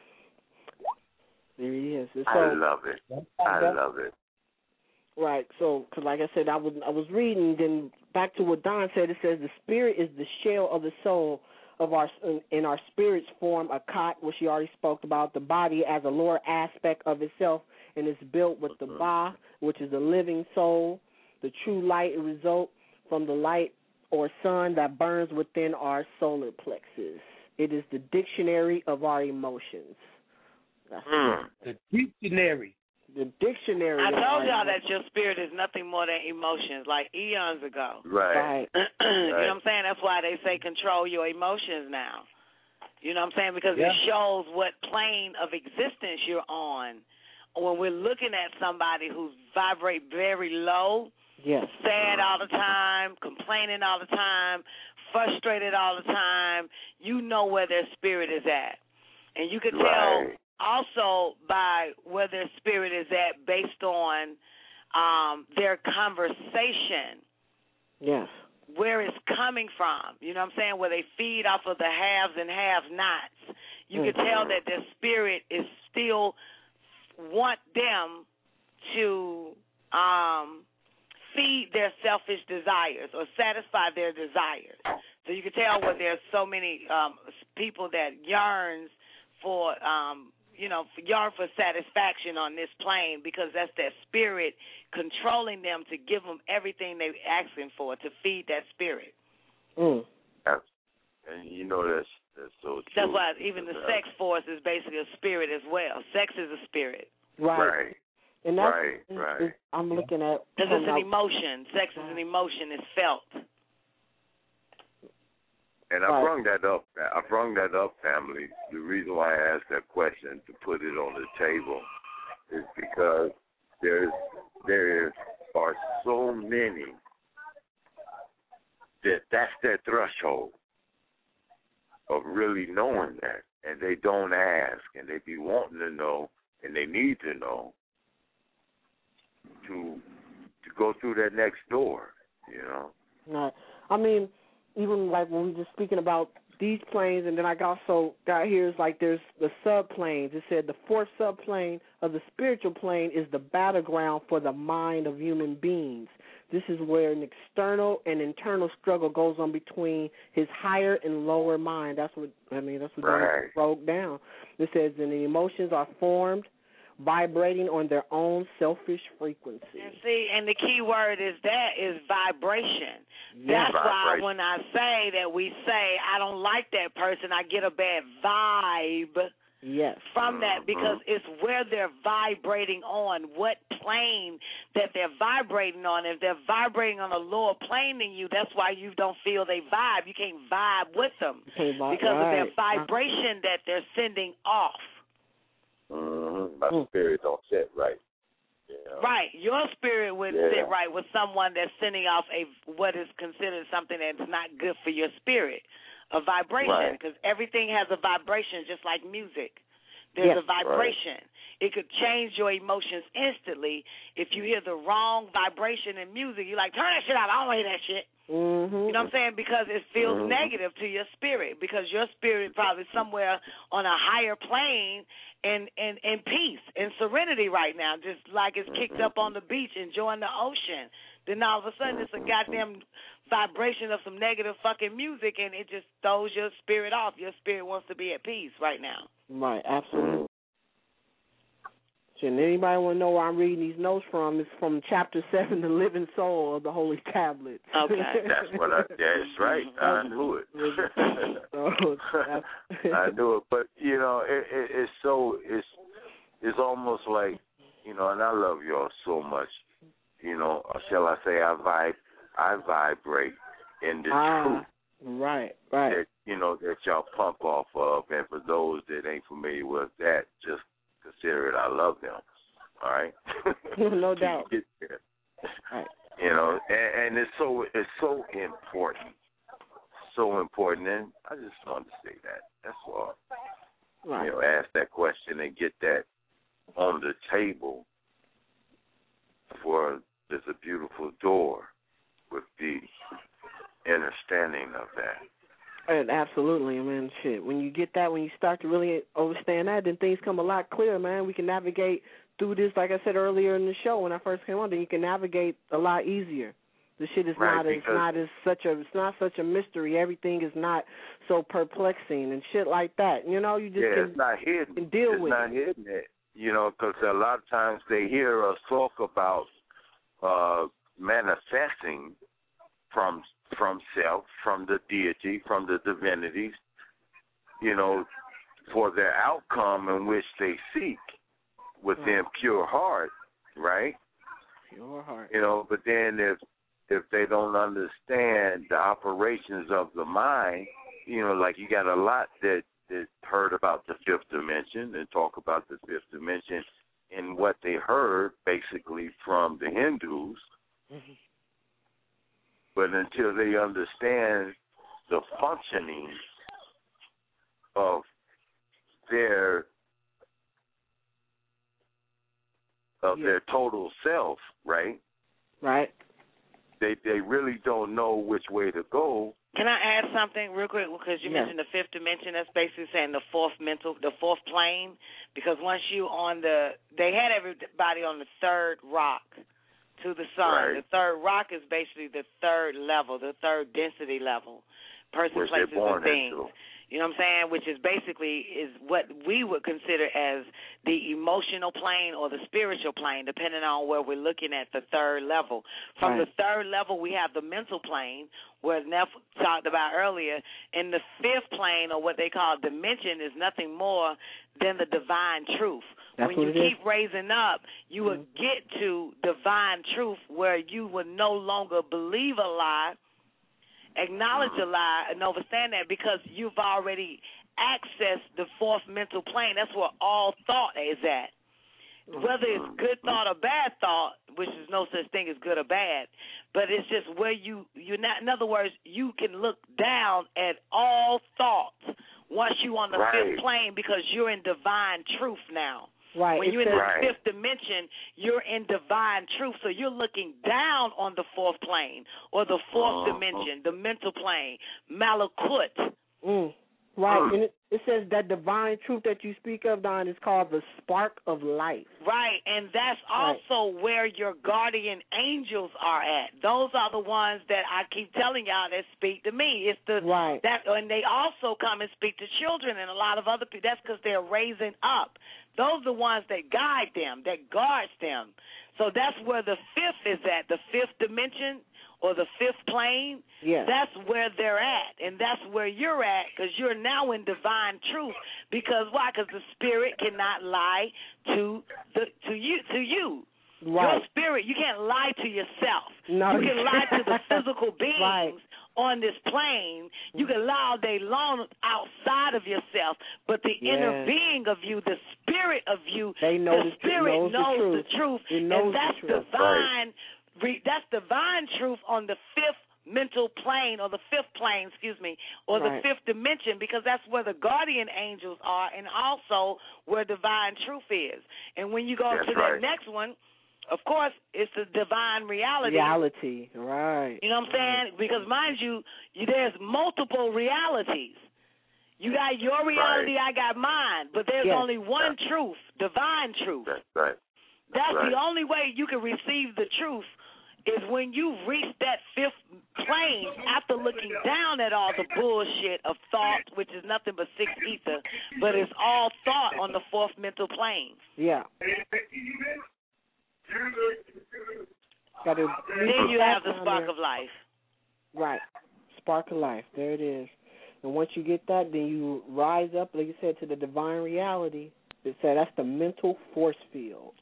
There he is. So, I love it. Right. So, because like I said, I was reading, then back to what Don said, it says the spirit is the shell of the soul of our spirits form a cot, which he already spoke about, the body as a lower aspect of itself, and it's built with the Ba, which is the living soul. The true light result from the light or sun that burns within our solar plexus. It is the dictionary of our emotions. That's the dictionary. The dictionary. I told y'all that your spirit is nothing more than emotions, like eons ago. Right. You know what I'm saying? That's why they say control your emotions now. You know what I'm saying? Because it shows what plane of existence you're on. When we're looking at somebody who's vibrate very low, sad all the time, complaining all the time, frustrated all the time, you know where their spirit is at. And you can tell also by where their spirit is at based on their conversation. Yes. Where it's coming from. You know what I'm saying? Where they feed off of the haves and have-nots. You can tell that their spirit is still want them to feed their selfish desires or satisfy their desires. So you can tell where there's so many people that yearns for satisfaction on this plane, because that's their spirit controlling them to give them everything they're asking for, to feed that spirit. And that's so true. That's why even the sex force is basically a spirit as well. Sex is a spirit. Right. And that's, right. I'm looking at because it's an emotion. Sex is an emotion. It's felt. And I brung that up, family. The reason why I asked that question to put it on the table is because there are so many that's their threshold of really knowing that, and they don't ask, and they be wanting to know, and they need to know to go through that next door, you know. Right. I mean, even like when we were just speaking about these planes, and then I also got here is like there's the subplanes. It said the fourth subplane of the spiritual plane is the battleground for the mind of human beings. This is where an external and internal struggle goes on between his higher and lower mind. That's what right. broke down. It says, and the emotions are formed, vibrating on their own selfish frequency. And see, and the key word is vibration. Yeah. That's why when I say that we say, I don't like that person, I get a bad vibe. Yes. From that, because it's where they're vibrating on, what plane that they're vibrating on. If they're vibrating on a lower plane than you, that's why you don't feel they vibe. You can't vibe with them because of their vibration that they're sending off. My spirit don't sit right. Yeah. Right. Your spirit would sit right with someone that's sending off what is considered something that's not good for your spirit. A vibration, because everything has a vibration, just like music. There's a vibration. It could change your emotions instantly. If you hear the wrong vibration in music, you're like, turn that shit out. I don't want to hear that shit. You know what I'm saying? Because it feels negative to your spirit, because your spirit probably somewhere on a higher plane in peace and serenity right now, just like it's kicked up on the beach enjoying the ocean. Then all of a sudden it's a goddamn vibration of some negative fucking music, and it just throws your spirit off. Your spirit wants to be at peace right now. Right, absolutely. And anybody want to know where I'm reading these notes from? It's from Chapter 7, The Living Soul of the Holy Tablets. Okay. That's right. I knew it. I knew it. But, you know, it's almost like, you know, and I love y'all so much, you know, or shall I say I vibrate in the truth. Right. That, you know, that y'all pump off of. And for those that ain't familiar with that, just consider it I love them. All right? No doubt. Right. You know, and it's so important. So important. And I just wanted to say that. That's all. Right. You know, ask that question and get that on the table for there's a beautiful door with the understanding of that. And absolutely, man. Shit. When you get that, when you start to really understand that, then things come a lot clearer, man. We can navigate through this, like I said earlier in the show when I first came on. Then you can navigate a lot easier. The shit is it's not such a mystery. Everything is not so perplexing and shit like that. You know, you just it's not hidden. Can deal with it. It's not hidden. You know, because a lot of times they hear us talk about manifesting from self, from the deity, from the divinities, you know, for their outcome in which they seek within pure heart, right? Pure heart. You know, but then if they don't understand the operations of the mind, you know, like you got a lot that heard about the fifth dimension and talk about the fifth dimension and what they heard basically from the Hindus. But until they understand the functioning of their total self, right? Right. They really don't know which way to go. Can I add something real quick? Because you mentioned the fifth dimension. That's basically saying the fourth plane. Because once you they had everybody on the third rock to the sun. Right. The third rock is basically the third level, the third density level, person, places, and things. Into. You know what I'm saying? Which is basically is what we would consider as the emotional plane or the spiritual plane, depending on where we're looking at the third level. From the third level, we have the mental plane, where Neff talked about earlier. And the fifth plane, or what they call dimension, is nothing more than the divine truth, That's when you what it keep raising up, you will get to divine truth where you will no longer believe a lie, acknowledge a lie, and understand that because you've already accessed the fourth mental plane. That's where all thought is at. Whether it's good thought or bad thought, which is no such thing as good or bad, but it's just where you're not. In other words, you can look down at all thoughts once you're on the fifth plane because you're in divine truth now. Right. When you're in the fifth dimension, you're in divine truth. So you're looking down on the fourth plane or the fourth dimension, the mental plane, Malakut. Right, and it says that divine truth that you speak of, Don, is called the spark of life. Right, and that's also where your guardian angels are at. Those are the ones that I keep telling y'all that speak to me. It's the that, and they also come and speak to children and a lot of other people. That's because they're raising up. Those are the ones that guide them, that guards them. So that's where the fifth is at, the fifth dimension. Or the fifth plane, that's where they're at, and that's where you're at, because you're now in divine truth. Because why? Because the spirit cannot lie to you. Your spirit, you can't lie to yourself. No, you can lie to the physical beings on this plane. You can lie all day long outside of yourself, but the inner being of you, the spirit of you, the spirit knows the truth, and that's divine. That's divine truth on the fifth mental plane, or the fifth plane, or the fifth dimension, because that's where the guardian angels are, and also where divine truth is. And when you go to the next one, of course, it's the divine reality. Reality, right. You know what I'm saying? Because, mind you, there's multiple realities. You got your reality, I got mine, but there's only one truth, divine truth. That's the only way you can receive the truth is when you reach that fifth plane after looking down at all the bullshit of thought, which is nothing but six ether, but it's all thought on the fourth mental plane. Yeah. Then you have the spark of life. Right. Spark of life. There it is. And once you get that, then you rise up, like you said, to the divine reality. It said that's the mental force field.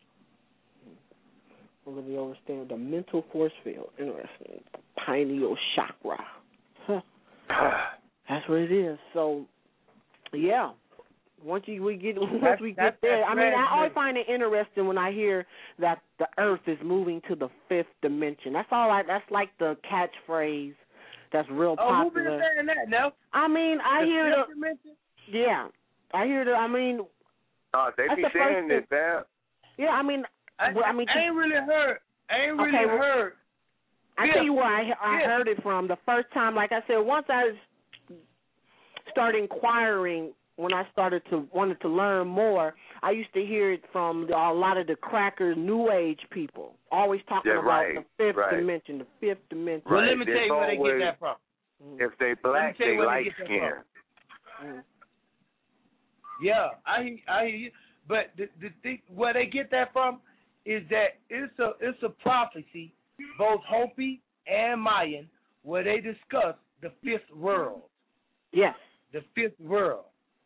Really understand the mental force field. Interesting. Pineal chakra. Huh. That's what it is. So, yeah. Once we get there, I mean, I always find it interesting when I hear that the Earth is moving to the fifth dimension. That's like the catchphrase that's real popular. Who been saying that? No. I mean, I hear fifth dimension? Yeah, I hear the. I mean, they be saying this, man. Yeah, I mean. I ain't really heard. I tell you where I heard it from. The first time, like I said, once I started inquiring, when I wanted to learn more, I used to hear it from a lot of the cracker New Age people, always talking about the fifth dimension, the fifth dimension. Well, let me tell you where they get that from. If they black, they light skin. Yeah, I hear you. But the thing, where they get that from is that it's a prophecy, both Hopi and Mayan, where they discuss the fifth world. Yes. The fifth world.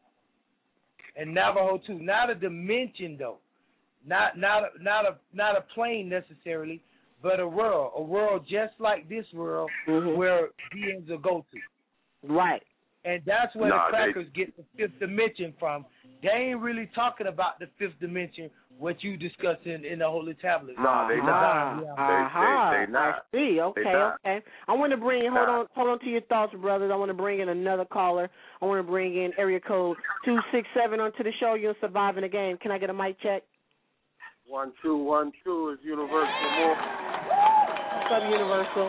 And Navajo too. Not a dimension though. Not a plane necessarily, but a world just like this world where beings will go to. Right. And that's where the crackers get the fifth dimension from. They ain't really talking about the fifth dimension, what you discuss in the Holy Tablet. No, they not. They not. I see. Okay. I want to bring hold on to your thoughts, brothers. I want to bring in another caller. I want to bring in area code 267 onto the show. You're surviving the game. Can I get a mic check? 1212 is Universal. What's up, Universal?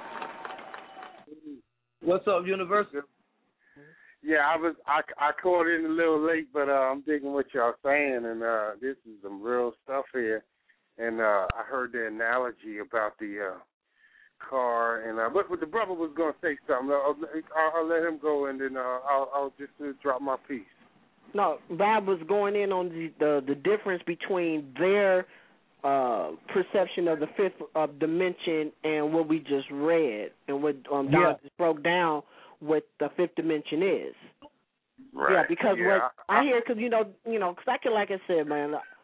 What's up, Universal? Yeah, I caught in a little late, but I'm digging what y'all saying, and this is some real stuff here. And I heard the analogy about the car, and but the brother was going to say something. I'll let him go, and then I'll just drop my piece. No, Bob was going in on the difference between their perception of the fifth dimension and what we just read, and what Don just broke down what the fifth dimension is. Right. Yeah, because what I hear, because you know, because like I said, man,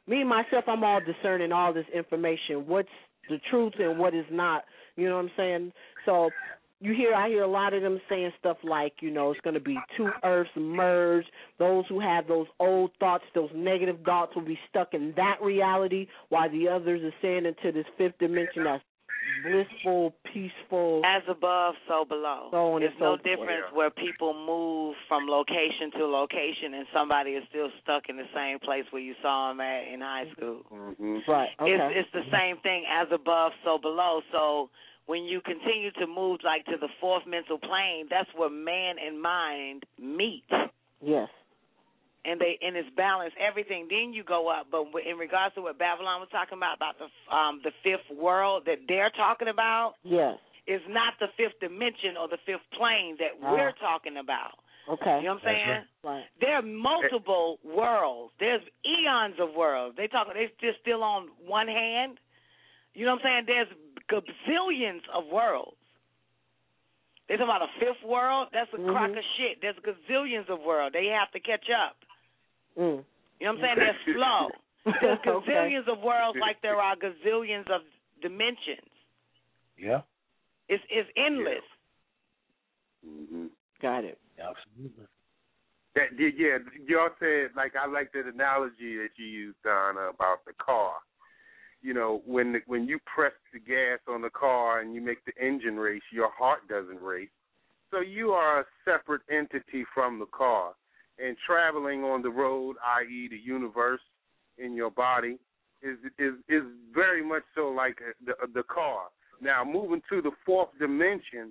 me myself, I'm all discerning all this information. What's the truth and what is not. You know what I'm saying? So I hear a lot of them saying stuff like, it's going to be two earths merged. Those who have those old thoughts, those negative thoughts, will be stuck in that reality, while the others are saying into this fifth dimension that's blissful, peaceful. As above, so below. So There's no difference where people move from location to location and somebody is still stuck in the same place where you saw them at in high school. Mm-hmm. Right. Okay. It's the same thing, as above, so below. So when you continue to move like to the fourth mental plane, that's where man and mind meet. Yes. And it's balanced, everything. Then you go up. But in regards to what Babylon was talking about the fifth world that they're talking about, yes, is not the fifth dimension or the fifth plane that we're talking about. Okay. You know what I'm saying? Right. There are multiple worlds. There's eons of worlds. They're just still on one hand. You know what I'm saying? There's gazillions of worlds. They're talking about a fifth world. That's a crock of shit. There's gazillions of worlds. They have to catch up. You know what I'm saying? They're slow. There's gazillions of worlds like there are gazillions of dimensions. Yeah. It's endless. Mm-hmm. Got it. Absolutely. Yeah, y'all said, I like that analogy that you used, Donna, about the car. When you press the gas on the car and you make the engine race, your heart doesn't race. So you are a separate entity from the car. And traveling on the road, i.e. the universe in your body, is very much so like the car. Now, moving to the fourth dimension,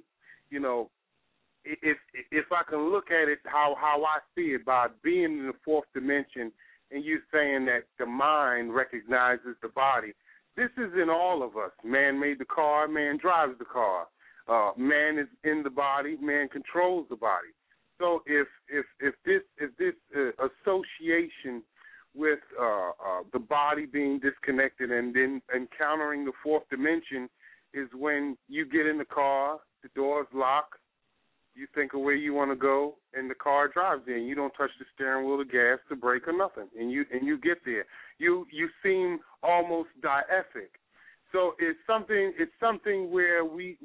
if I can look at it how I see it, by being in the fourth dimension and you saying that the mind recognizes the body, this is in all of us. Man made the car, man drives the car. Man is in the body, man controls the body. So if this association with the body being disconnected and then encountering the fourth dimension is when you get in the car, the doors lock, you think of where you want to go, and the car drives in. You don't touch the steering wheel, the gas, the brake, or nothing, and you get there. You seem almost deific. So it's something where we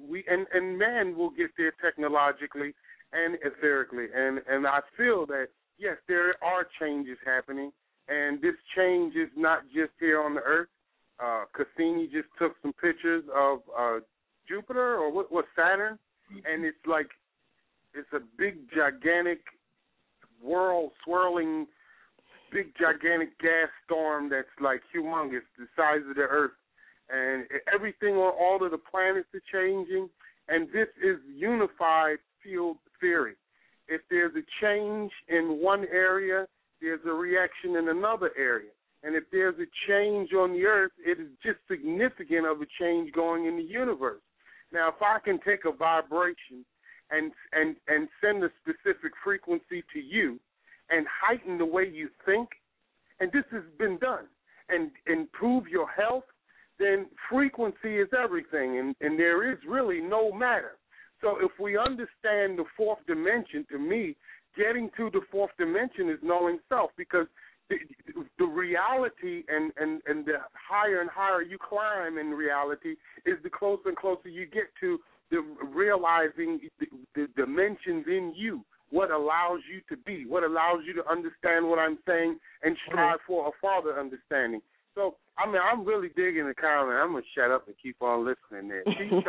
man will get there technologically and etherically, and I feel that yes, there are changes happening, and this change is not just here on the earth. Cassini just took some pictures of Jupiter or what Saturn, and it's like it's a big gigantic world swirling, big gigantic gas storm that's like humongous, the size of the earth, and everything on all of the planets are changing, and this is unified field theory. If there's a change in one area, there's a reaction in another area. And if there's a change on the earth, it is just significant of a change going in the universe. Now, if I can take a vibration and send a specific frequency to you and heighten the way you think, and this has been done, and improve your health, then frequency is everything, and there is really no matter. So if we understand the fourth dimension, to me, getting to the fourth dimension is knowing self, because the reality and the higher and higher you climb in reality is the closer and closer you get to the realizing the dimensions in you, what allows you to be, what allows you to understand what I'm saying and strive for a farther understanding. So, I'm really digging the comment. I'm going to shut up and keep on listening there.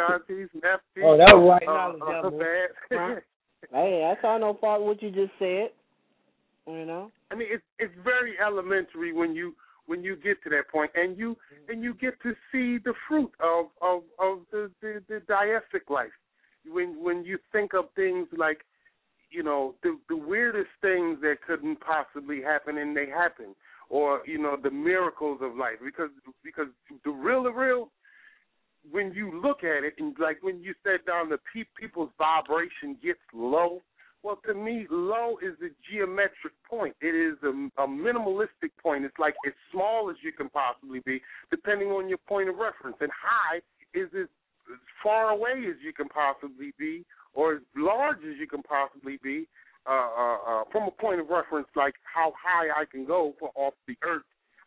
Oh, that was right knowledge. Hey, that's all no fault what you just said. You know? I mean, it's very elementary when you get to that point, and you get to see the fruit of the deific life. When you think of things like, the weirdest things that couldn't possibly happen, and they happen, or the miracles of life, because the real, when you look at it, and like when you said down the people's vibration gets low. Well, to me, low is a geometric point. It is a minimalistic point. It's like as small as you can possibly be, depending on your point of reference. And high is as far away as you can possibly be, or as large as you can possibly be, from a point of reference, like how high I can go off the earth.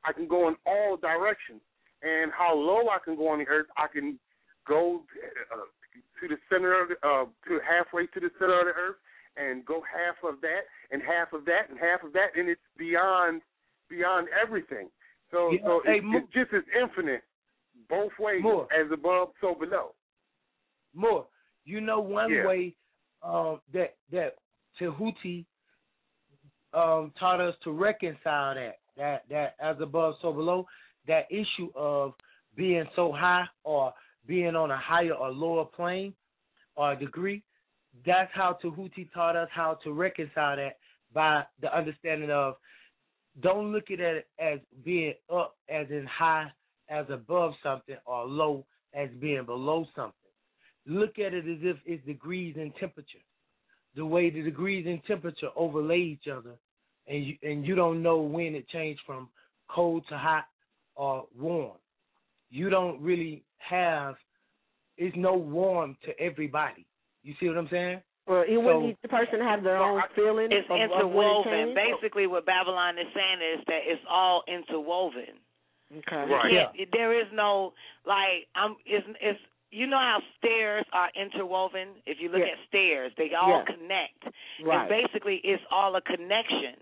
I can go in all directions. And how low I can go on the earth, I can go to the center of to halfway to the center of the earth, and go half of that, and half of that, and half of that, and it's beyond everything. So it's just as infinite, both ways, as above, so below. More. You know one way that Tahuti taught us to reconcile that as above, so below, that issue of being so high or being on a higher or lower plane or degree. That's how Tahuti taught us how to reconcile that by the understanding of don't look at it as being up as in high as above something or low as being below something. Look at it as if it's degrees in temperature. The way the degrees in temperature overlay each other, and you don't know when it changed from cold to hot or warm. You don't really have, it's no warm to everybody. You see what I'm saying? Well, wouldn't each person have their own feeling? It's interwoven. Basically, what Babylon is saying is that it's all interwoven. Okay. Right. There is no, it's you know how stairs are interwoven? If you look at stairs, they all connect. Right. And basically, it's all a connection.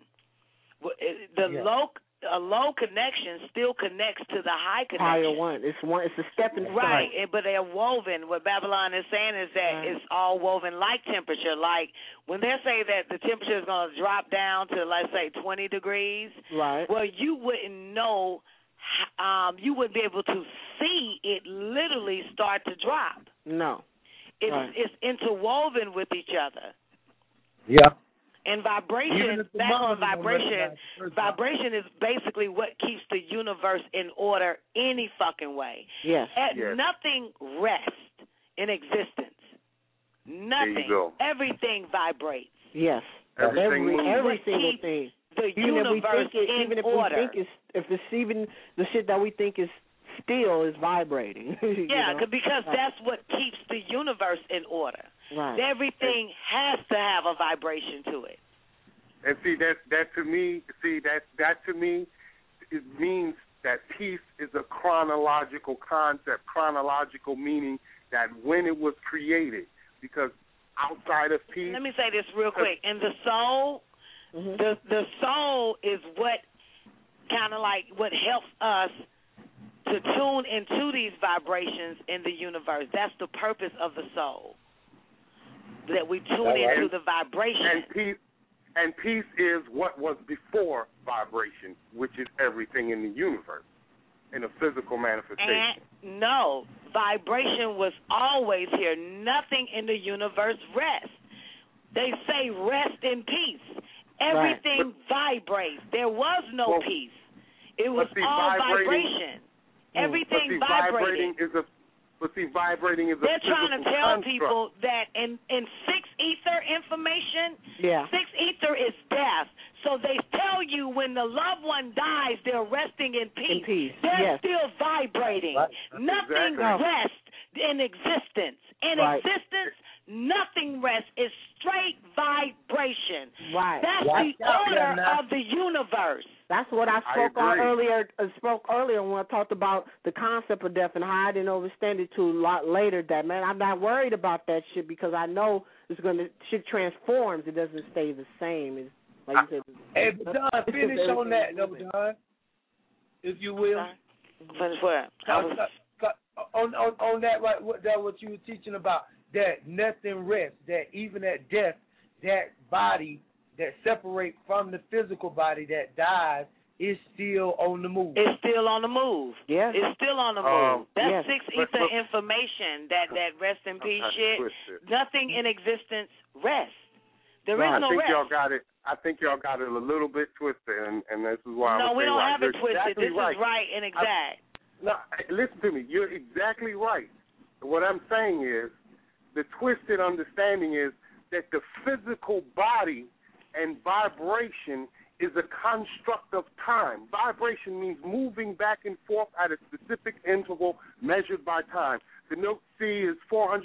A low connection still connects to the high connection. Higher one. It's a stepping stone. Right, but they're woven. What Babylon is saying is that it's all woven like temperature. Like when they say that the temperature is going to drop down to, let's say, 20 degrees, right? Well, you wouldn't know. You wouldn't be able to see it literally start to drop. No. It's interwoven with each other. Yeah. And vibration, vibration is basically what keeps the universe in order any fucking way. Yes. Nothing rests in existence. Nothing. There you go. Everything vibrates. Yes. Every single thing. The universe in order. If it's even the shit that we think is still is vibrating. Yeah, because that's what keeps the universe in order. Right. Everything has to have a vibration to it. And see that to me, it means that peace is a chronological concept. Chronological meaning that when it was created, because outside of peace. Let me say this real quick. And the soul, the soul is what kind of like what helps us to tune into these vibrations in the universe. That's the purpose of the soul. That we tune into the vibration. And peace is what was before vibration, which is everything in the universe, in a physical manifestation. And no, vibration was always here. Nothing in the universe rests. They say rest in peace. Everything vibrates. There was no peace. It was all vibration. Everything vibrating. Vibrating is a They're trying to tell construct. people that in 6 ether information, 6 ether is death. So they tell you when the loved one dies, they're resting in peace. They're still vibrating. Right. Nothing rests in existence. In existence, nothing rests. It's straight vibration. Right. That's the order of the universe. That's what I spoke earlier when I talked about the concept of death and how I didn't understand it till a lot later. That man, I'm not worried about that shit because I know shit transforms. It doesn't stay the same. It's, like you said. Hey, but Don, finish on that though, Don, if you will. Finish what? On that, right? What you were teaching about that nothing rests. That even at death, that body that separates from the physical body that dies is still on the move. It's still on the move. Yes. It's still on the move. That's 6 ether but, information, that rest in peace shit. Nothing in existence rests. There is no rest. I think y'all got it a little bit twisted, and this is why No, we don't have it twisted. Exactly this is right and exact. Listen to me. You're exactly right. What I'm saying is the twisted understanding is that the physical body and vibration is a construct of time. Vibration means moving back and forth at a specific interval measured by time. The note C is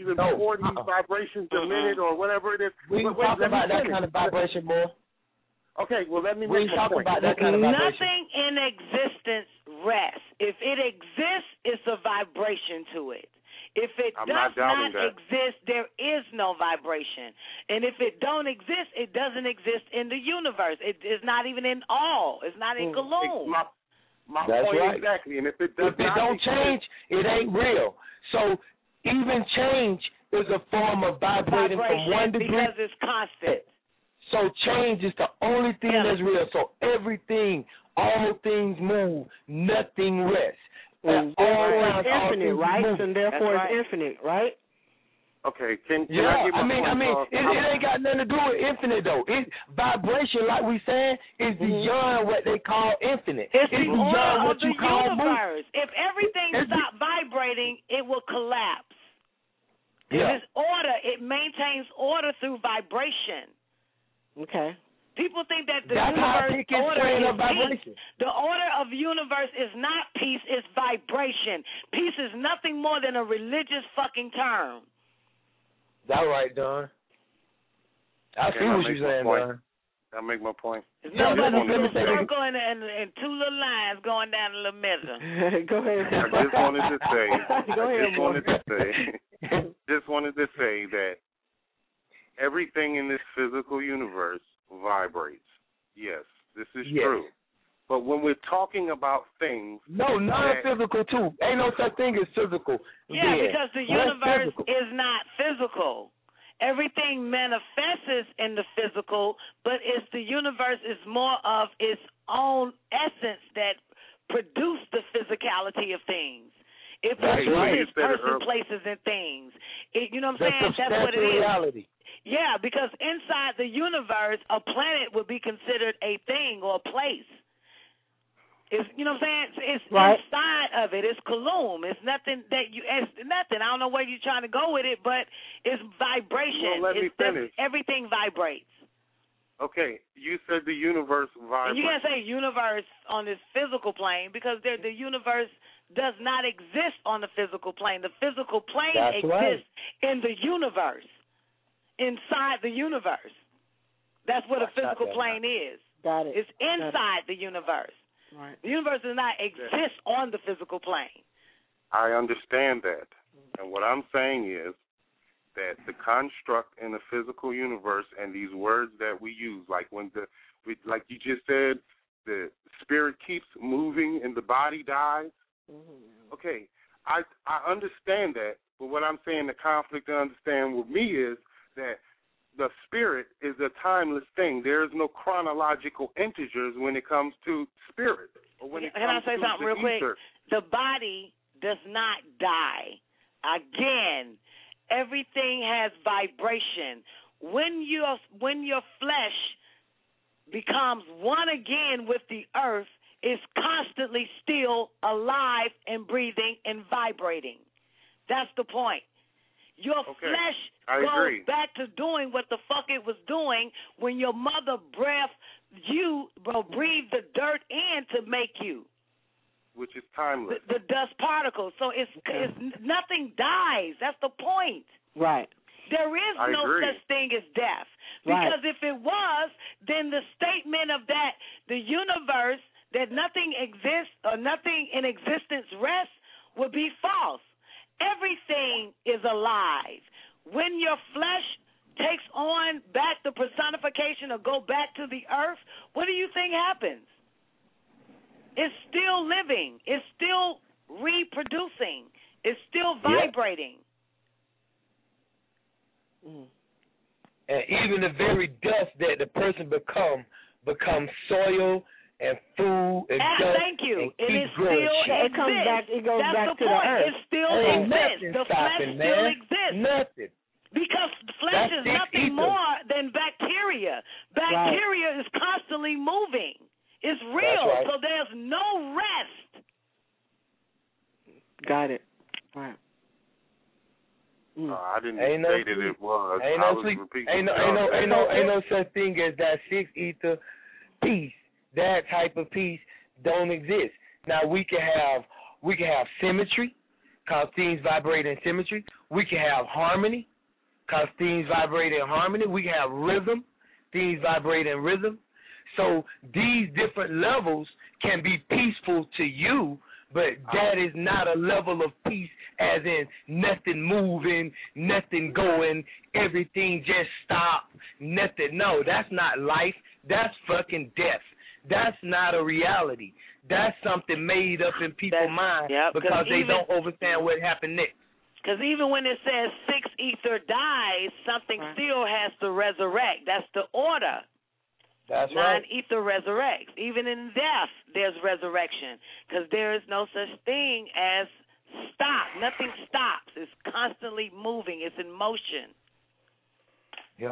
440 vibrations a minute or whatever it is. We can talk about that kind of vibration more. Okay, well, let me We make ain't a talking point. about that kind of vibration. Nothing in existence rests. If it exists, it's a vibration to it. If it does not exist, there is no vibration. And if it don't exist, it doesn't exist in the universe. It is not even in all. It's not in Kaloum. My That's point right. exactly. And if it does If it don't change, it ain't real. So even change is a form of vibrating from one degree. Because it's constant. So change is the only thing that's real. So everything, all things move, nothing rests. Therefore it's infinite, right? And therefore it's infinite, right? Okay, can yeah, I mean, it ain't got nothing to do with infinite though. Vibration, like we saying, is beyond what they call infinite. It's the beyond order what of the you call universe. If everything stopped vibrating, it will collapse. Yeah. This order, it maintains order through vibration. Okay. People think that the That's universe order is vibration. peace. The order of the universe is not peace, it's vibration. Peace is nothing more than a religious fucking term. That's right, Don. I see what you're saying, Don. I'll make my point. It's no but a little circle and two little lines going down the little middle. Go ahead. I just wanted to say. Go ahead, just wanted to say that everything in this physical universe vibrates. Yes, this is true. But when we're talking about things... No, non-physical, too. Ain't no such thing as physical. Yeah, because the universe is not physical. Everything manifests in the physical, but the universe is more of its own essence that produced the physicality of things. It produces person, places, and things. You know what I'm saying? That's what it is. Reality. Yeah, because inside the universe, a planet would be considered a thing or a place. You know what I'm saying? It's inside of it. It's Kaloum. It's nothing it's nothing. I don't know where you're trying to go with it, but it's vibration. Well, let me finish. Everything vibrates. Okay, you said the universe vibrates. And you can't say universe on this physical plane because the universe does not exist on the physical plane. The physical plane exists in the universe, inside the universe. That's what a physical plane is. Got it. It's inside the universe. Right. The universe does not exist on the physical plane. I understand that. And what I'm saying is that the construct in the physical universe and these words that we use, like like you just said, the spirit keeps moving and the body dies. Mm-hmm. Okay, I understand that, but what I'm saying, the conflict to understand with me is that the spirit is a timeless thing. There is no chronological integers when it comes to spirit. Or when Can I say something real quick? The body does not die. Again, everything has vibration. When your flesh becomes one again with the earth, it's constantly still alive and breathing and vibrating. That's the point. Your flesh goes back to doing what the fuck it was doing when your mother breathed the dirt in to make you. Which is timeless. The dust particles. So it's nothing dies. That's the point. Right. There is no such thing as death. Because if it was, then the statement of that, the universe, that nothing exists or nothing in existence rests, would be false. Everything is alive. When your flesh takes on back the personification or go back to the earth, what do you think happens? It's still living. It's still reproducing. It's still vibrating. And even the very dust that the person becomes soil and food and dust. Thank you. And it still exists. It goes That's back the to point. the earth. It still exists. The flesh still exists. Nothing. Because flesh is nothing more than bacteria. Bacteria is constantly moving. It's real, so there's no rest. Got it. Right. I didn't say that it was. Ain't no such thing as that sixth ether peace. That type of peace don't exist. Now we can have symmetry, cause things vibrate in symmetry. We can have harmony, cause things vibrate in harmony. We can have rhythm, things vibrate in rhythm. So these different levels can be peaceful to you, but that is not a level of peace as in nothing moving, nothing going, everything just stopped, nothing. No, that's not life. That's fucking death. That's not a reality. That's something made up in people's minds because they don't understand what happened next. Because even when it says 6 ether dies, something still has to resurrect. That's the order. That's 9 right. ether resurrects. Even in death, there's resurrection. Because there is no such thing as stop. Nothing stops. It's constantly moving. It's in motion. Yeah.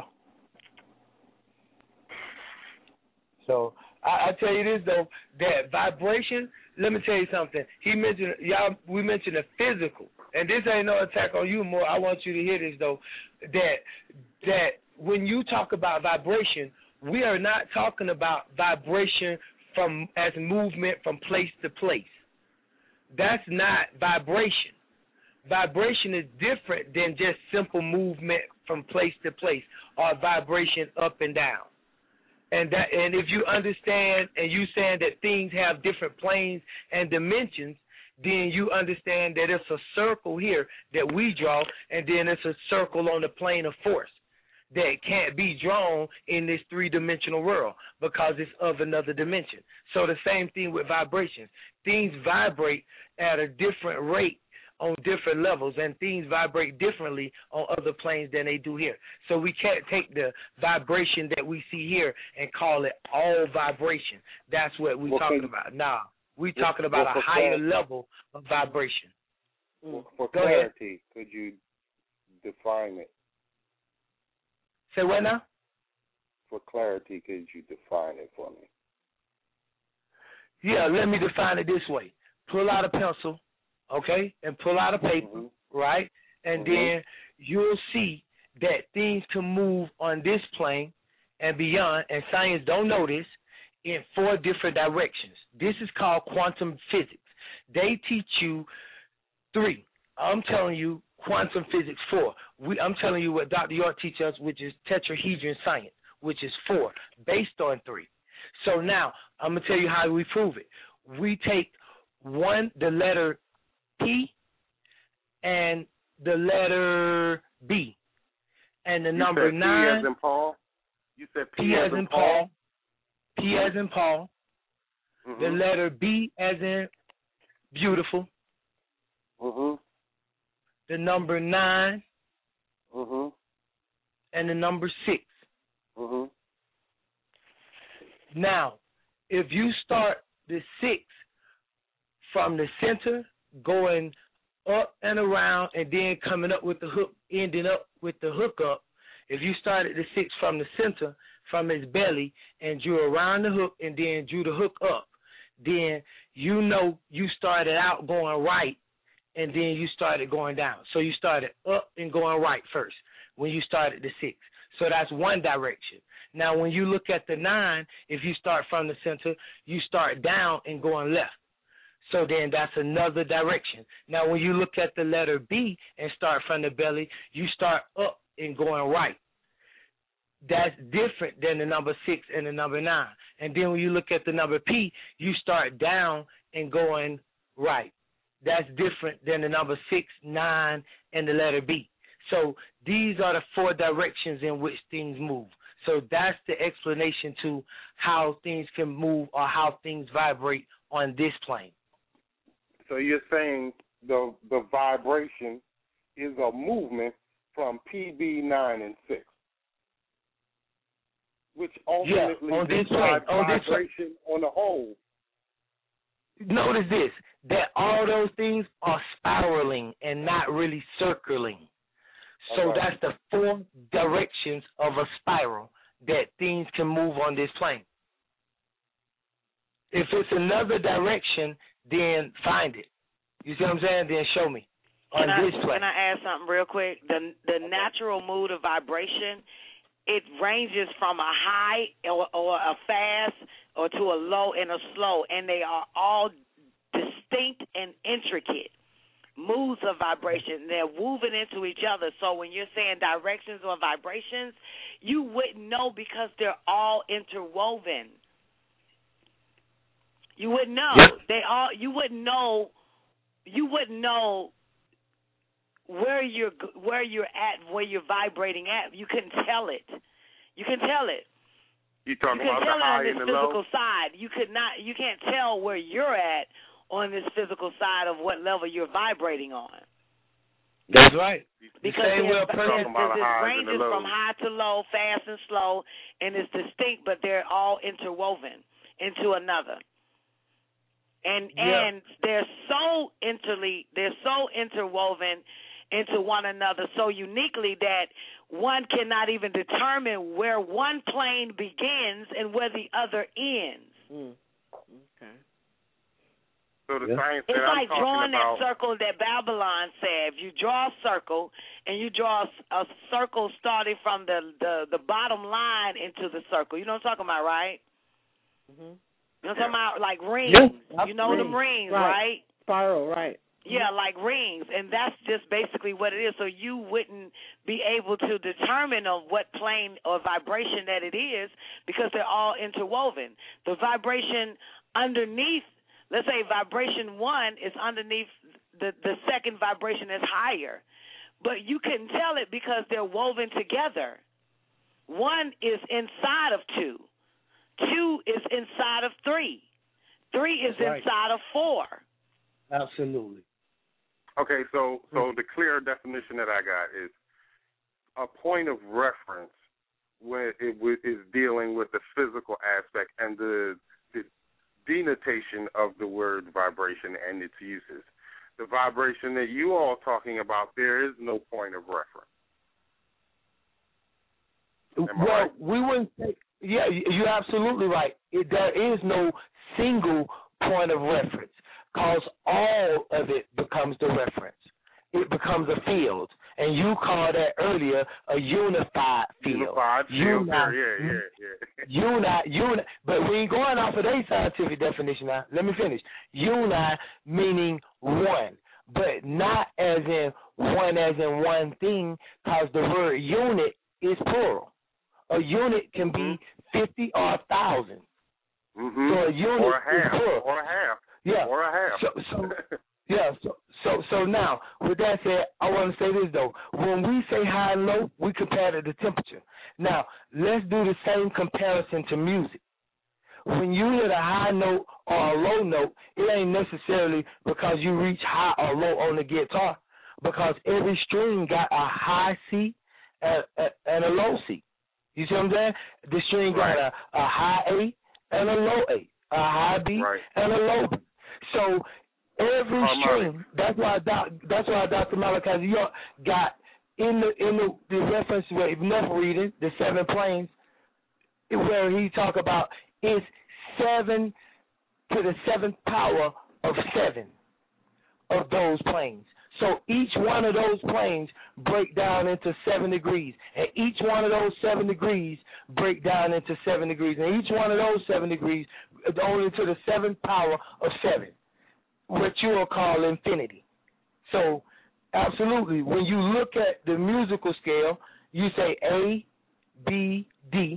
So I tell you this though, that vibration. Let me tell you something. We mentioned the physical, and this ain't no attack on you. More, I want you to hear this though. That when you talk about vibration, we are not talking about vibration as movement from place to place. That's not vibration. Vibration is different than just simple movement from place to place or vibration up and down. And if you understand and you saying that things have different planes and dimensions, then you understand that it's a circle here that we draw, and then it's a circle on the plane of force that can't be drawn in this three-dimensional world because it's of another dimension. So the same thing with vibrations. Things vibrate at a different rate on different levels, and things vibrate differently on other planes than they do here. So we can't take the vibration that we see here and call it all vibration. That's what we're talking about. Nah, we're talking about a higher level of vibration. For clarity, could you define it? Say what now? For clarity, could you define it for me? Yeah, let me define it this way. Pull out a pencil, okay, and pull out a paper, right? And then you'll see that things can move on this plane and beyond, and science don't know this, in 4 different directions. This is called quantum physics. They teach you 3. I'm telling you quantum physics 4. I'm telling you what Dr. York teaches us, which is tetrahedron science, which is 4, based on 3. So now I'm going to tell you how we prove it. We take the letter P and the letter B and the number 9. P as in Paul? You said P as in Paul? P as in Paul. The letter B as in beautiful. The number 9. And the number 6. Now, if you start the 6 from the center, going up and around, and then coming up with the hook, ending up with the hook up, if you started the 6 from the center, from his belly, and drew around the hook, and then drew the hook up, then you know you started out going right, and then you started going down. So you started up and going right first when you started the 6. So that's one direction. Now, when you look at the 9, if you start from the center, you start down and going left. So then that's another direction. Now, when you look at the letter B and start from the belly, you start up and going right. That's different than the number 6 and the number 9. And then when you look at the number P, you start down and going right. That's different than the number 6, 9, and the letter B. So these are the 4 directions in which things move. So that's the explanation to how things can move or how things vibrate on this plane. So you're saying the vibration is a movement from PB 9 and 6, which ultimately decides vibration on the whole. Notice this, that all those things are spiraling and not really circling. So that's the 4 directions of a spiral that things can move on this plane. If it's another direction, then find it. You see what I'm saying? Then show me on this plane. Can I add something real quick? The natural mood of vibration, it ranges from a high or a fast or to a low and a slow, and they are all distinct and intricate moods of vibration. They're woven into each other. So when you're saying directions or vibrations, you wouldn't know because they're all interwoven. You wouldn't know. Yep. You wouldn't know where you're at, where you're vibrating at. You couldn't tell it. You can tell it. You talking about the high and the low? You can tell it on this physical side. You can't tell where you're at on this physical side of what level you're vibrating on. That's right. Because there's ranges from high to low, fast and slow, and it's distinct, but they're all interwoven into another. And they're so interwoven into one another so uniquely that one cannot even determine where one plane begins and where the other ends. Okay. So the science it's that like I'm drawing about, that circle that Babylon said. If you draw a circle and you draw a circle starting from the bottom line into the circle, you know what I'm talking about, right? Mm-hmm. You know what I'm talking about, like rings. Yeah, you know them rings, right? Spiral, right. Yeah, like rings, and that's just basically what it is. So you wouldn't be able to determine of what plane or vibration that it is because they're all interwoven. The vibration underneath, let's say vibration 1 is underneath the second vibration is higher, but you couldn't tell it because they're woven together. 1 is inside of 2. 2 is inside of 3. 3 is inside of 4. Absolutely. Okay, so the clear definition that I got is a point of reference when it is dealing with the physical aspect and the denotation of the word vibration and its uses. The vibration that you all talking about, there is no point of reference. Well, we wouldn't say, yeah, you're absolutely right. There is no single point of reference because all of it becomes the reference. It becomes a field, and you called that earlier a unified field. Unified field, yeah. But we ain't going off of their scientific definition now. Let me finish. Uni meaning one, but not as in one thing, because the word unit is plural. A unit can be 50 or 1,000. Mm-hmm. So a unit or a half, is plural. or a half. Yeah. Or a half. So now, with that said, I want to say this, though. When we say high and low, we compare to the temperature. Now, let's do the same comparison to music. When you hit a high note or a low note, it ain't necessarily because you reach high or low on the guitar, because every string got a high C and a low C. You see what I'm saying? The string got a high A and a low A, a high B and a low B. So every string, that's why Dr. Malachi York got in the reference with enough reading, the 7 planes, where he talk about it's 7 to the 7th power of 7 of those planes. So each one of those planes break down into 7 degrees, and each one of those 7 degrees break down into 7 degrees, and each one of those 7 degrees only to the 7th power of 7, what you will call infinity. So absolutely, when you look at the musical scale, you say A, B, D,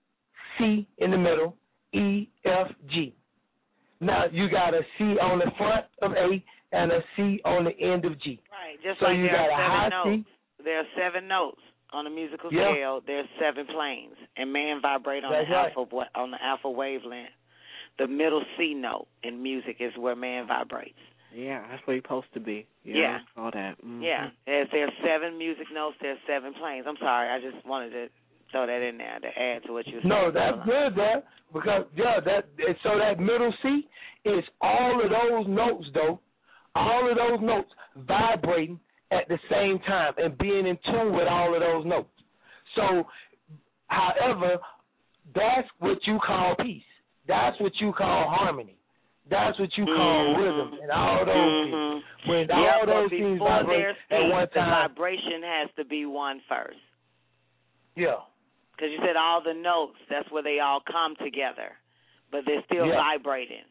C in the middle, E, F, G. Now you got a C on the front of A and a C on the end of G. Right, just so like you there got are 7 a high notes. C. There are 7 notes on the musical scale. There's 7 planes, and man vibrate on the alpha wavelength. The middle C note in music is where man vibrates. Yeah, that's where you're supposed to be. Yeah. All that. Mm-hmm. Yeah, there's 7 music notes. There's 7 planes. I'm sorry, I just wanted to throw that in there to add to what you were saying. No, that's good, Dad, because so that middle C is all of those notes, though. All of those notes vibrating at the same time and being in tune with all of those notes. So, however, that's what you call peace. That's what you call harmony. That's what you call rhythm and all those things. When all those things vibrate at one time, the vibration has to be one first. Yeah. Because you said all the notes, that's where they all come together, but they're still vibrating.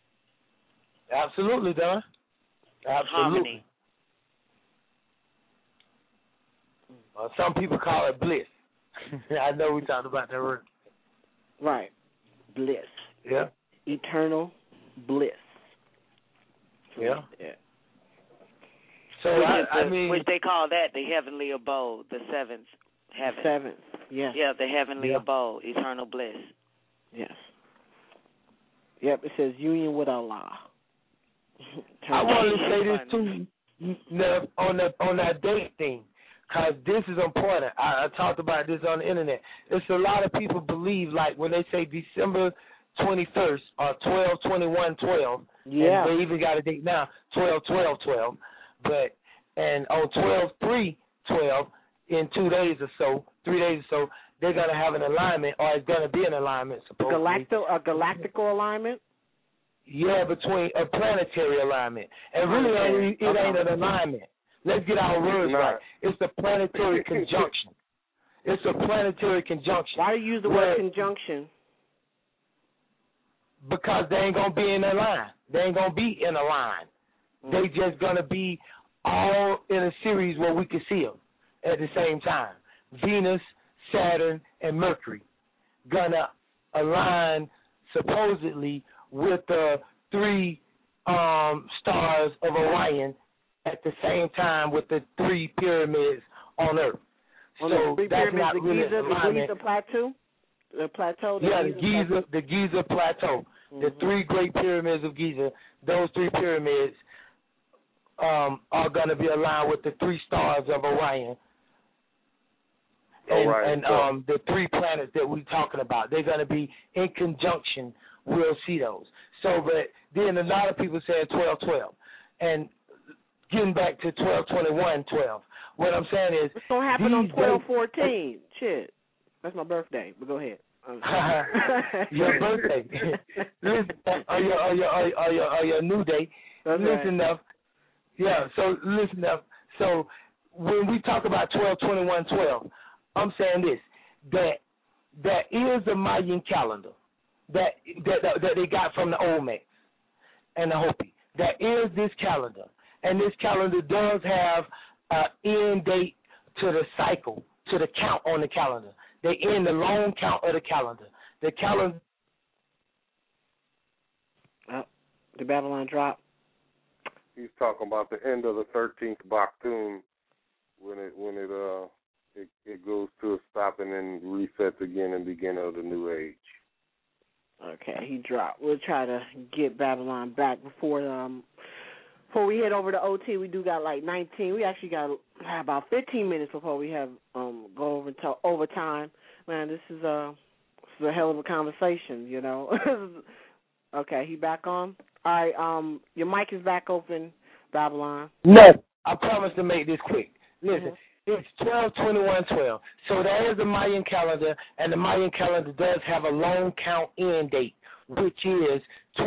Absolutely, Don. Absolutely. Harmony. Some people call it bliss. I know we talked about that word. Right. Bliss. Yeah. Eternal bliss. Yeah. Yeah. So which they call that the heavenly abode, the seventh heaven. Seventh, yeah. Yeah, the heavenly abode, eternal bliss. Yes. Yep, it says union with Allah. I want to say this too, on that date thing, because this is important. I talked about this on the internet. It's a lot of people believe, like when they say December 21st or 12/21/12, yeah, and they even got a date now, 12/12/12, but and on 12/3/12 in 2 days or so, 3 days or so, they're gonna have an alignment, or it's gonna be an alignment, supposedly. A galactical alignment. Yeah, between a planetary alignment, and really it ain't an alignment. Let's get our words right. It's a planetary conjunction. It's a planetary conjunction. Why do you use the word conjunction? Because they ain't gonna be in a line. They ain't gonna be in a line. They just gonna be all in a series where we can see them at the same time. Venus, Saturn, and Mercury gonna align supposedly with the 3 stars of Orion at the same time with the 3 pyramids on Earth. Well, so the 3 that's pyramids, not really the Giza Plateau? The plateau? The Giza Plateau. Mm-hmm. The 3 great pyramids of Giza, those 3 pyramids are going to be aligned with the 3 stars of Orion. And the 3 planets that we're talking about, they're going to be in conjunction. We'll see those. So, but then a lot of people say 12/12. And getting back to 12/21/12, what I'm saying is... What's going to happen on 12/14? Shit. That's my birthday, but go ahead. Your birthday. or your new day. That's listen right. up. Yeah, so listen up. So when we talk about 12/21/12, I'm saying this, that is the Mayan calendar that they got from the Olmecs and the Hopi. That is this calendar. And this calendar does have an end date to the cycle, to the count on the calendar. They end the long count of the calendar. The calendar. The Babylon drop. He's talking about the end of the 13th Baktun when it goes to a stop and then resets again and beginning of the new age. Okay, he dropped. We'll try to get Babylon back before we head over to OT. We do got like 19. We actually got about 15 minutes before we have go over to overtime. Man, this is a hell of a conversation, you know. Okay, he back on. All right, your mic is back open, Babylon. No, I promise to make this quick. Listen. It's 12/21/12. So that is the Mayan calendar, and the Mayan calendar does have a long count end date, which is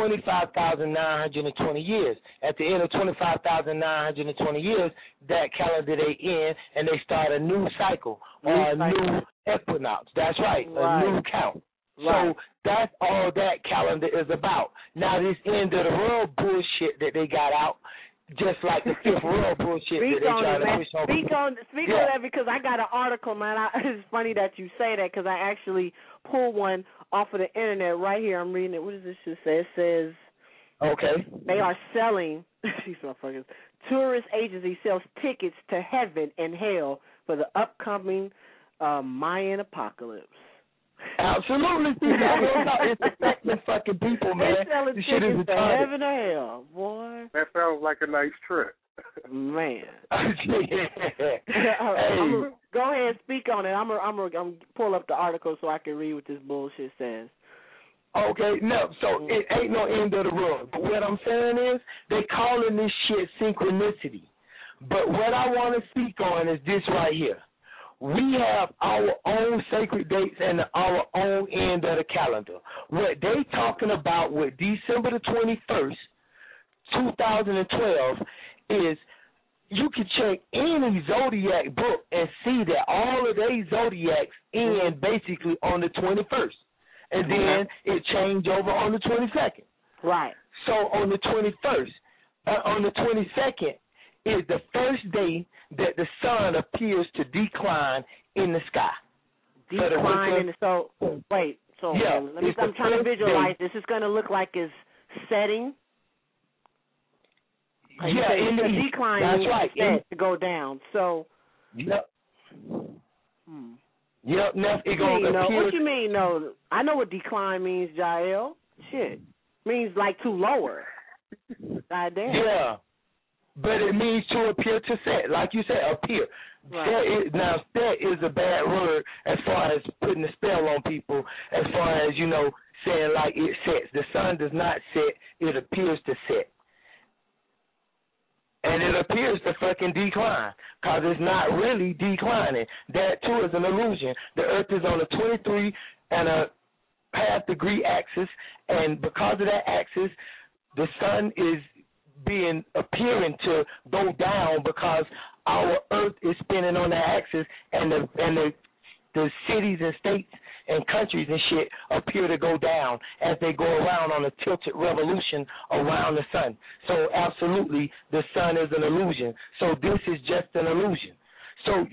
25,920 years. At the end of 25,920 years, that calendar they end, and they start a new cycle or a new equinox. That's right, a new count. Right. So that's all that calendar is about. Now this end of the world bullshit that they got out, just like the fifth world bullshit that they try to push on. Speak on that, because I got an article, man. It's funny that you say that, because I actually pulled one off of the internet right here. I'm reading it. What does this shit say? It says, okay, they are selling, these motherfuckers, tourist agency sells tickets to heaven and hell for the upcoming Mayan apocalypse. Absolutely. It's affecting fucking people, man. They're selling this shit is tickets to retarded. heaven or hell, boy. That sounds like a nice trip. Man. Hey. Go ahead, speak on it. I'm pull up the article so I can read what this bullshit says. Okay, no, so it ain't no end of the world. But what I'm saying is, they calling this shit synchronicity. But what I want to speak on is this right here. We have our own sacred dates and our own end of the calendar. What they talking about with December the 21st, 2012, is you can check any zodiac book and see that all of these zodiacs end basically on the 21st. And then it changed over on the 22nd. Right. So on the 21st, on the 22nd is the first day that the sun appears to decline in the sky. Decline in the, so wait, so yeah, I'm trying to visualize this. It's going to look like it's setting. Like yeah, in the decline that's means right. to go down. So. Yep. Yep. Neff, it goes What you mean? No, I know what decline means, Jael. Shit, means like to lower. Goddamn. Yeah. But it means to appear to set, like you said, appear. Right. Set is a bad word as far as putting a spell on people, as far as, saying like it sets. The sun does not set, it appears to set. And it appears to fucking decline, because it's not really declining. That, too, is an illusion. The Earth is on a 23.5 degree axis, and because of that axis, the sun is appearing to go down because our Earth is spinning on that axis, and the cities and states and countries and shit appear to go down as they go around on a tilted revolution around the sun. So absolutely, the sun is an illusion. So this is just an illusion. So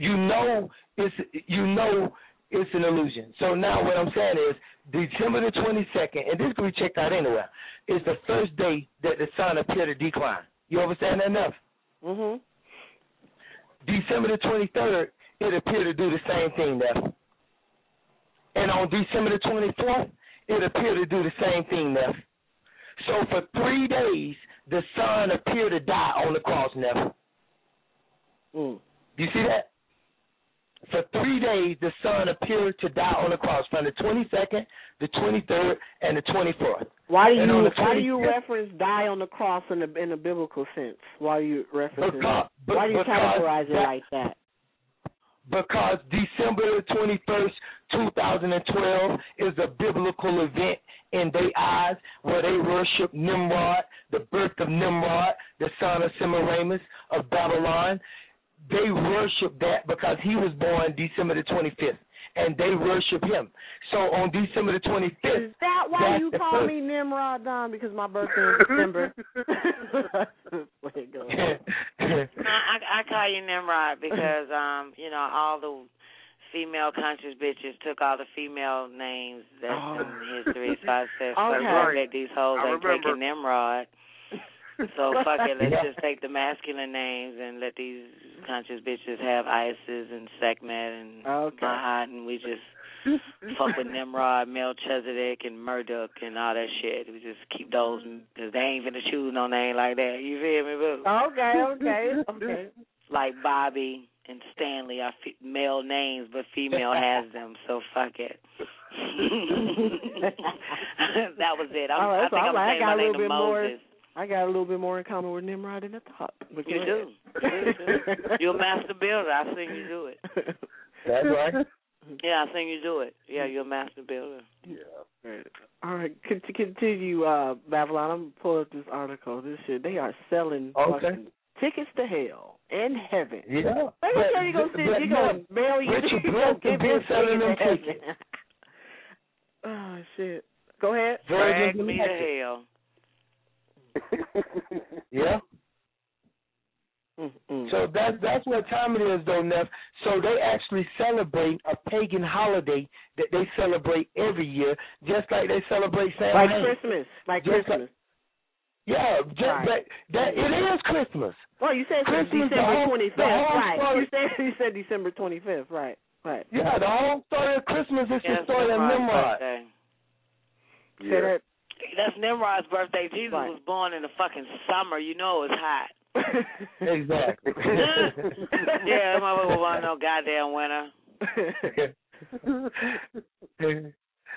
it's an illusion. So now what I'm saying is December the 22nd, and this can be checked out anywhere, is the first day that the sun appeared to decline. You understand that enough? Mm-hmm. December the 23rd, it appeared to do the same thing, Neff. And on December the 24th, it appeared to do the same thing, Neff. So for 3 days, the sun appeared to die on the cross, Neff. Do you see that? For 3 days, the sun appeared to die on the cross from the 22nd, the 23rd, and the 24th. Why do you reference die on the cross in the biblical sense? Why do you reference why do you categorize it like that? Because December 21st, 2012 is a biblical event in their eyes where they worship Nimrod, the birth of Nimrod, the son of Semiramis of Babylon. They worship that because he was born December the 25th, and they worship him. So on December the 25th... Is that why you call me Nimrod, Don? Because my birthday is December? I call you Nimrod because, all the female conscious bitches took all the female names that's in history. So I said, let these hoes ain't taking Nimrod. So fuck it, let's just take the masculine names and let these conscious bitches have Isis and Sekhmet and Mahat, and we just fuck with Nimrod, Melchizedek, and Marduk and all that shit. We just keep those because they ain't finna choose no name like that. You feel me, boo? Okay. Like Bobby and Stanley are male names, but female has them, so fuck it. That was it. I think I'm saying my name to Moses. I got a little bit more in common with Nimrod than I thought. But you do. You're a master builder. I've seen you do it. That's right. Yeah, I've seen you do it. Yeah, you're a master builder. Yeah. All right. To continue, Babylon, I'm going to pull up this article. This shit, they are selling tickets to hell and heaven. Yeah. Let me tell you, you're going to mail you. Richard Blunt can be selling them tickets. Oh, shit. Go ahead. Drag me to hell. Yeah. So that's what time it is, though, Neff. So they actually celebrate a pagan holiday that they celebrate every year, just like they celebrate Samhain. Like Christmas. Yeah, it is Christmas. Well, you said Christmas, December 25th, right? You said December 25th, right? Yeah, the whole story of Christmas is the story of Nimrod. Yeah. That's Nimrod's birthday. Jesus was born in the fucking summer. You know it's hot. Exactly. Yeah, that motherfucker wasn't no goddamn winter.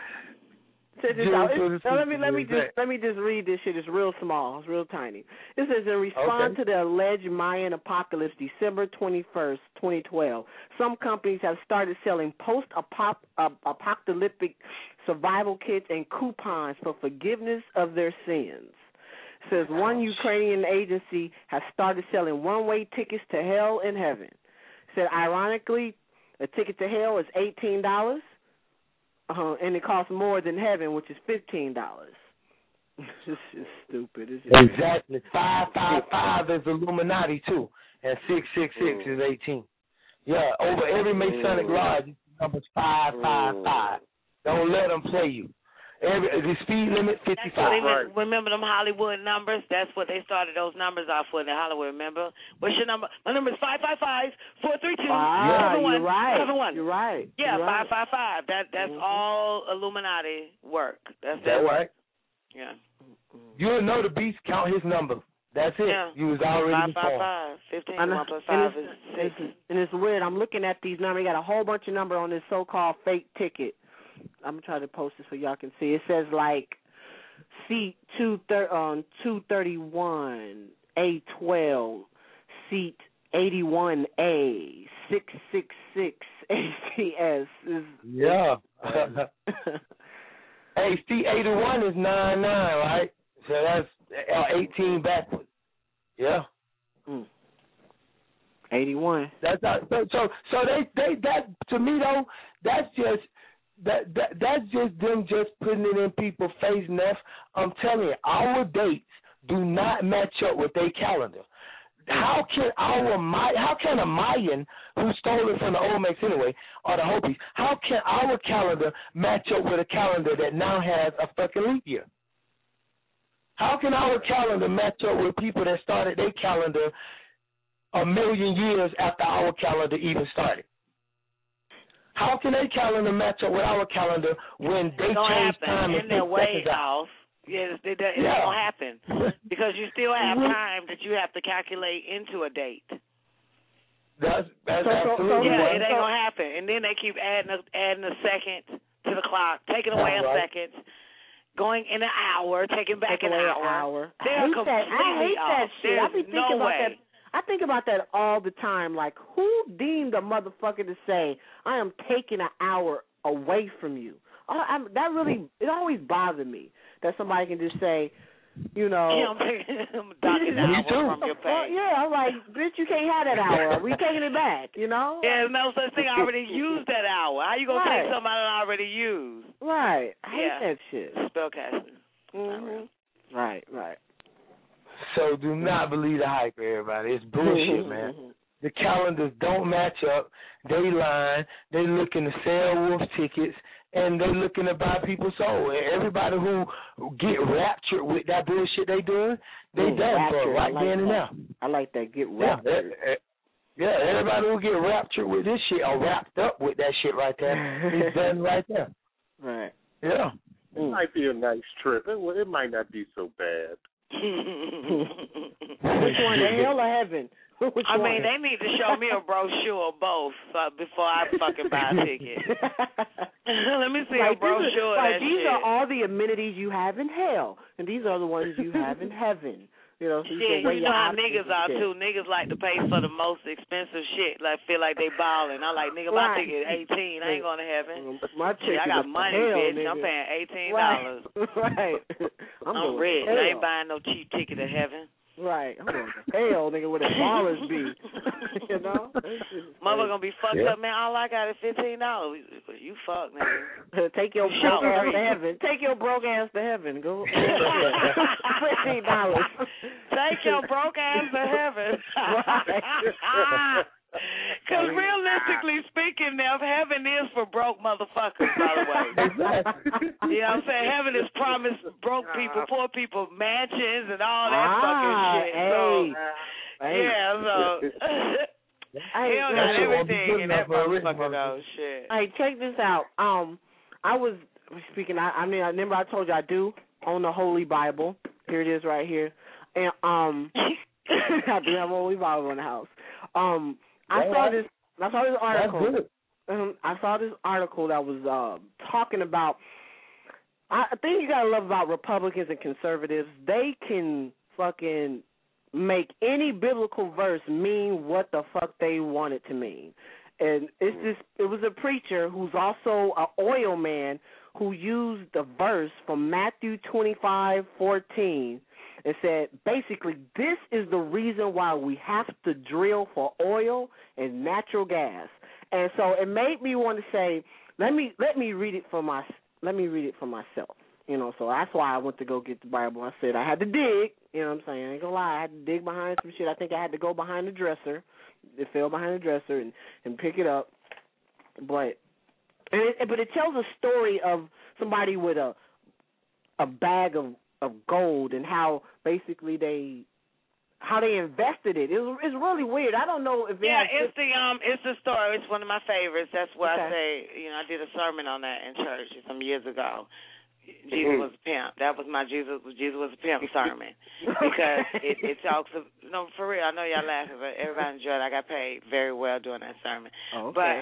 Let me just read this shit. It's real small. It's real tiny. It says, in response to the alleged Mayan apocalypse, December 21st, 2012, some companies have started selling post-apocalyptic survival kits and coupons for forgiveness of their sins. It says one Ukrainian agency has started selling one-way tickets to hell and heaven. It said, ironically, a ticket to hell is $18. And it costs more than heaven, which is $15. This is stupid. Exactly. 555 is Illuminati too, and 666 is 18. Yeah, over every Masonic lodge, number's 555. Don't let them play you. The speed limit 55. Remember them Hollywood numbers? That's what they started those numbers off with in Hollywood. Remember? What's your number? My number is 555-432-7171. You're right. Yeah, you're right. 555. That's all Illuminati work. That's right. Yeah. You'll know the beast count his number. That's it. Yeah. You was already informed. 555. 15 1 plus 5 is 6. And it's weird. I'm looking at these numbers. You got a whole bunch of number on this so-called fake ticket. I'm trying to post this so y'all can see. It says like seat 231, A12, seat 81A, 666 ACS. Yeah. Hey, seat 81 is 99, right? So that's 18 backwards. Yeah. 81. That's not, so they that to me though, that's just them just putting it in people's face, Neff. I'm telling you, our dates do not match up with their calendar. How can a Mayan who stole it from the Olmecs anyway, or the Hopis, how can our calendar match up with a calendar that now has a fucking leap year? How can our calendar match up with people that started their calendar a million years after our calendar even started? How can their calendar match up with our calendar when they change time and they're way off? Yes, it don't happen because you still have time that you have to calculate into a date. That's absolutely it ain't gonna happen. And then they keep adding a second to the clock, taking away a second, going in an hour, taking back an hour. They're completely off. There's no way. I think about that all the time. Like, who deemed a motherfucker to say, I am taking an hour away from you? That really, it always bothered me that somebody can just say, you know. I'm docking an hour from your pay. Yeah, I'm like, bitch, you can't have that hour. We taking it back, you know? Yeah, no such thing. I already used that hour. How you going to take something I already used? Right. I hate that shit. Spellcasting. Mm-hmm. Right. So do not believe the hype, everybody. It's bullshit, man. The calendars don't match up. They lying. They looking to sell wolf tickets, and they looking to buy people's soul. And everybody who get raptured with that bullshit they doing, they done for it right then and now. I like that, get raptured. Yeah, everybody who get raptured with this shit or wrapped up with that shit right there, he's done right there. Right. Yeah. It might be a nice trip. It might not be so bad. Which one, the hell or heaven? I mean, they need to show me a brochure of both before I fucking buy a ticket. Let me see a brochure of that these shit. are all the amenities you have in hell, and these are the ones you have in heaven. You know, so you know how niggas are too. Niggas like to pay for the most expensive shit. Like feel like they balling. I like nigga, my ticket $18. I ain't going to heaven. My ticket, I got money, bitch. Nigga. I'm paying $18. Right. I'm rich. I ain't buying no cheap ticket to heaven. Right. I'm going to hell, nigga, where the ballers be. You know? Mother gonna be fucked up, man. All I got is $15. You fuck, nigga. Take your broke ass to heaven. Take your broke ass to heaven. Go. $15. Take your broke ass to heaven. Because realistically speaking, now heaven is for broke motherfuckers, by the way. You know what I'm saying? Heaven is promised broke people, poor people, mansions and all that fucking shit. Hell got everything in that motherfucker though. Shit. Hey, check this out. I was speaking. I remember I told you I do own the Holy Bible. Here it is, right here. And I do have a Holy Bible in the house. I saw this article. I saw this article that was talking about. I think you gotta love about Republicans and conservatives. They can fucking make any biblical verse mean what the fuck they want it to mean. And it was a preacher who's also an oil man who used the verse from Matthew 25:14 and said, basically, this is the reason why we have to drill for oil and natural gas. And so it made me want to say, let me read it for myself. You know, so that's why I went to go get the Bible. I said I had to dig. You know what I'm saying? I ain't gonna lie. I had to dig behind some shit. I think I had to go behind the dresser. It fell behind the dresser and pick it up. But it tells a story of somebody with a a bag of gold and how basically they invested it. It's really weird. I don't know if it's the story. It's one of my favorites. That's why I say, I did a sermon on that in church some years ago. Jesus was a pimp. That was my Jesus was a pimp sermon because it talks of, for real. I know y'all laughing, but everybody enjoyed it. I got paid very well doing that sermon. Oh, okay.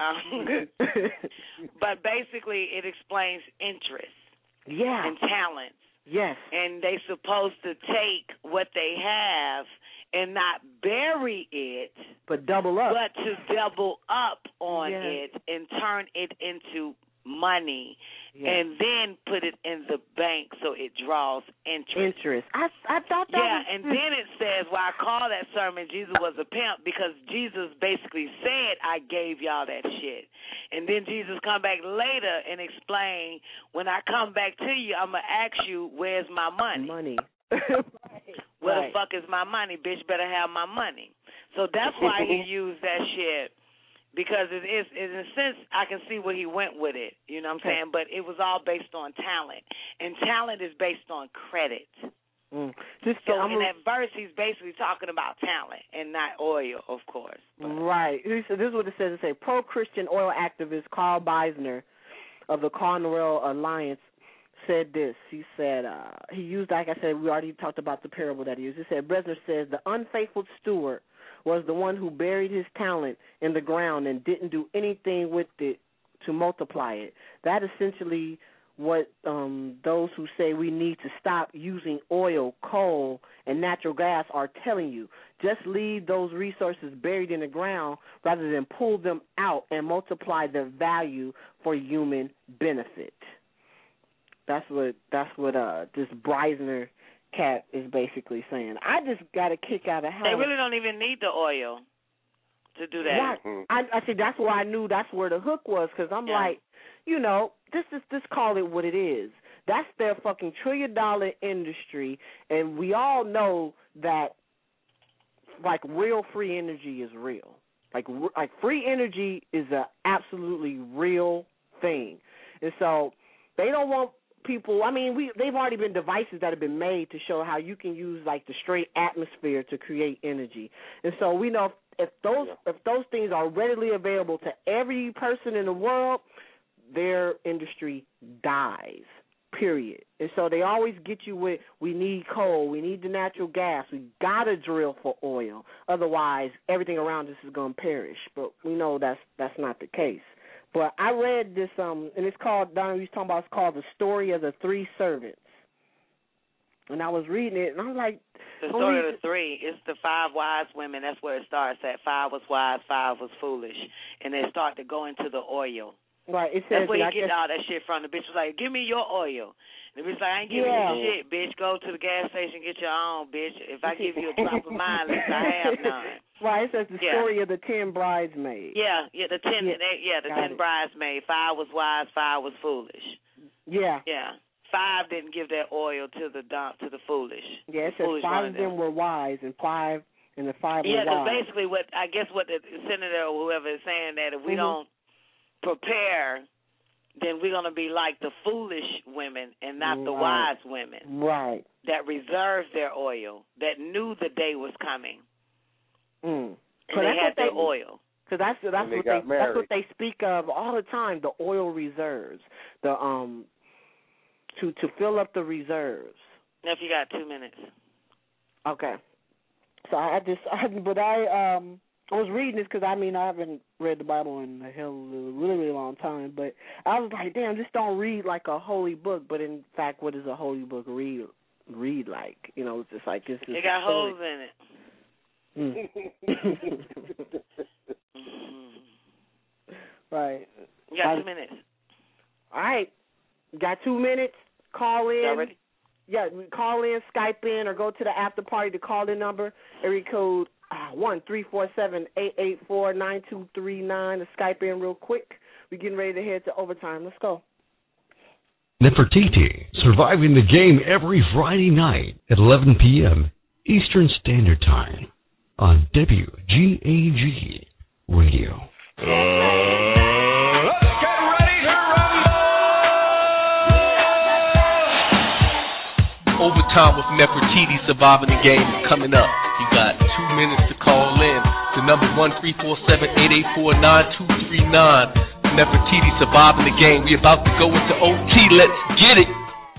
But basically it explains interest, and talents. Yes. And they supposed to take what they have and not bury it, but double up. But to double up on it and turn it into money, and then put it in the bank so it draws interest. I thought that was... and then it says, I call that sermon Jesus was a pimp because Jesus basically said, I gave y'all that shit. And then Jesus come back later and explain, when I come back to you, I'm going to ask you, where's my money? Where the fuck is my money? Bitch better have my money. So that's why he used that shit. Because it is, in a sense, I can see where he went with it. You know what I'm saying? But it was all based on talent. And talent is based on credit. So in that verse, he's basically talking about talent and not oil, of course. Right. This is what it says. It says, pro-Christian oil activist Carl Beisner of the Carnarell Alliance said this. He said, he used, like I said, we already talked about the parable that he used. He said, Bresner says, the unfaithful steward was the one who buried his talent in the ground and didn't do anything with it to multiply it. That essentially what those who say we need to stop using oil, coal, and natural gas are telling you. Just leave those resources buried in the ground rather than pull them out and multiply their value for human benefit. That's what this Breisner cat is basically saying. I just got a kick out of how they really don't even need the oil to do that. I see. That's why I knew that's where the hook was, because I'm like, just call it what it is. That's their fucking $1 trillion industry, and we all know that like real free energy is real. Like free energy is a absolutely real thing, and so they don't want people. I mean, they've already been devices that have been made to show how you can use like the straight atmosphere to create energy. And so we know if those things are readily available to every person in the world, their industry dies. Period. And so they always get you with, we need coal, we need the natural gas, we gotta drill for oil. Otherwise, everything around us is gonna perish. But we know that's not the case. But I read this, and it's called, Donna, we was talking about, it's called The Story of the Three Servants. And I was reading it, and I was like... The story of the three, it's the 5 wise women. That's where it starts at. 5 was wise, 5 was foolish. And they start to go into the oil. Right. It says, that's where you get all that shit from. The bitch was like, give me your oil. The bitch like, I ain't giving you shit, bitch. Go to the gas station, get your own, bitch. If I give you a drop of mine, at least I have none. Right, it says the story of the 10 bridesmaids. The 10 bridesmaids. 5 was wise, 5 was foolish. Yeah. 5 didn't give their oil to the foolish. Yeah, it says 5 of them were wise, and 5 and the 5 were wise. Yeah, because basically what the senator or whoever is saying that if we don't prepare, then we're going to be like the foolish women and not the wise women. Right. That reserved their oil, that knew the day was coming. And they had their oil. Because that's what they speak of all the time, the oil reserves, the to fill up the reserves. Now, if you got 2 minutes. Okay. So I was reading this because, I haven't read the Bible in a really, really long time, but I was like, damn, just don't read like a holy book. But in fact, what does a holy book read like? It's just like it's just. It got holes in it. Right. You got 2 minutes. All right. Got 2 minutes. Call in. Y'all ready? Yeah, call in, Skype in, or go to the after party. The call-in number, area code 1-347-884-9239. To Skype in real quick. We're getting ready to head to overtime. Let's go. Nefertiti, surviving the game every Friday night at 11 p.m. Eastern Standard Time on WGAG Radio. Time with Nefertiti, Surviving the Game, is coming up. You got 2 minutes to call in. The number 1-347-884-9239. Nefertiti, Surviving the Game. We about to go into OT. Let's get it.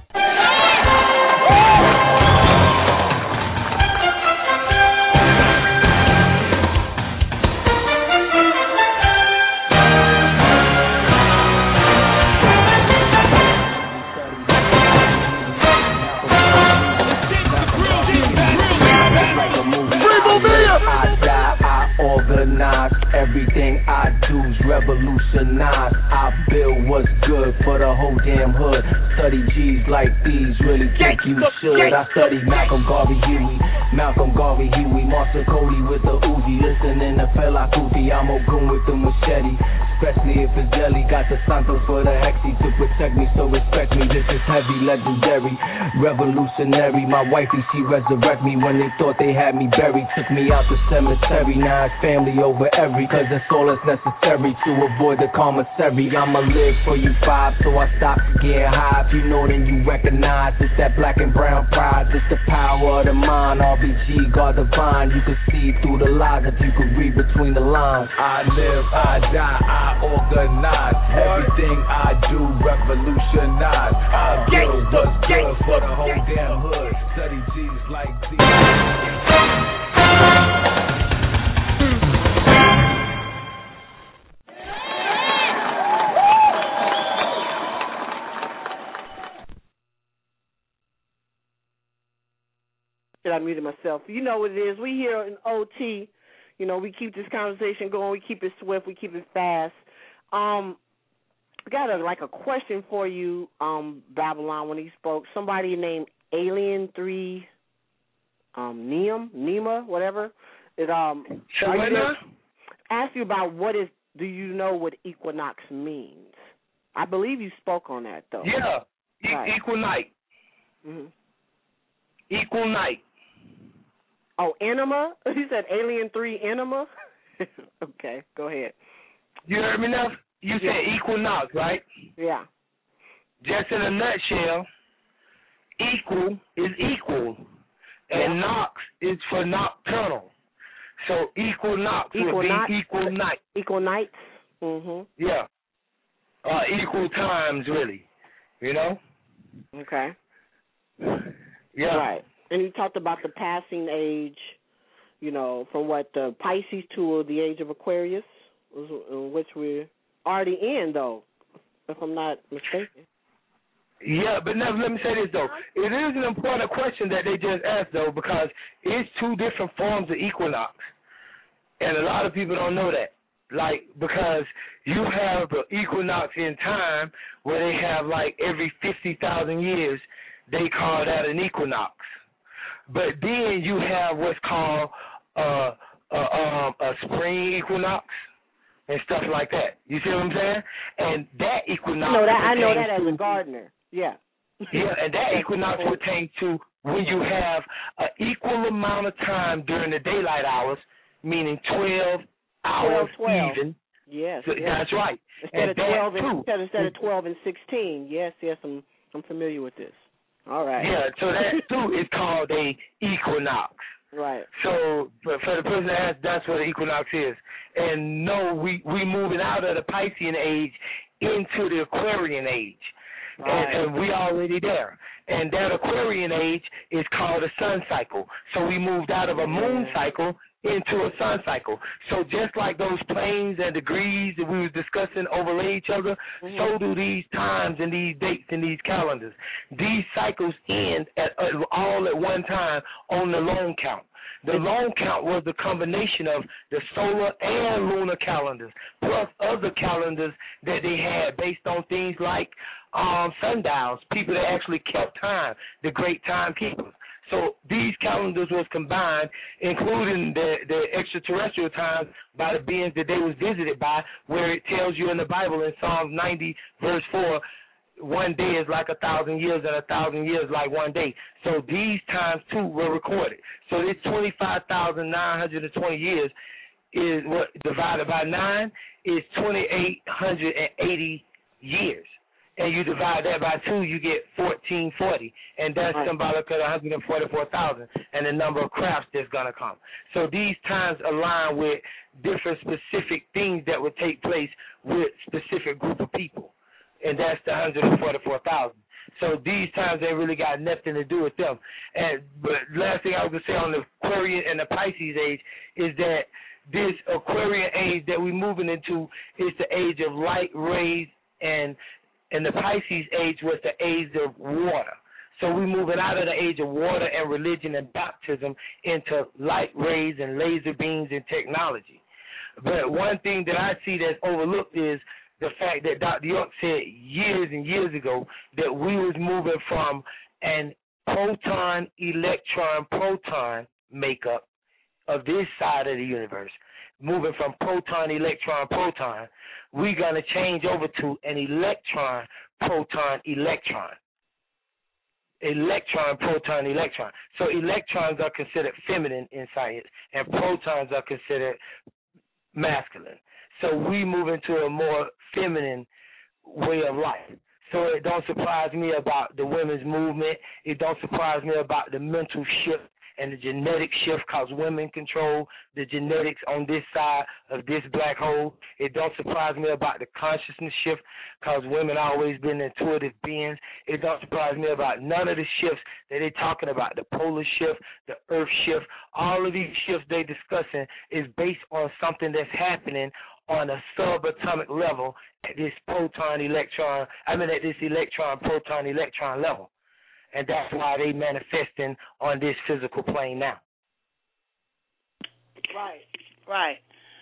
Everything I do's revolutionized. I build what's good for the whole damn hood. Study G's like these, really think you should. I studied Malcolm Garvey Huey, Marshall Cody with the Uzi, listening to Fela Kuti. I'm Ogun with the machete, especially if it's jelly. Got the Santos for the Hexy to protect me, so respect me. This is heavy, legendary, revolutionary. My wifey, she resurrect me when they thought they had me buried. Took me out the cemetery, now it's family over every. Cause that's all that's necessary to avoid the commissary. I'ma live for you 5, so I stop getting high. If you know, then you recognize it's that black and brown pride. It's the power of the mind. RBG, God divine. You can see through the lies if you can read between the lines. I live, I die, I organize. Everything I do revolutionize. I build what's good for the whole damn hood. Study G's like these. I muted myself. You know what it is. We here in OT. You know, we keep this conversation going. We keep it swift. We keep it fast. I got a question for you, Babylon, when he spoke. Somebody named Alien 3 Nema, whatever. It asked you about do you know what equinox means? I believe you spoke on that, though. Yeah, right. Equal night. Mm-hmm. Equal night. Oh, enema? You said Alien 3 enema? Okay, go ahead. You heard me now? You said equinox, right? Yeah. Just in a nutshell, equal is equal, and nox is for nocturnal. So equinox would be equal night. Equal nights? Mm-hmm. Yeah. Equal times, really. You know? Okay. Yeah. Right. And you talked about the passing age, you know, from the Pisces to the age of Aquarius, which we're already in, though, if I'm not mistaken. Yeah, but now let me say this, though. It is an important question that they just asked, though, because it's 2 different forms of equinox. And a lot of people don't know that. Because you have the equinox in time where they have, every 50,000 years, they call that an equinox. But then you have what's called a spring equinox and stuff like that. You see what I'm saying? And that equinox. I know that as a gardener. Yeah. Yeah, and that equinox pertains to when you have an equal amount of time during the daylight hours, meaning 12 hours 12. even. Yes. So that's right. Instead of 12 and 16. Yes, I'm familiar with this. All right. Yeah, so that too is called a equinox. Right. So for the person that asked, that's what an equinox is. And no, we moving out of the Piscean age into the Aquarian age. Right. And we already there. And that Aquarian age is called a sun cycle. So we moved out of a moon cycle into a sun cycle. So just like those planes and degrees that we were discussing overlay each other, so do these times and these dates and these calendars. These cycles end all at one time on the long count. The long count was the combination of the solar and lunar calendars, plus other calendars that they had based on things like sundials, people that actually kept time, the great timekeepers. So these calendars was combined, including the extraterrestrial times by the beings that they was visited by, where it tells you in the Bible in Psalms 90, verse 4, 1 day is like 1,000 years and 1,000 years like 1 day. So these times, too, were recorded. So this 25,920 years is what divided by 9 is 2,880 years. and you divide that by 2, you get 1440, and that's symbolic of 144,000 and the number of crafts that's going to come. So these times align with different specific things that would take place with specific group of people, and that's the 144,000. So these times ain't really got nothing to do with them. But last thing I was going to say on the Aquarian and the Pisces age is that this Aquarian age that we're moving into is the age of light rays, and the Pisces age was the age of water. So we're moving out of the age of water and religion and baptism into light rays and laser beams and technology. But one thing that I see that's overlooked is the fact that Dr. York said years and years ago that we was moving from an proton, electron, proton makeup of this side of the universe, moving from proton, electron, proton, we're going to change over to an electron, proton, electron. Electron, proton, electron. So electrons are considered feminine in science, and protons are considered masculine. So we move into a more feminine way of life. So it don't surprise me about the women's movement. It don't surprise me about the mental shift and the genetic shift, because women control the genetics on this side of this black hole. It don't surprise me about the consciousness shift, because women always been intuitive beings. It don't surprise me about none of the shifts that they're talking about, the polar shift, the earth shift. All of these shifts they discussing is based on something that's happening on a subatomic level at this at this electron, proton, electron level. And that's why they manifesting on this physical plane now. Right.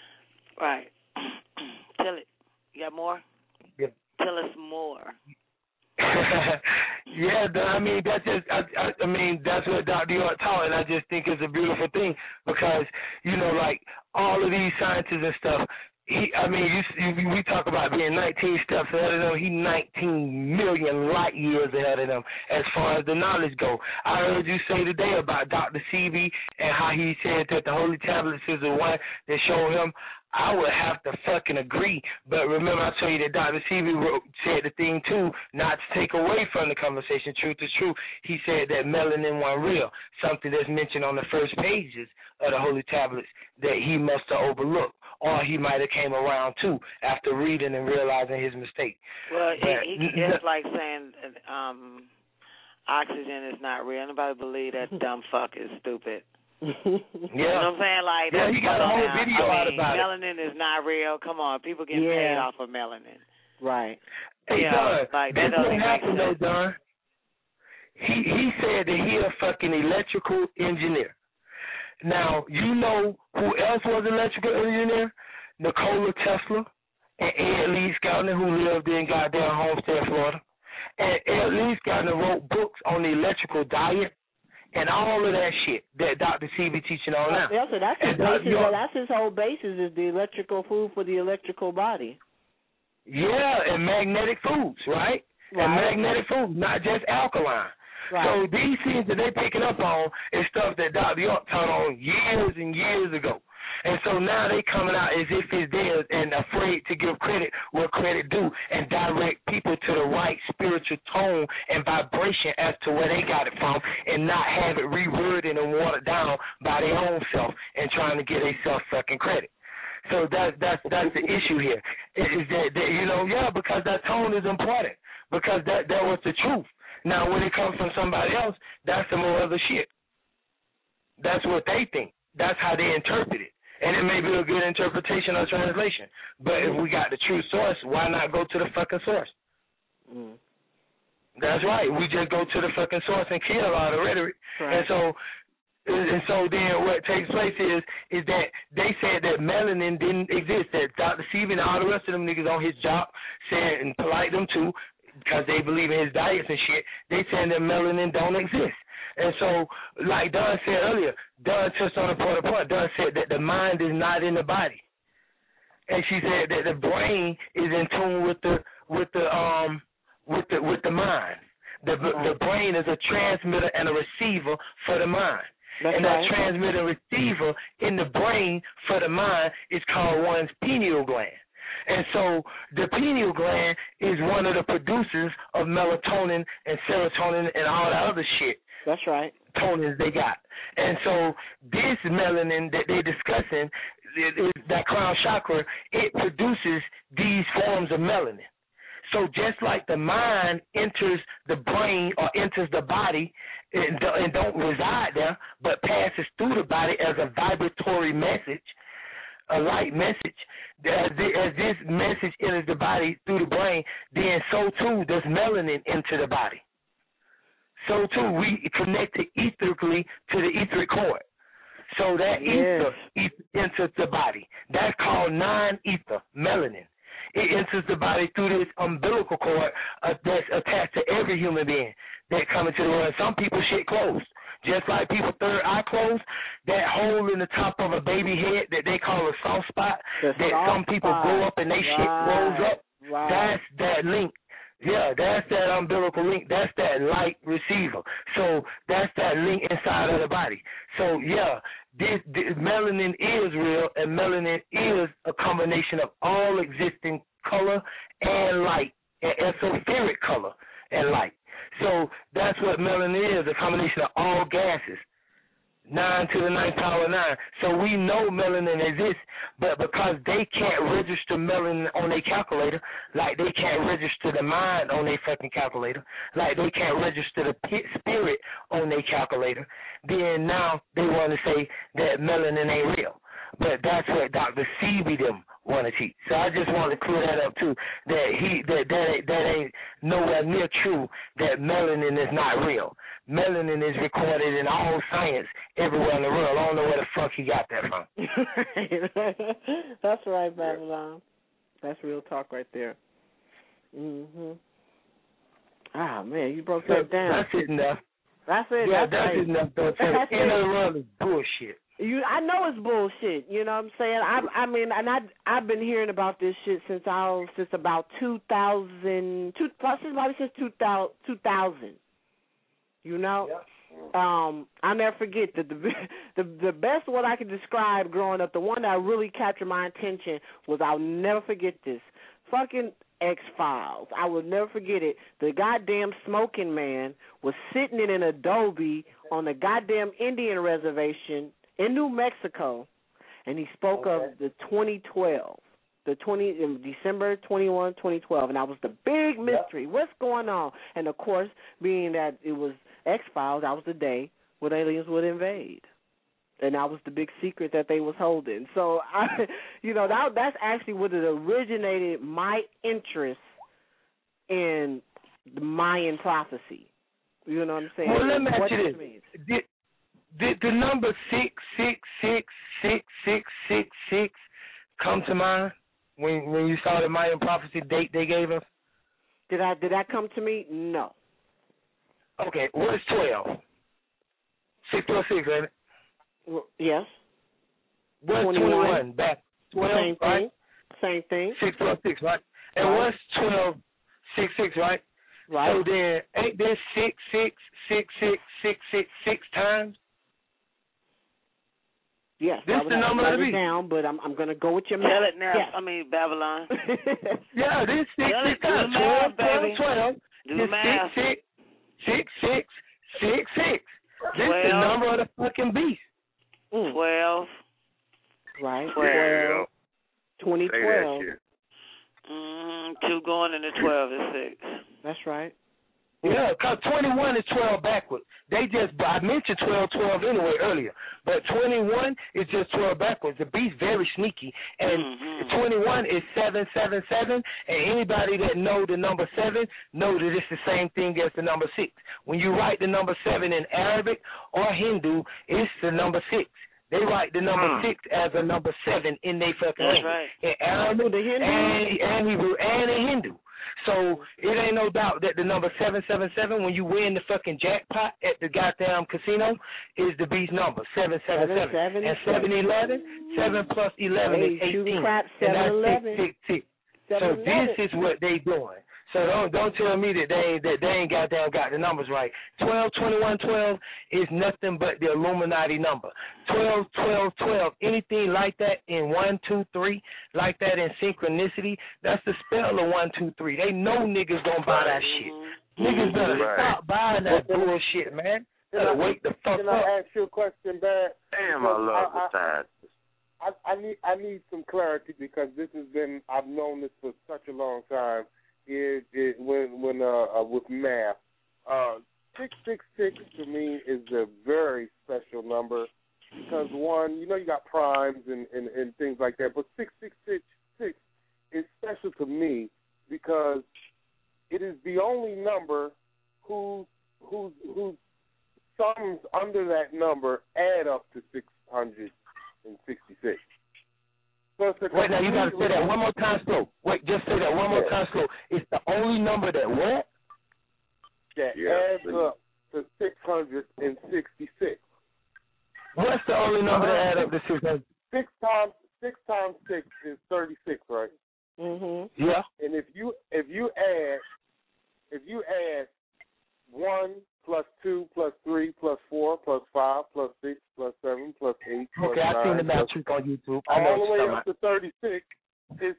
Tell it. You got more? Yep. Tell us more. Yeah, I mean, that's just, I mean, that's what Dr. York taught, and I just think it's a beautiful thing because, you know, like all of these scientists and stuff, we talk about being 19 steps ahead of them. He's 19 million light years ahead of them as far as the knowledge go. I heard you say today about Dr. Sebi and how he said that the Holy Tablets is the one that showed him. I would have to fucking agree. But remember, I told you that Dr. Sebi said the thing, too, not to take away from the conversation. Truth is true. He said that melanin wasn't real, something that's mentioned on the first pages of the Holy Tablets that he must have overlooked, or he might have came around, too, after reading and realizing his mistake. Well, it's like saying oxygen is not real. Nobody believe that dumb fuck is stupid. Yeah. You know what I'm saying? Like, yeah, he got a whole video out about melanin is not real. Come on, people get paid off of melanin. Right. Hey, Don, that's what happened, though, Don. He said that he a fucking electrical engineer. Now, you know who else was an electrical engineer? Nikola Tesla and Ed Leedskalnin, who lived in goddamn Homestead, Florida. And Ed Leedskalnin wrote books on the electrical diet and all of that shit that Dr. Sebi teaching on now. Yeah, so that's his basis. That's his whole basis is the electrical food for the electrical body. Yeah, and magnetic foods, right? And magnetic foods, not just alkaline. Right. So these things that they're picking up on is stuff that Dr. York taught on years and years ago. And so now they coming out as if it's theirs and afraid to give credit where credit due and direct people to the right spiritual tone and vibration as to where they got it from and not have it reworded and watered down by their own self and trying to get themselves fucking credit. So that's the issue here. Is that you know, because that tone is important because that was the truth. Now, when it comes from somebody else, that's some more other shit. That's what they think. That's how they interpret it. And it may be a good interpretation or translation. But if we got the true source, why not go to the fucking source? Mm. That's right. We just go to the fucking source and kill all the rhetoric. Right. And so then what takes place is that they said that melanin didn't exist, that Dr. Sebi and all the rest of them niggas on his job said, and polite them too, because they believe in his diets and shit, they saying that melanin don't exist. And so, like Don said earlier, Don touched on a point. Don said that the mind is not in the body, and she said that the brain is in tune with the mind. The brain is a transmitter and a receiver for the mind. And that transmitter and receiver in the brain for the mind is called one's pineal gland. And so the pineal gland is one of the producers of melatonin and serotonin and all that other shit. That's right. Tonins they got. And so this melanin that they're discussing, that crown chakra, it produces these forms of melanin. So just like the mind enters the brain or enters the body and don't reside there, but passes through the body as a vibratory message, a light message, as this message enters the body through the brain, then so too does melanin enter the body. So too we connect it etherically to the etheric cord. So that ether enters the body. That's called non-ether, melanin. It enters the body through this umbilical cord that's attached to every human being that come into the world. Some people shit closed. Just like people third eye closed, that hole in the top of a baby head that they call a soft spot, some people grow up and they shit rolls up, that's that link. Yeah, that's that umbilical link. That's that light receiver. So that's that link inside of the body. So, yeah, this melanin is real, and melanin is a combination of all existing color and light, and etheric color and light. So that's what melanin is, a combination of all gases. 9 to the 9th power 9. So we know melanin exists, but because they can't register melanin on their calculator, like they can't register the mind on their fucking calculator, like they can't register the spirit on their calculator, then now they want to say that melanin ain't real. But that's what Dr. Sebi them want to teach. So I just want to clear that up too, that ain't nowhere near true, that melanin is not real. Melanin is recorded in all science everywhere in the world. I don't know where the fuck he got that from. That's right, Babylon. That's real talk right there. Ah, man, you broke that down. That's it enough. That's it. Yeah, that's right. Enough, though. The end of the world is bullshit. I know it's bullshit. You know what I'm saying? I mean, and I've been hearing about this shit since about 2000. Probably since 2000. You know, I'll never forget that the best one I could describe growing up, the one that really captured my attention was, I'll never forget this, fucking X-Files. I will never forget it. The goddamn smoking man was sitting in an adobe on the goddamn Indian reservation in New Mexico, and he spoke of the 2012. December 21, 2012, and that was the big mystery. What's going on? And, of course, being that it was X-Files, that was the day when aliens would invade. And that was the big secret that they was holding. So, that's actually what it originated my interest in the Mayan prophecy. You know what I'm saying? Well, let me ask you this. Did the number 6666666 come to mind when you saw the Mayan prophecy date they gave us? Did that come to me? No. Okay, what is 12? 6 plus 6, ain't it? Well, yes. What's 21? Back 12, same right? Thing. Same thing. 6 plus 6, right? And right. What's 12? 6, 6, right? Right. So then, ain't there 6, 6, 6, 6, 6, 6, 6 times? Yes, this is the number of the beast. Down, but I'm going to go with your math. Tell it now. Yes. I mean, Babylon. Yeah, this 6 times. 12, 12. Do the math. 6, 6, 6, 6, 6. This is the number of the fucking beast. 12. Right. 12. 2012. 2 going into 12 is 6. That's right. Yeah, because 21 is 12 backwards. I mentioned 12 anyway earlier, but 21 is just 12 backwards. The beast very sneaky, and 21 is 777, and anybody that know the number 7 know that it's the same thing as the number 6. When you write the number 7 in Arabic or Hindu, it's the number 6. They write the number 6 as a number 7 in their fucking language. Right. In Arabic and Hebrew and in Hindu. So it ain't no doubt that the number 777, when you win the fucking jackpot at the goddamn casino, is the beast number 777. And 711, 7 plus 11 is 18. Crap, and that's 711. 666. So this is what they doing. So don't tell me that they ain't got the numbers right. 12, 21, 12 is nothing but the Illuminati number. 12, 12, 12, anything like that in 1, 2, 3, like that in synchronicity, that's the spell of 1, 2, 3. They know niggas don't buy that shit. Niggas better stop buying that bullshit, man. Better wake the fuck up. Can I ask you a question, Barrett? Damn, I love the science. I need some clarity because this has been, I've known this for such a long time. With math, 666 to me is a very special number because one, you got primes and things like that, but 666 is special to me because it is the only number whose sums under that number add up to 666. Wait, now you got to say that one more time slow. Wait, just say that one more time slow. It's the only number that what? That adds up to 666. What's the only number that adds up to 600? 6 times 6 is 36, right? Mhm. Yeah. And if you add 1 plus 2 plus 3 plus 4 plus 5 plus 6 plus 7 plus 8 plus 9. Okay, I've seen the math trick on YouTube. I know all the way up to 36 is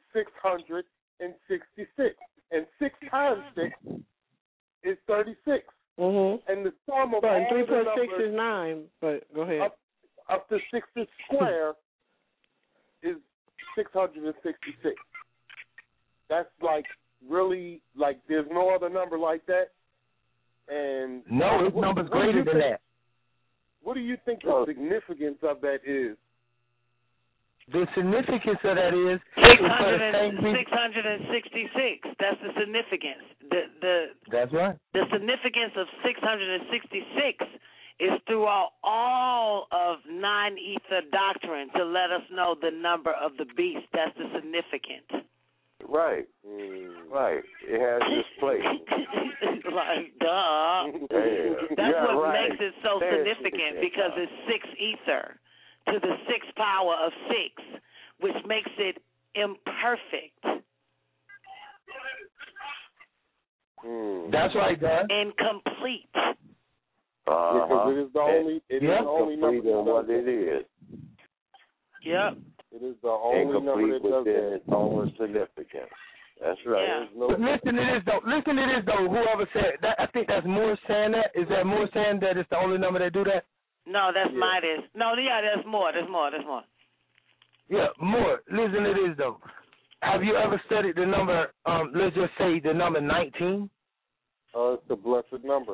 666. And 6 times 6 is 36. Mhm. And the sum of But all 3 the plus numbers 6 is 9. But go ahead. Up to 6 square is 666. That's like really like there's no other number like that. And no, this number's greater than that. What do you think the significance of that is? The significance of that is 666. That's the significance. That's right. The significance of 666 is throughout all of non-ether doctrine to let us know the number of the beast. That's the significance. Right. Right. It has this place. Like, duh. That's what makes it so significant because it's 6 ether to the 6th power of 6, which makes it imperfect. That's right, Dan. Incomplete. Because it is the only, it is the only number that what it is. Yep. It is the only number that does within its own significance. That's right. Yeah. But listen to this though. Whoever said that, I think that's Moore saying that. Is that Moore saying that it's the only number that do that? No, that's Midas. No, there's more. Yeah, Moore. Listen to this though. Have you ever studied the number? Let's just say the number 19. It's the blessed number.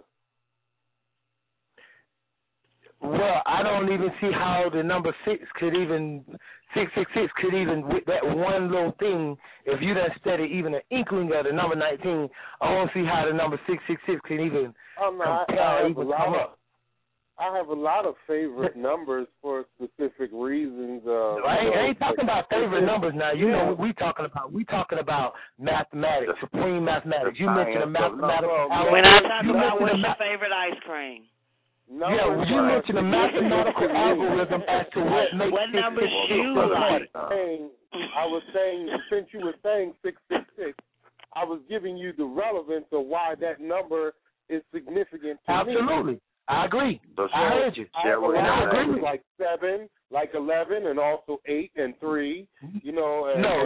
Well, I don't even see how the number 666 could even, with that one little thing, if you done study even an inkling of the number 19, I don't see how the number 666 can even come up. I have a lot of favorite numbers for specific reasons. I ain't talking about favorite numbers now. You know what we talking about. We talking about mathematics, supreme mathematics. You mentioned a mathematical. When I talk about what's your favorite ice cream. No, you mentioned a mathematical algorithm as to what makes what number you like. I was saying, since you were saying 666, I was giving you the relevance of why that number is significant to me. Absolutely. I agree. I heard you. I agree with like 7, like 11, and also 8 and 3. You know. No.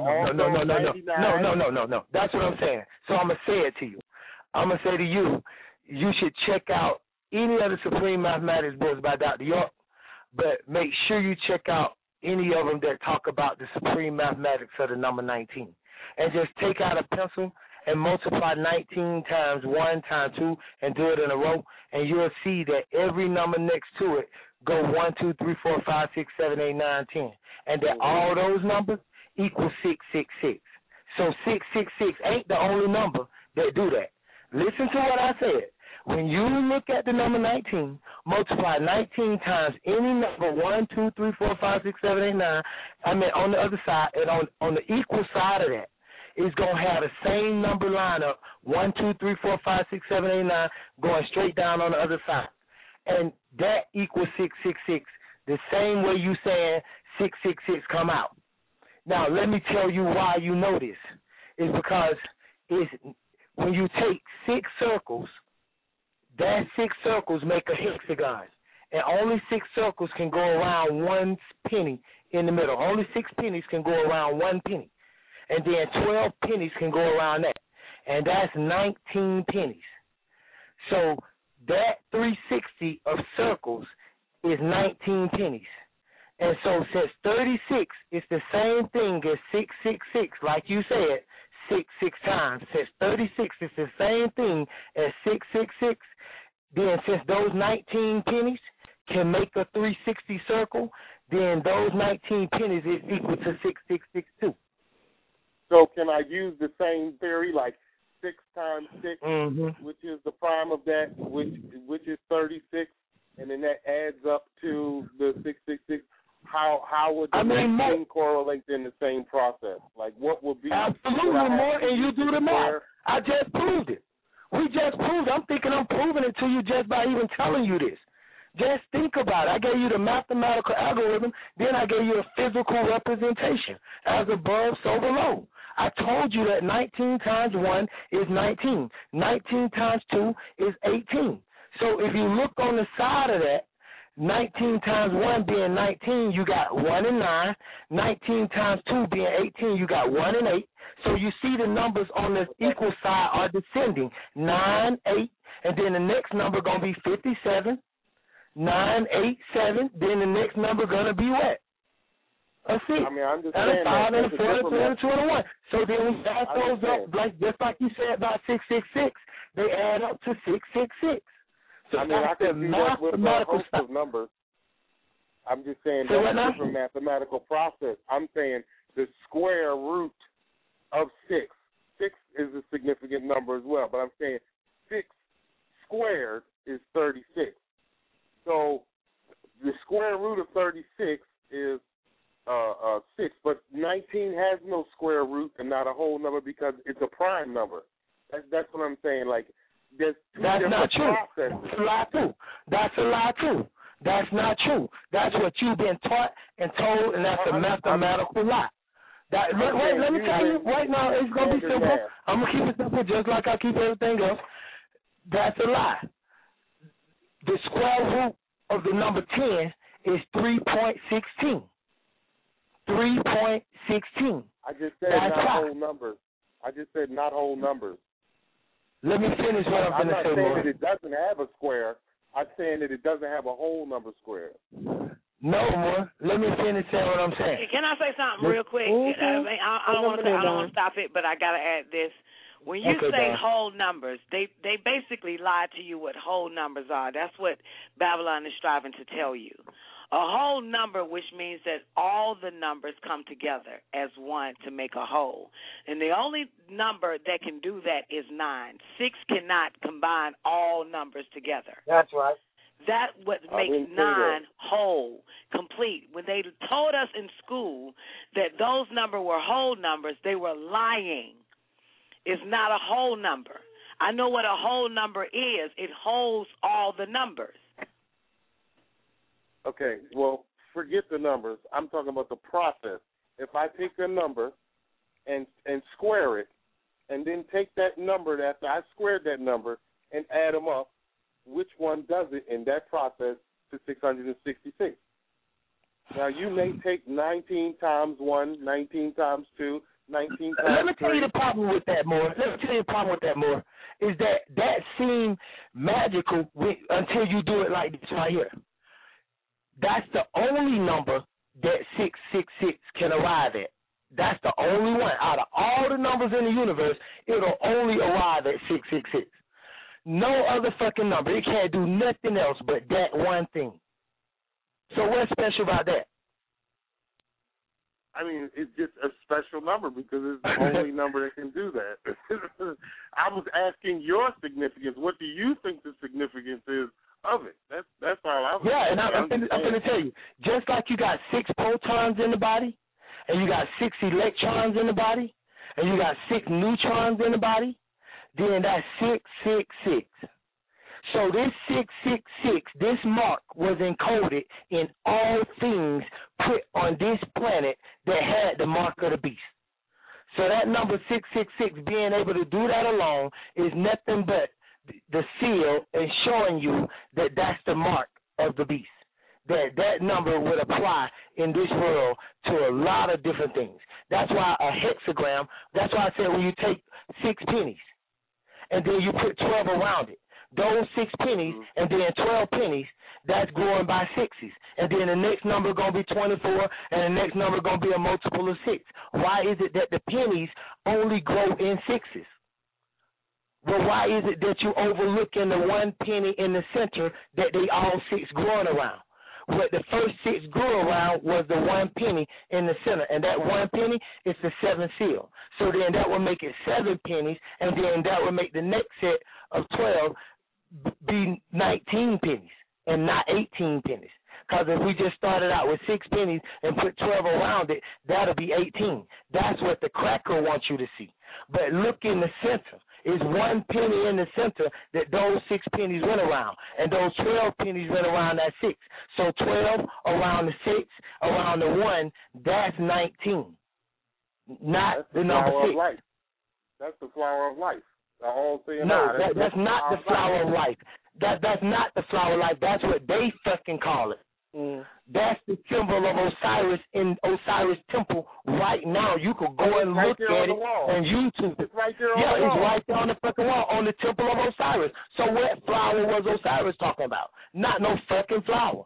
That's what I'm saying. So I'm gonna say it to you. I'm gonna say to you, you should check out any of the Supreme Mathematics books by Dr. York, but make sure you check out any of them that talk about the Supreme Mathematics of the number 19. And just take out a pencil and multiply 19 times 1 times 2 and do it in a row, and you'll see that every number next to it go 1, 2, 3, 4, 5, 6, 7, 8, 9, 10. And that all those numbers equal 666. So 666 ain't the only number that do that. Listen to what I said. When you look at the number 19, multiply 19 times any number 1, 2, 3, 4, 5, 6, 7, 8, 9. I mean, on the other side, and on the equal side of that, it's going to have the same number lineup, 1, 2, 3, 4, 5, 6, 7, 8, 9, going straight down on the other side. And that equals 666, the same way you saying 666 come out. Now, let me tell you why you know this. It's because is when you take 6 circles, that 6 circles make a hexagon. And only 6 circles can go around 1 penny in the middle. Only 6 pennies can go around 1 penny. And then 12 pennies can go around that. And that's 19 pennies. So that 360 of circles is 19 pennies. And so since 36 is the same thing as 666, like you said, 6 times. Since 36 is the same thing as 666, then since those 19 pennies can make a 360 circle, then those 19 pennies is equal to 6662. So can I use the same theory, like 6 times 6, which is the prime of that, which is 36, and then that adds up to the 666? How would the 19 correlate in the same process? Like, what would be? Absolutely more, and you do the math. I just proved it. We just proved it. I'm thinking I'm proving it to you just by even telling you this. Just think about it. I gave you the mathematical algorithm, then I gave you a physical representation. As above, so below. I told you that 19 times 1 is 19. 19 times 2 is 18. So if you look on the side of that, 19 times 1 being 19, you got 1 and 9. 19 times 2 being 18, you got 1 and 8. So you see the numbers on the equal side are descending. 9, 8, and then the next number going to be 57. 9, 8, 7, then the next number going to be what? A 6. I mean, I understand. And a 5 and a 4 and a 2 and a 2 and a 1. So then we add those up, just like you said about 666, they add up to 666. So I mean, I can do that with a host of numbers. I'm just saying that's a different mathematical process. I'm saying the square root of 6. 6 is a significant number as well, but I'm saying 6 squared is 36. So the square root of 36 is 6, but 19 has no square root and not a whole number because it's a prime number. That's what I'm saying. Like, there's two That's different not true. processes. That's a lie too. That's a lie too. That's not true. That's what you've been taught and told, and that's a mathematical lie. Wait, let me tell you. Right now, it's gonna be simple. I'm gonna keep it simple, just like I keep everything else. That's a lie. The square root of the number 10 is 3.16. 3.16. I just said That's not right. whole numbers. I just said not whole numbers. Let me finish what I'm going to say, not saying Lord. that it doesn't have a square. I'm saying that it doesn't have a whole number square. No more. Let me finish saying what I'm saying. Can I say something real quick? I don't want to stop it, but I got to add this. When you say whole numbers, they basically lie to you what whole numbers are. That's what Babylon is striving to tell you. A whole number, which means that all the numbers come together as one to make a whole. And the only number that can do that is 9. 6 cannot combine all numbers together. That's right. That's what makes 9 whole, complete. When they told us in school that those numbers were whole numbers, they were lying. It's not a whole number. I know what a whole number is. It holds all the numbers. Okay, well, forget the numbers. I'm talking about the process. If I take a number and square it, and then take that number after I squared that number and add them up, which one does it in that process to 666? Now, you may take 19 times 1, 19 times 2, 19 times 3. Let me tell you the problem with that more. Is that seems magical until you do it like this right here. That's the only number that 666 can arrive at. That's the only one. Out of all the numbers in the universe, it'll only arrive at 666. No other fucking number. It can't do nothing else but that one thing. So what's special about that? I mean, it's just a special number because it's the only number that can do that. I was asking your significance. What do you think the significance is of it? That's all I was Yeah, and I'm going to tell you, just like you got 6 protons in the body, and you got 6 electrons in the body, and you got 6 neutrons in the body, then that's 666. So this 666, this mark was encoded in all things put on this planet that had the mark of the beast. So that number 666, being able to do that alone is nothing but the seal and showing you that that's the mark of the beast. That number would apply in this world to a lot of different things. That's why a hexagram, that's why I said when you take 6 pennies and then you put 12 around it, those 6 pennies and then 12 pennies, that's growing by 6s. And then the next number going to be 24 and the next number going to be a multiple of 6. Why is it that the pennies only grow in 6s? Well, why is it that you overlooking the 1 penny in the center that they all 6 growing around? What the first 6 grew around was the 1 penny in the center, and that 1 penny is the 7th seal. So then that would make it 7 pennies, and then that would make the next set of 12 be 19 pennies and not 18 pennies. Because if we just started out with 6 pennies and put 12 around it, that'll be 18. That's what the cracker wants you to see. But look in the center. It's 1 penny in the center that those 6 pennies went around. And those 12 pennies went around that 6. So 12 around the 6, around the 1, that's 19. Not that's the number 6. Of life. That's the flower of life. That's not the flower of life. That's not the flower of life. That's what they fucking call it. That's the symbol of Osiris in Osiris Temple right now. You could go and look at it on YouTube. It's right there on the wall. It's right there on the fucking wall on the Temple of Osiris. So what flower was Osiris talking about? Not no fucking flower.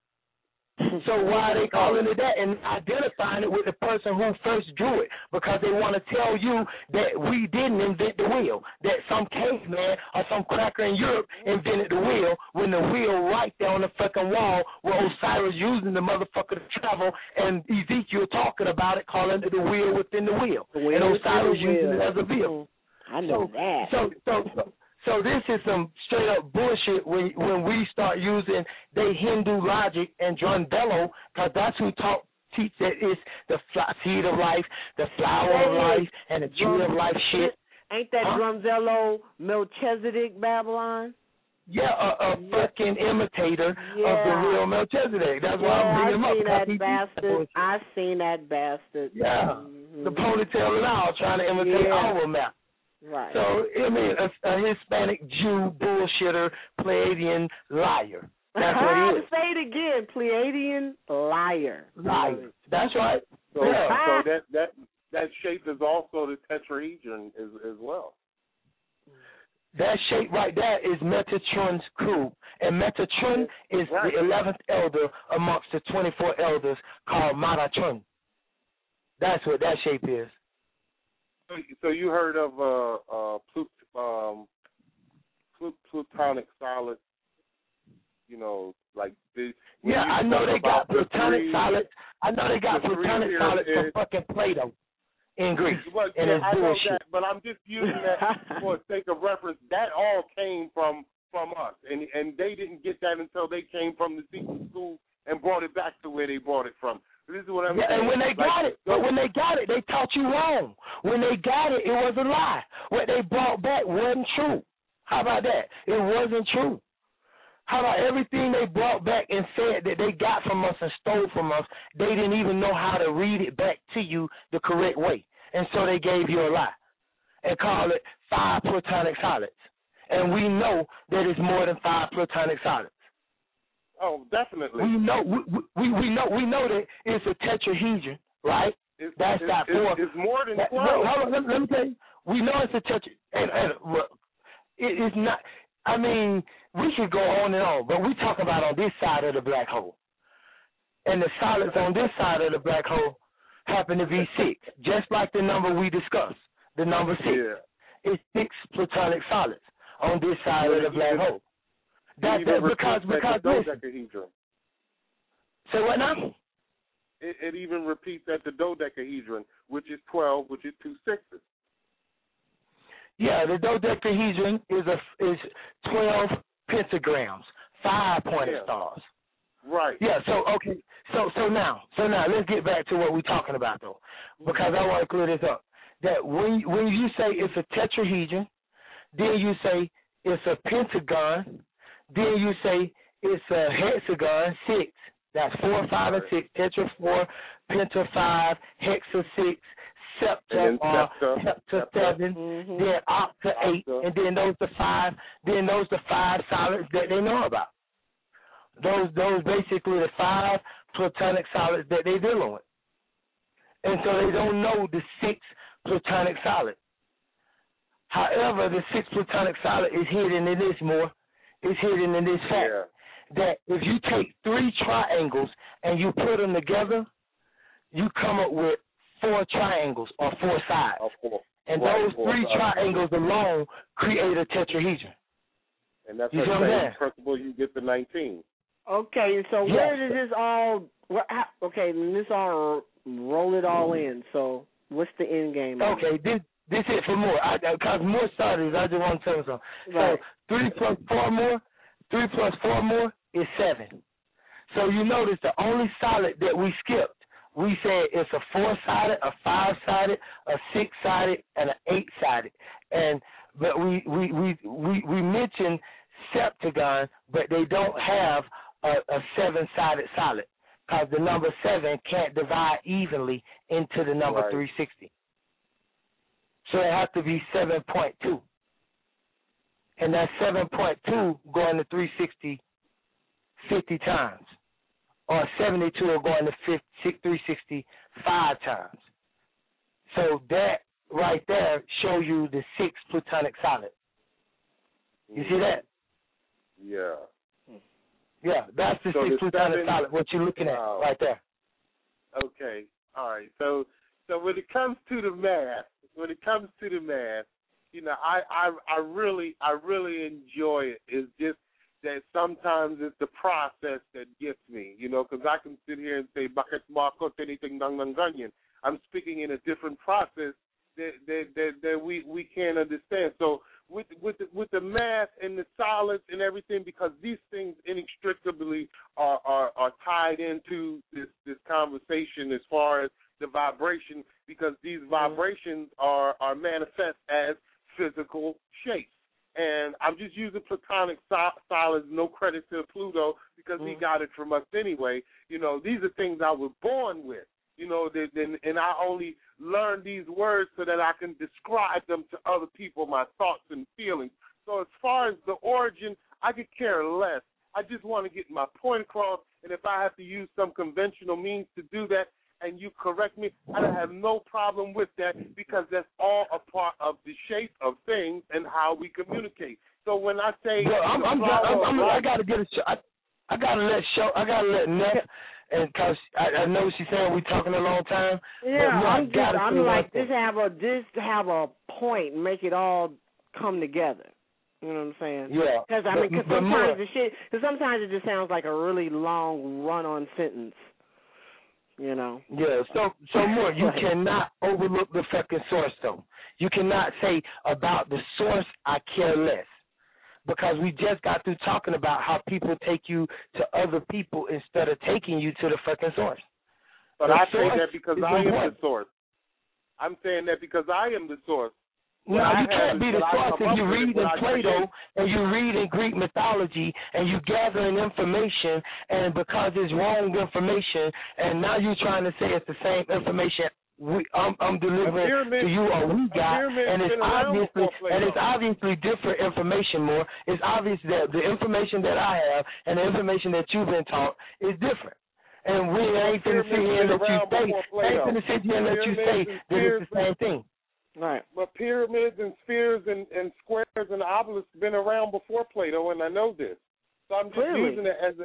So why are they calling it that and identifying it with the person who first drew it? Because they want to tell you that we didn't invent the wheel, that some caveman or some cracker in Europe invented the wheel when the wheel right there on the fucking wall where Osiris using the motherfucker to travel and Ezekiel talking about it, calling it the wheel within the wheel. And Osiris using it as a wheel. I know that. So this is some straight up bullshit when we start using the Hindu logic and Drunvalo, because that's who teach that it's the seed of life, the flower of life, and the tree of life shit. Ain't that Drunvalo Melchizedek Babylon? Yeah, a fucking imitator of the real Melchizedek. That's why I'm bringing him up. I've seen that bastard. Yeah, the ponytail and all, trying to imitate our map. Right. So, I mean, a Hispanic Jew bullshitter, Pleiadian liar. That's what he is. Say it again, Pleiadian liar. Liar. That's right. So that shape is also the tetrahedron as well. That shape right there is Metatron's crew. And Metatron is the 11th elder amongst the 24 elders called Metatron. That's what that shape is. So you heard of plutonic solids? You know, like this. Yeah, I know they got plutonic solids. I know they got plutonic solids from fucking Plato in Greece. And it's I know bullshit. that, but I'm just using that for the sake of reference. That all came from us, and they didn't get that until they came from the secret school and brought it back to where they brought it from. This is what I'm saying. And when they got it, they taught you wrong. When they got it, it was a lie. What they brought back wasn't true. How about that? It wasn't true. How about everything they brought back and said that they got from us and stole from us, they didn't even know how to read it back to you the correct way. And so they gave you a lie and called it 5 platonic solids. And we know that it's more than 5 platonic solids. Oh, definitely. We know that it's a tetrahedron, right? That's got 4. It's more than 12. Hold on, let me tell you. We know it's a tetrahedron. It is not. I mean, we could go on and on, but we talk about on this side of the black hole, and the solids on this side of the black hole happen to be 6, just like the number we discussed. The number 6. Yeah. It's 6 platonic solids on this side of the black hole. That's because dodecahedron. So what now? It even repeats at the dodecahedron, which is 12, which is 2 6s. Yeah, the dodecahedron is 12 pentagrams, 5 pointed stars. Right. Yeah. So okay. So now let's get back to what we're talking about though, because I want to clear this up. That when you say it's a tetrahedron, then you say it's a pentagon. Then you say it's a hexagon, 6. That's 4, 5, and 6. Tetra 4, penta 5, hexa 6, septa, hepta 7, then octa 8, and then those the 5. Then those the 5 solids that they know about. Those basically the 5 platonic solids that they're dealing with, and so they don't know the 6 platonic solid. However, the 6 platonic solid is hidden in this more. It's hidden in this fact that if you take 3 triangles and you put them together, you come up with 4 triangles or 4 sides. And those 3 triangles alone create a tetrahedron. And that's the same principle you get the 19. Okay, so where does this all? This all roll it all in. So what's the end game? Okay, this is for more. Because more starters, I just want to tell you something. Right. So 3 plus 4 more, 3 plus 4 more is 7. So you notice the only solid that we skipped, we said it's a 4-sided, a 5-sided, a 6-sided, and an 8-sided. But we mentioned septagon, but they don't have a 7-sided solid because the number 7 can't divide evenly into the number 360. So it has to be 7.2. And that 7.2 going to 360 50 times. Or 72 are going to 360 5 times. So that right there shows you the 6 platonic solid. You see that? Yeah. Yeah, that's the 6 platonic solid, what you're looking at right there. Okay. All right. So when it comes to the math, you know, I really enjoy it. It's just that sometimes it's the process that gets me, you know, because I can sit here and say, bakit mo ako tinitingnan ng ganyan? I'm speaking in a different process that we can't understand. So with the math and the solids and everything, because these things inextricably are tied into this conversation as far as the vibration, because these vibrations are manifest as physical shapes. And I'm just using platonic solids, no credit to Pluto, because he got it from us anyway. You know, these are things I was born with, you know, and I only learned these words so that I can describe them to other people, my thoughts and feelings. So as far as the origin, I could care less. I just want to get my point across, and if I have to use some conventional means to do that, and you correct me, I don't have no problem with that, because that's all a part of the shape of things and how we communicate. So when I say, I gotta get I gotta let Ness, and because I know she's saying we're talking a long time. Yeah, I'm like just have a point, make it all come together. You know what I'm saying? Yeah. Because sometimes it just sounds like a really long run-on sentence. You know. Yeah, so more, you cannot overlook the fucking source, though. You cannot say about the source, I care less. Because we just got through talking about how people take you to other people instead of taking you to the fucking source. But I say that because I am the source. I'm saying that because I am the source. No, you can't be the source if you read in Plato and you read in Greek mythology and you gathering information, and because it's wrong information, and now you're trying to say it's the same information I'm delivering to you or we got, and it's obviously different information more. It's obvious that the information that I have and the information that you've been taught is different. And we ain't going to sit here and let you say that it's the same thing. Right. But pyramids and spheres and squares and obelisks been around before Plato, and I know this. So I'm just using it as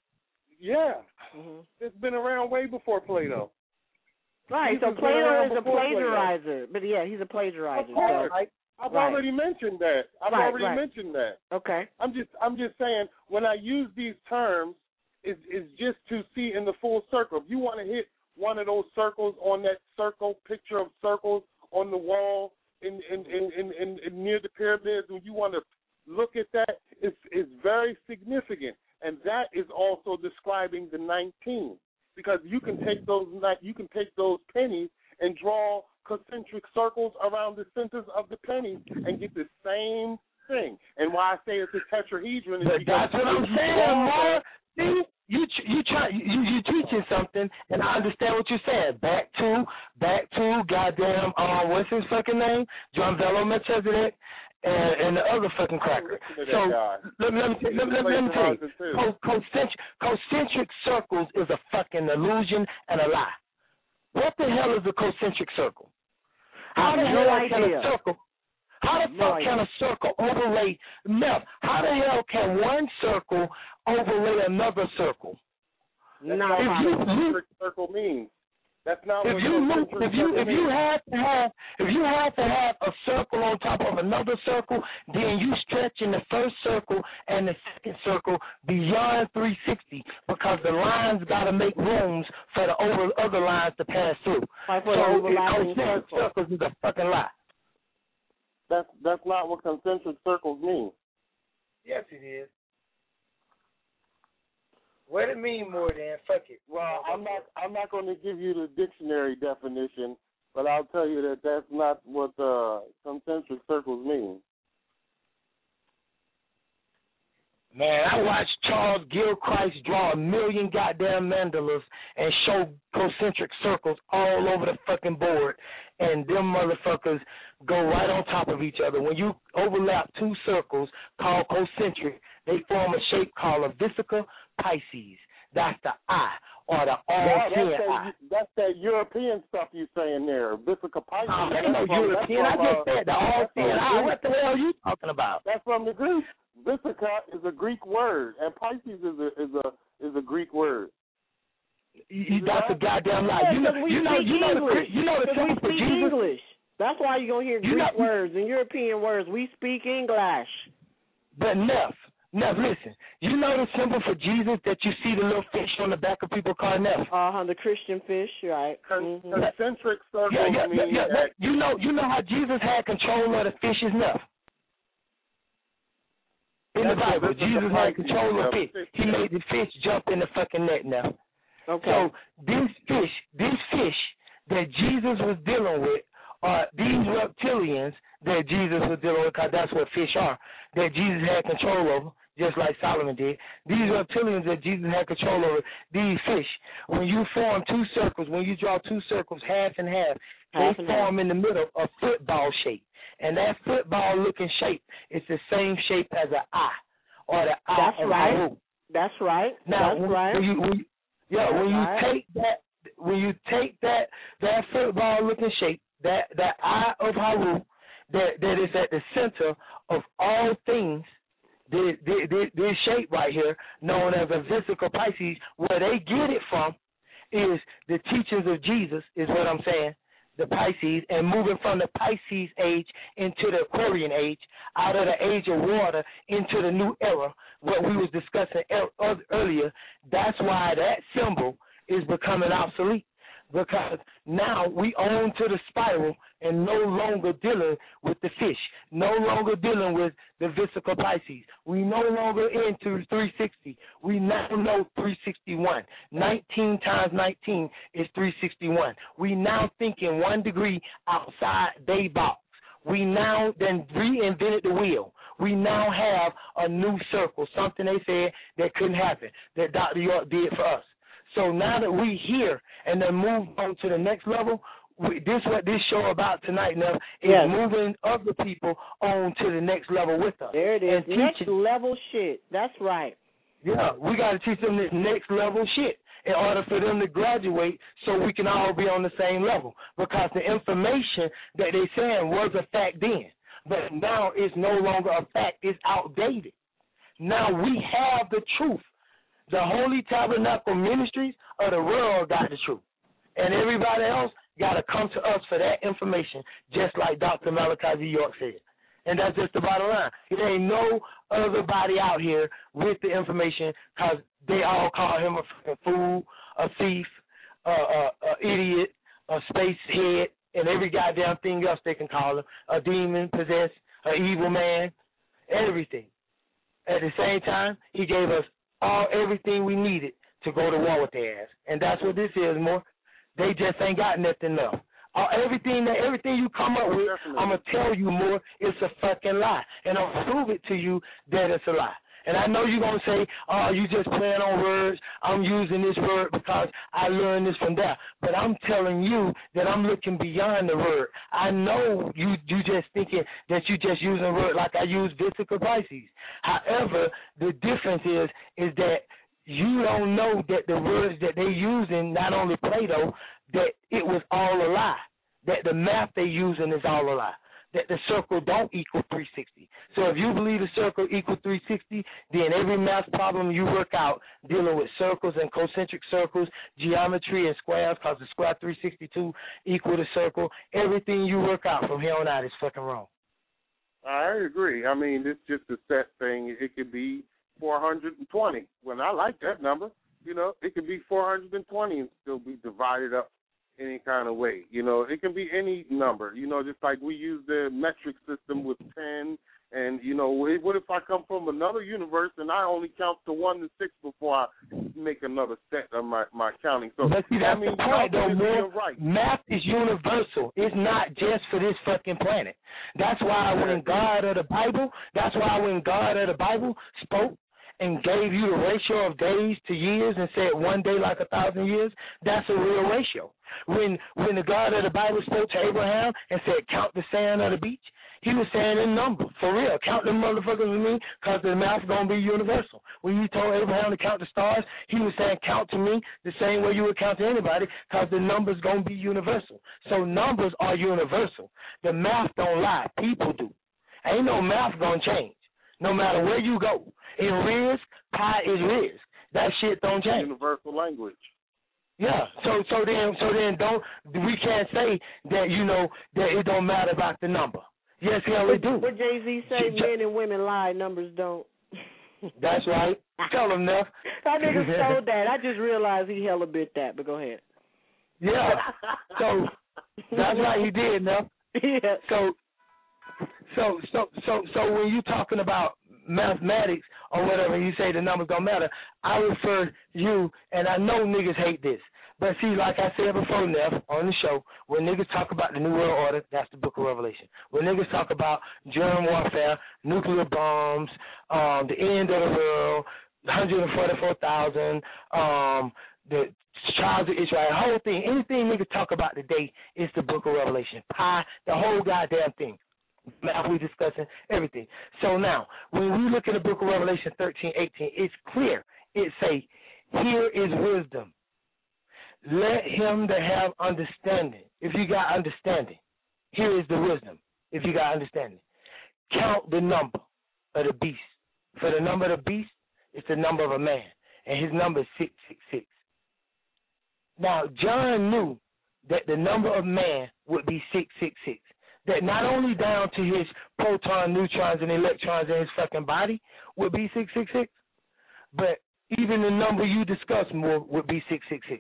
it's been around way before Plato. Right, so Plato is a plagiarizer. But yeah, he's a plagiarizer. Of course. I've already mentioned that. Mentioned that. Okay. I'm just saying, when I use these terms, it's just to see in the full circle. If you want to hit one of those circles on that circle, picture of circles on the wall in near the pyramids, when you want to look at that, it's very significant. And that is also describing the 19. Because you can take those pennies and draw concentric circles around the centers of the pennies and get the same thing. And why I say it's a tetrahedron is because that's what I'm saying, Mark. See, you teaching something, and I understand what you're saying. Back to back to goddamn what's his fucking name? John Velo Melchizedek and the other fucking cracker. So let me tell you, concentric circles is a fucking illusion and a lie. What the hell is a concentric circle? How the hell can a circle? How the fuck can a circle overlay? Meth, how the hell can one circle overlay another circle? That's not what a concentric circle means. That's not what if you have to have a circle on top of another circle, then you stretching the first circle and the second circle beyond 360 because the lines got to make rooms for the other lines to pass through. So concentric circles is a fucking lie. That's not what concentric circles mean. Yes, it is. What it mean more than fuck it? Well, I'm not going to give you the dictionary definition, but I'll tell you that that's not what concentric circles mean. Man, I watched Charles Gilchrist draw 1 million goddamn mandalas and show concentric circles all over the fucking board, and them motherfuckers go right on top of each other. When you overlap two circles called concentric, they form a shape called a vesica Pisces. That's the eye, or the all-seeing eye. That's that European stuff you saying there, vesica Pisces. Oh, ain't no European. I just said the all-seeing eye. What the hell are you talking about? That's from the Greek. Vesica is a Greek word, and Pisces is a Greek word. That's a goddamn lie. You know the temple for Jesus. English. That's why you're gonna hear Greek words and European words. We speak English. But Neff, listen. You know the symbol for Jesus that you see the little fish on the back of people's car, Neff? The Christian fish, right? Concentric circles. Yeah. You know how Jesus had control of the fishes, Neff? In the Bible, Jesus had control of fish. He made the fish jump in the fucking net now. Okay. So these fish that Jesus was dealing with are these reptilians that Jesus was dealing with, because that's what fish are, that Jesus had control over, just like Solomon did. These reptilians that Jesus had control over, these fish, when you form two circles, when you draw two circles half and half, they form in the middle a football shape. And that football-looking shape is the same shape as an eye, or the eye. That's right. That's right. Now, that's right. When you take that football-looking shape, that eye of Haru, that is at the center of all things, this shape right here, known as a vesica Pisces, where they get it from is the teachings of Jesus, is what I'm saying. The Pisces, and moving from the Pisces age into the Aquarian age, out of the age of water into the new era, what we was discussing earlier. That's why that symbol is becoming obsolete, because now we own to the spiral and no longer dealing with the fish, no longer dealing with the vesica Pisces. We no longer into 360. We now know 361. 19 times 19 is 361. We now thinking 1 degree outside they box. We now then reinvented the wheel. We now have a new circle, something they said that couldn't happen, that Dr. York did for us. So now that we here and then move on to the next level, what this show about tonight now is moving other people on to the next level with us. There it is. And next level shit. That's right. Yeah, we got to teach them this next level shit in order for them to graduate so we can all be on the same level, because the information that they saying was a fact then, but now it's no longer a fact. It's outdated. Now we have the truth. The Holy Tabernacle Ministries of the world got the truth. And everybody else got to come to us for that information, just like Dr. Malachi Z. York said. And that's just the bottom line. There ain't no other body out here with the information, because they all call him a fool, a thief, a idiot, a space head, and every goddamn thing else they can call him, a demon possessed, an evil man, everything. At the same time, he gave us everything we needed to go to war with their ass. And that's what this is, more. They just ain't got nothing else. Everything you come up with, I'm going to tell you more, it's a fucking lie. And I'll prove it to you that it's a lie. And I know you're going to say, oh, you just playing on words. I'm using this word because I learned this from there. But I'm telling you that I'm looking beyond the word. I know you just thinking that you just using a word like I use Vesica Pisces. However, the difference is that you don't know that the words that they using, not only Plato, that it was all a lie, that the math they using is all a lie, that the circle don't equal 360. So if you believe the circle equals 360, then every math problem you work out dealing with circles and concentric circles, geometry and squares, because the square 362 equal the circle, everything you work out from here on out is fucking wrong. I agree. I mean, it's just a set thing. It could be 420. When I like that number, it could be 420 and still be divided up any kind of way. It can be any number. Just like we use the metric system with 10. And, what if I come from another universe and I only count to 1 to 6 before I make another set of my counting? So, but see, that's the point, though, right. Math is universal. It's not just for this fucking planet. That's why when God of the Bible spoke and gave you the ratio of days to years and said 1 day like 1,000 years, that's a real ratio. When the God of the Bible spoke to Abraham and said, count the sand of the beach, he was saying in number, for real. Count them motherfuckers with me because the math going to be universal. When you told Abraham to count the stars, he was saying count to me the same way you would count to anybody because the numbers going to be universal. So numbers are universal. The math don't lie. People do. Ain't no math going to change. No matter where you go. In Riz, pi is Riz. That shit don't change. Universal language. Yeah. So then we can't say that, that it don't matter about the number. Yes, hell it do. What Jay-Z say, men and women lie, numbers don't. That's right. Tell him, Neff. That nigga stole that. I just realized he hella bit that, but go ahead. Yeah. So that's right, he did, Neff. Yeah. So when you talking about mathematics or whatever, you say the numbers don't matter, I refer you, and I know niggas hate this, but see, like I said before, Neff, on the show, when niggas talk about the New World Order, that's the Book of Revelation. When niggas talk about germ warfare, nuclear bombs, the end of the world, 144,000, the Child of Israel, the whole thing, anything niggas talk about today is the Book of Revelation. The whole goddamn thing. Math we discussing, everything. So now, when we look at the Book of Revelation 13, 18, it's clear. It say, here is wisdom. Let him that have understanding. If you got understanding, here is the wisdom. If you got understanding, count the number of the beast. For the number of the beast, it's the number of a man, and his number is 666. Now, John knew that the number of man would be 666. That not only down to his proton, neutrons, and electrons in his fucking body would be 666, but even the number you discussed more would be 666.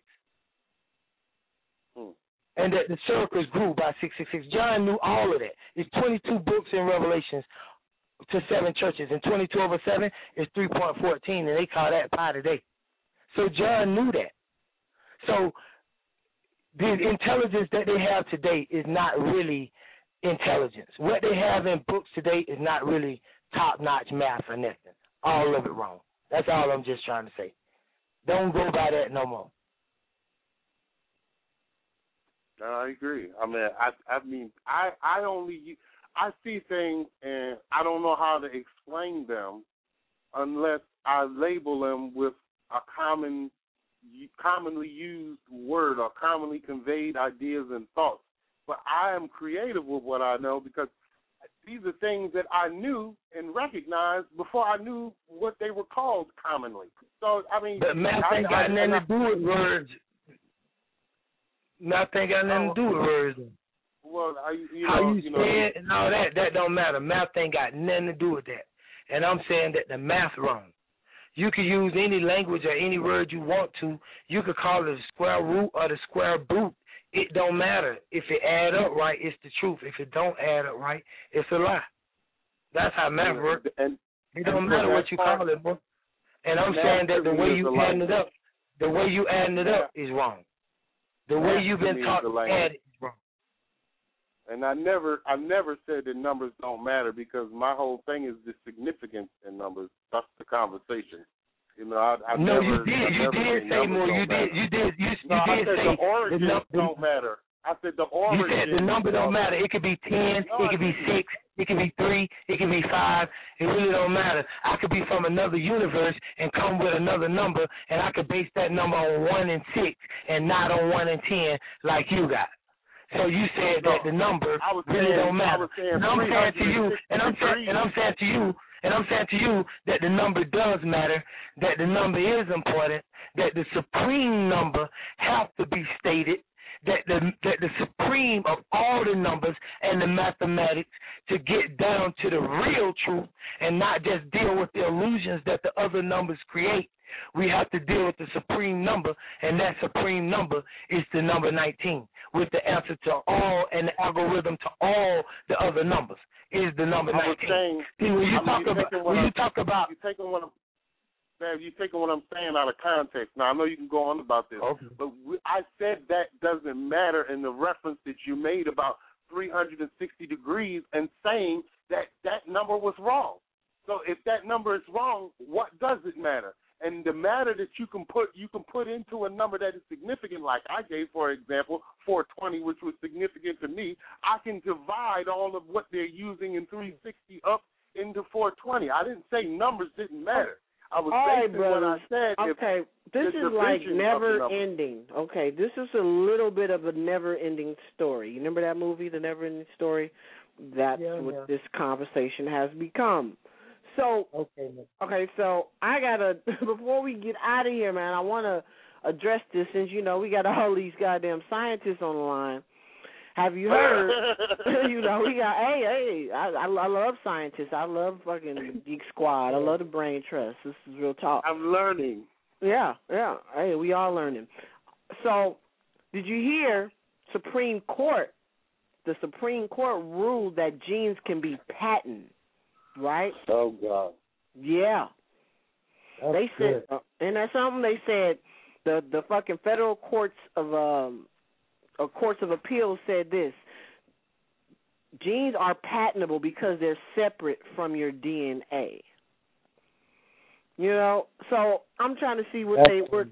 And that the circles grew by 666. John knew all of that. It's 22 books in Revelations to 7 churches, and 22 over 7 is 3.14, and they call that pi today. So John knew that. So the intelligence that they have today is not really intelligence. What they have in books today is not really top-notch math or nothing. All of it wrong. That's all I'm just trying to say. Don't go by that no more. No, I agree. I see things and I don't know how to explain them unless I label them with a commonly used word or commonly conveyed ideas and thoughts. But I am creative with what I know because these are things that I knew and recognized before I knew what they were called commonly. So, but math ain't got nothing to do with words. Math ain't got nothing to do with words. Well, how you say it and all that don't matter. Math ain't got nothing to do with that. And I'm saying that the math wrong. You can use any language or any word you want to. You could call it the square root or the square boot. It don't matter. If it add up right, it's the truth. If it don't add up right, it's a lie. That's how math works. It don't matter what you call it, boy. And I'm saying that the way you adding it up, is wrong. The way you've been taught to add it is wrong. And I never said that numbers don't matter, because my whole thing is the significance in numbers. That's the conversation. You know, I no, never. you did say more. You did No, I said say the origins don't matter. I said the origins. You said the number don't matter. It could be 10, it could be 6, it could be 3, it could be 5. It really don't matter. I could be from another universe and come with another number, and I could base that number on 1 and 6 and not on 1 and 10 like you got. So you said that the number really don't matter. And I'm saying to you, and I'm saying to you that the number does matter, that the number is important, that the supreme number has to be stated, that the supreme of all the numbers and the mathematics to get down to the real truth and not just deal with the illusions that the other numbers create. We have to deal with the supreme number, and that supreme number is the number 19, with the answer to all and the algorithm to all the other numbers is the number 19. See, when you talk about you're taking what I'm saying out of context. Now, I know you can go on about this, but I said that doesn't matter in the reference that you made about 360 degrees and saying that number was wrong. So if that number is wrong, what does it matter? And the matter that you can put into a number that is significant, like I gave, for example, 420, which was significant to me, I can divide all of what they're using in 360 up into 420. I didn't say numbers didn't matter. I was basing what I said. Okay, this is like never ending. Okay, this is a little bit of a never ending story. You remember that movie, The Never Ending Story? That's what this conversation has become. So, okay, so I gotta, before we get out of here, man, I want to address this, since, you know, we got all these goddamn scientists on the line. Have you heard, you know, we got, I love scientists. I love fucking Geek Squad. I love the Brain Trust. This is real talk. I'm learning. Yeah. Hey, we all learning. So, did you hear Supreme Court? The Supreme Court ruled that genes can be patented. Right? Oh, God. Yeah. They said, and that's something they said, the fucking federal courts of appeals said this: genes are patentable because they're separate from your DNA. You know, so I'm trying to see what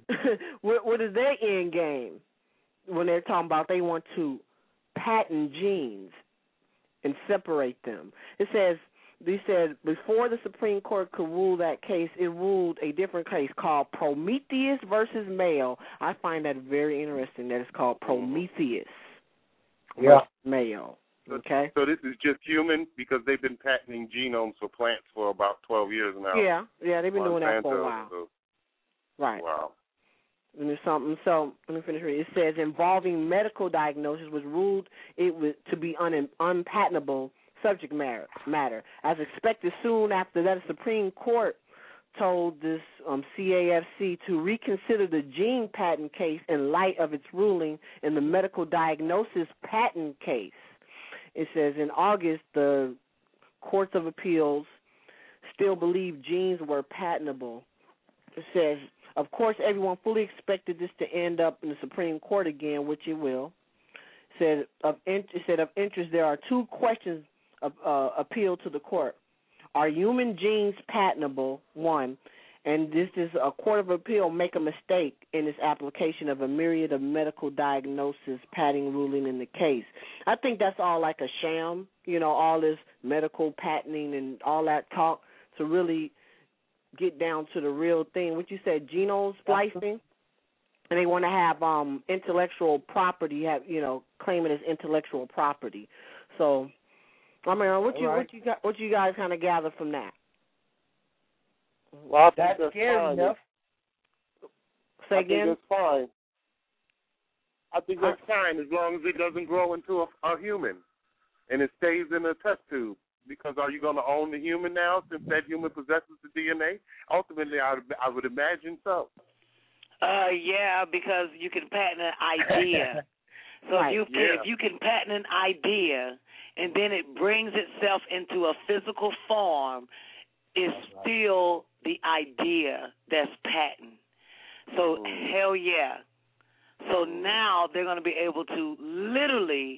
is their end game when they're talking about they want to patent genes and separate them. They said before the Supreme Court could rule that case, it ruled a different case called Prometheus versus Mayo. I find that very interesting that it's called Prometheus versus Mayo. Okay? So this is just human, because they've been patenting genomes for plants for about 12 years now. Yeah, they've been doing that for a while. So. Right. Wow. And there's something. So let me finish reading. It says involving medical diagnosis was ruled to be unpatentable subject matter. As expected, soon after that, the Supreme Court told this CAFC to reconsider the gene patent case in light of its ruling in the medical diagnosis patent case. It says in August, the courts of appeals still believe genes were patentable. It says, of course, everyone fully expected this to end up in the Supreme Court again, which it will. It said of interest, there are two questions appeal to the court. Are human genes patentable? One, and this is a court of appeal make a mistake in its application of a myriad of medical diagnosis patenting ruling in the case. I think that's all like a sham, you know, all this medical patenting and all that talk to really get down to the real thing. What you said, genome splicing, and they want to have intellectual property, claim it as intellectual property. So, I mean, what you guys kind of gather from that? Well, that's scary enough. Say again? I think that's fine. I think that's fine as long as it doesn't grow into a human and it stays in a test tube. Because are you going to own the human now since that human possesses the DNA? Ultimately, I would imagine so. Yeah, because you can patent an idea. So if you can patent an idea and then it brings itself into a physical form, it's still the idea that's patent. So hell yeah. So now they're going to be able to literally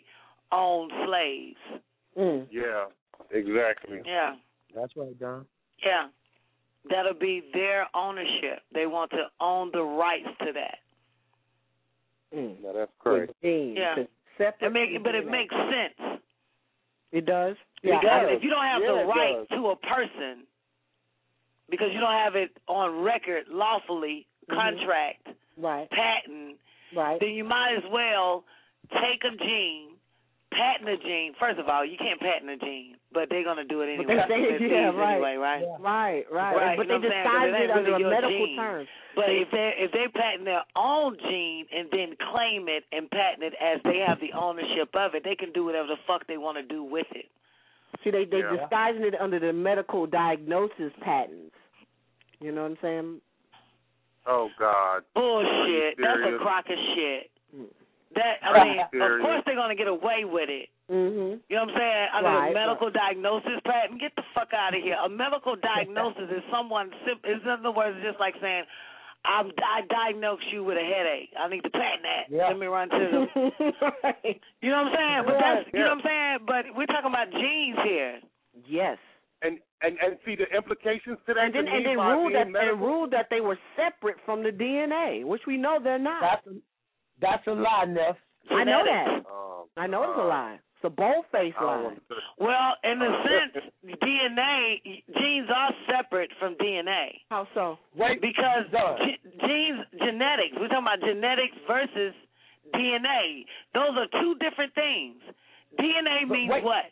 own slaves. Yeah, exactly. Yeah. That's right, Don. Yeah. That'll be their ownership. They want to own the rights to that. No, that's correct. Yeah. But it makes sense. It does? Because Yeah. if you don't have the right to a person, because you don't have it on record lawfully, contract, patent, then you might as well take a gene, patent a gene. First of all, you can't patent a gene, but they're going to do it anyway. Anyway, right? Right. But they disguise it under a medical term. But if they patent their own gene and then claim it and patent it as they have the ownership of it, they can do whatever the fuck they want to do with it. See, they disguising it under the medical diagnosis patents. You know what I'm saying? Oh, God. Bullshit. That's a crock of shit. Of course they're going to get away with it. You know what I'm saying? Under a medical diagnosis patent, get the fuck out of here. A medical diagnosis is someone, in other words, just like saying, I diagnosed you with a headache. I need to patent that. Let me run to them. You know what I'm saying? But that's, you know what I'm saying? But we're talking about genes here. Yes. And see the implications to that. And then ruled that they were separate from the DNA, which we know they're not. That's a lie, Neff. I know that. I know it's a lie. It's a bold-faced lie. Well, in a sense, DNA, genes are separate from DNA. How so? Because genes, genetics, we're talking about genetics versus DNA. Those are two different things. DNA means what?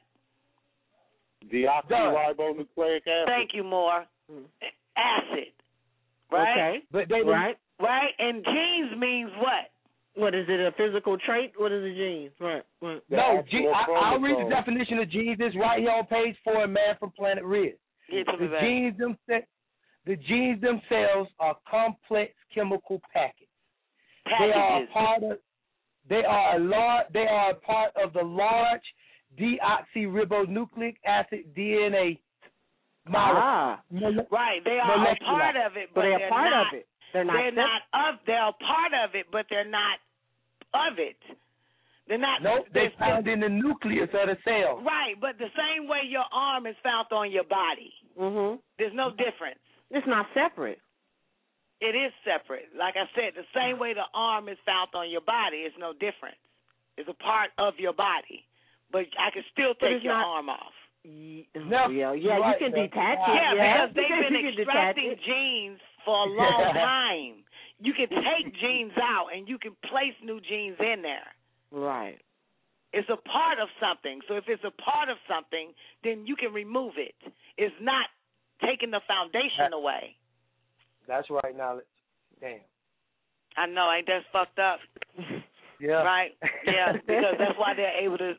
Deoxyribonucleic acid. Thank you, Moore. Acid. Right? Okay. But they right? And genes means what? What is it? A physical trait? What is a gene? Right. No, I'll read the definition of genes. It's right here on page 4 in Man from Planet Red. The genes themselves are complex chemical packages. They are a part of the large deoxyribonucleic acid DNA molecule. Right, they are a part of it, but they're part not. Of it. They're a part of it, but they're not of it. They're not. Nope, they're found in the nucleus of the cell. Right, but the same way your arm is found on your body. There's no difference. It's not separate. It is separate. Like I said, the same way the arm is found on your body, it's no difference. It's a part of your body. But I can still take your arm off. You can detach it. Yeah, because they've been extracting genes for a long time. You can take genes out and you can place new genes in there. Right. It's a part of something. So if it's a part of something, then you can remove it. It's not taking the foundation away. That's right, knowledge. Damn. I know, ain't that fucked up? Yeah. Right? Yeah, because that's why they're able to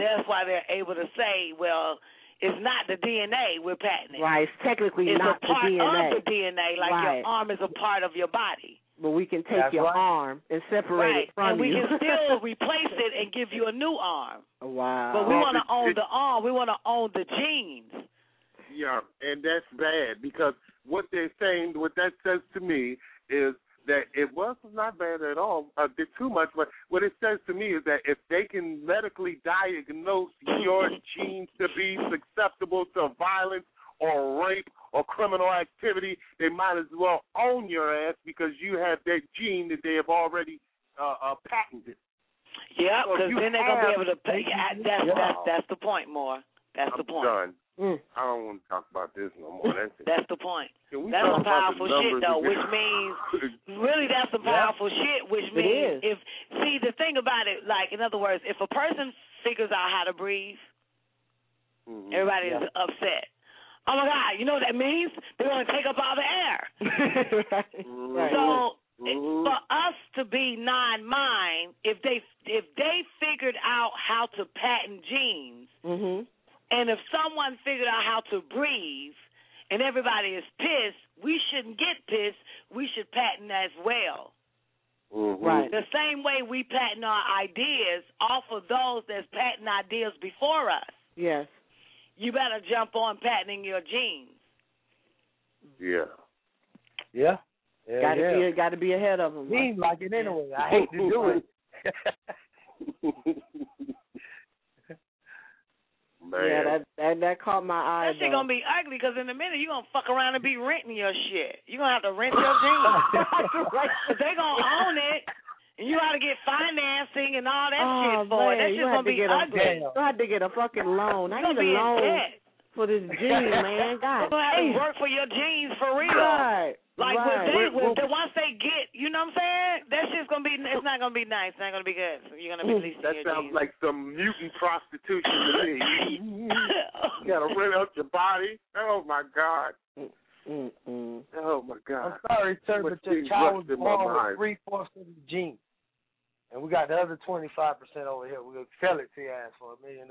say, well, it's not the DNA we're patenting. Right, it's technically not the DNA. It's a part of the DNA, like your arm is a part of your body. But we can take your arm and separate it from and we you. can still replace it and give you a new arm. Wow. But we want to own the arm. We want to own the genes. Yeah, and that's bad because what they're saying, what that says to me is that it was not bad at all, did too much, but what it says to me is that if they can medically diagnose your genes to be susceptible to violence or rape or criminal activity, they might as well own your ass because you have that gene that they have already patented. Yeah, because then they're going to be able to pay. That's the point, Moore. That's the point. Done. I don't want to talk about this no more. That's the point. That's some powerful shit, though, which means, really, that's some powerful shit, which means, the thing about it, like, in other words, if a person figures out how to breathe, everybody is upset. Oh, my God, you know what that means? They're going to take up all the air. So, for us to be non-mind, if they figured out how to patent genes, and if someone figured out how to breathe and everybody is pissed, we shouldn't get pissed. We should patent as well. Right. The same way we patent our ideas off of those that's patent ideas before us. Yes. You better jump on patenting your genes. Yeah. Yeah. Got to be ahead of them. Seems like it anyway. I hate to do it. Man. Yeah, that caught my eye. That shit gonna be ugly because in a minute you gonna fuck around and be renting your shit. You gonna have to rent your jeans. But they gonna own it, and you gotta get financing and all that shit for it. That shit's gonna be ugly. You have to get a fucking loan. I need a be in loan debt for this jeans, man. God, you're gonna have to work for your jeans for real. Right. Like right. once they get, you know what I'm saying? That shit's gonna be. It's not gonna be nice. It's not gonna be good. So you're gonna be leasing that your sounds jeans. like some mutant prostitution to me. You gotta rent out your body. Oh my God. Oh my God. I'm sorry, sir, but your child was born with 3/4 of the gene, and we got the other 25% over here. We're gonna sell it to your ass for $1 million.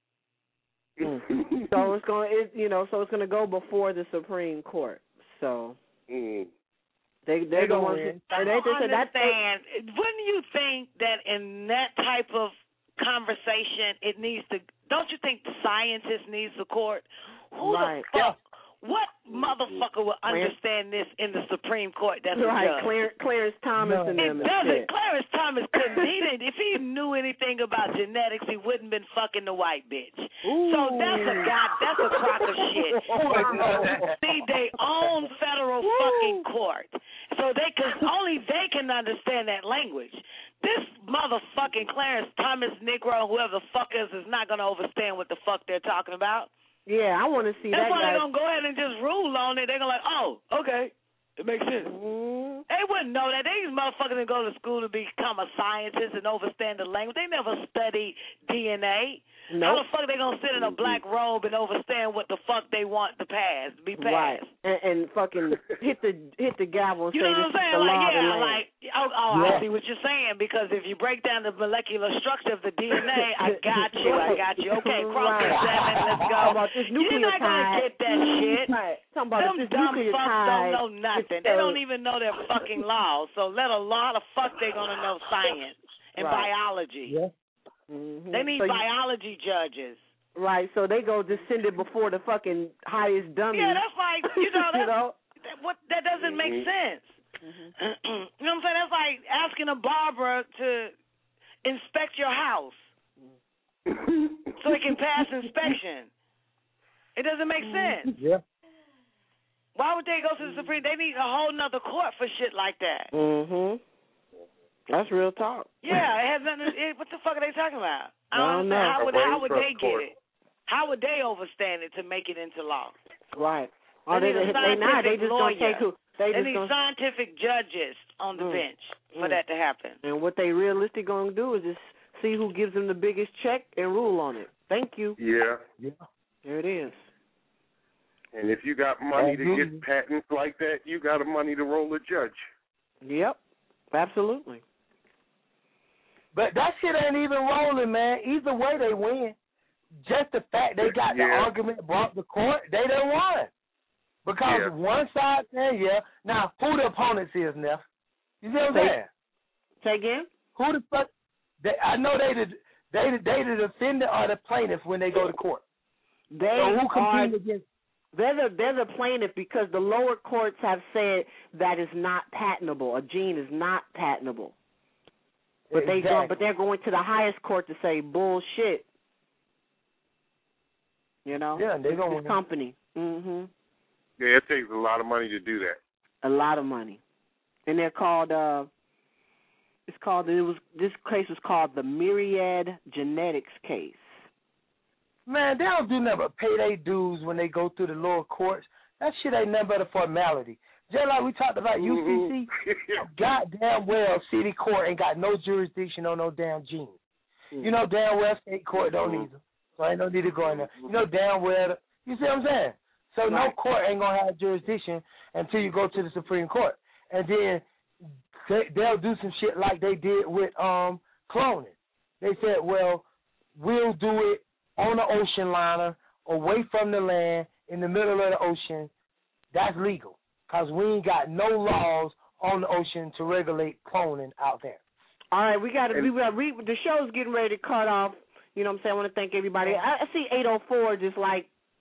So it's gonna go before the Supreme Court. So. They're the ones. I don't understand. Wouldn't you think that in that type of conversation, it needs to? Don't you think the scientist needs the court? Who the fuck? What motherfucker will understand this in the Supreme Court? That's right. Clarence Thomas and them. It doesn't. Clarence Thomas couldn't. If he knew anything about genetics, he wouldn't been fucking the white bitch. Ooh. So that's a crock of shit. See, they own federal fucking court, so only they can understand that language. This motherfucking Clarence Thomas Negro, whoever the fuck is not gonna understand what the fuck they're talking about. Yeah, I want to see That's that. That's why they're going to go ahead and just rule on it. They're going to like, oh, okay. It makes sense. They wouldn't know that. These motherfuckers didn't go to school to become a scientist and understand the language. They never studied DNA. Nope. How the fuck are they going to sit in a black robe and understand what the fuck they want to be passed? Right. And fucking hit the gavel and you say know what I'm this saying? is the law of the land. I see what you're saying, because if you break down the molecular structure of the DNA, I got you. Okay, cross-examine, let's go. About this You're not going to get that shit. Right. Talking about Them this dumb fucks don't know nothing. They don't even know their fucking laws. So let a lot of fuck they going to know science and biology. Yeah. They need biology judges. Right, so they go just send it before the fucking highest dummy. Yeah, that's like, that doesn't make sense. You know what I'm saying? That's like asking a barber to inspect your house so it can pass inspection. It doesn't make sense. Yeah. Why would they go to the Supreme? They need a whole nother court for shit like that. That's real talk. Yeah, it has nothing. What the fuck are they talking about? I don't know. How would they get it? How would they overstand it to make it into law? Right. They just gonna take who? They need scientific judges on the bench for that to happen. And what they realistically gonna do is just see who gives them the biggest check and rule on it. Thank you. Yeah. There it is. And if you got money to get patents like that, you got the money to roll a judge. Yep. Absolutely. But that shit ain't even rolling, man. Either way, they win. Just the fact they got the argument brought to court, they done won. Because one side saying, now who the opponents is, Neff? You see what I'm saying? Say again? Who the fuck? I know they the defendant or the plaintiff when they go to court. So who competes against? They're the plaintiff because the lower courts have said that is not patentable. A gene is not patentable. But they're going to the highest court to say bullshit. You know? Yeah, they're going to company. Mm-hmm. Yeah, it takes a lot of money to do that. A lot of money. And they're called this case was called the Myriad Genetics case. Man, they don't do nothing but pay their dues when they go through the lower courts. That shit ain't nothing but a formality. Just like we talked about UCC, goddamn well city court ain't got no jurisdiction on no damn genes. You know damn well state court don't either. So ain't no need to go in there. You know damn well, you see what I'm saying? So no court ain't going to have jurisdiction until you go to the Supreme Court. And then they'll do some shit like they did with cloning. They said, well, we'll do it on the ocean liner, away from the land, in the middle of the ocean. That's legal because we ain't got no laws on the ocean to regulate cloning out there. All right, the show's getting ready to cut off. You know what I'm saying? I want to thank everybody. I see 804 just like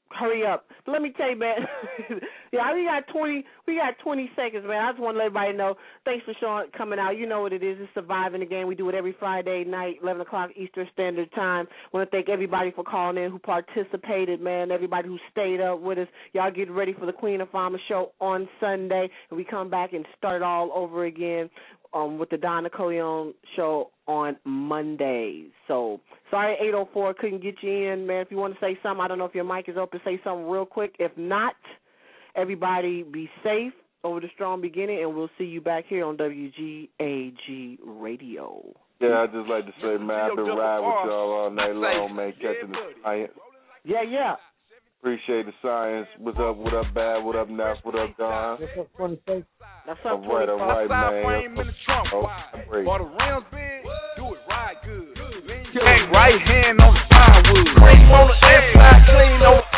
hurry up. But let me tell you, man. Yeah, we got 20 seconds, man. I just want to let everybody know. Thanks for coming out. You know what it is. It's Surviving the Game. We do it every Friday night, 11 o'clock Eastern Standard Time. I want to thank everybody for calling in who participated, man, everybody who stayed up with us. Y'all get ready for the Queen of Farmer show on Sunday, and we come back and start all over again with the Don Nicoleon show on Monday. So, sorry, 804 couldn't get you in, man. If you want to say something, I don't know if your mic is open, say something real quick. If not, everybody be safe over the strong beginning, and we'll see you back here on WGAG Radio. Yeah, I'd just like to say, man, I've been riding with y'all all night long, man, catching the science. Yeah. Appreciate the science. What's up, Bad? What up, Neff? What up, Don? What's up, 26? That's up, 25. All right, man. In the trunk, great. While the rims big, do it right good. Right hand on the firewood. Clean on the inside, clean on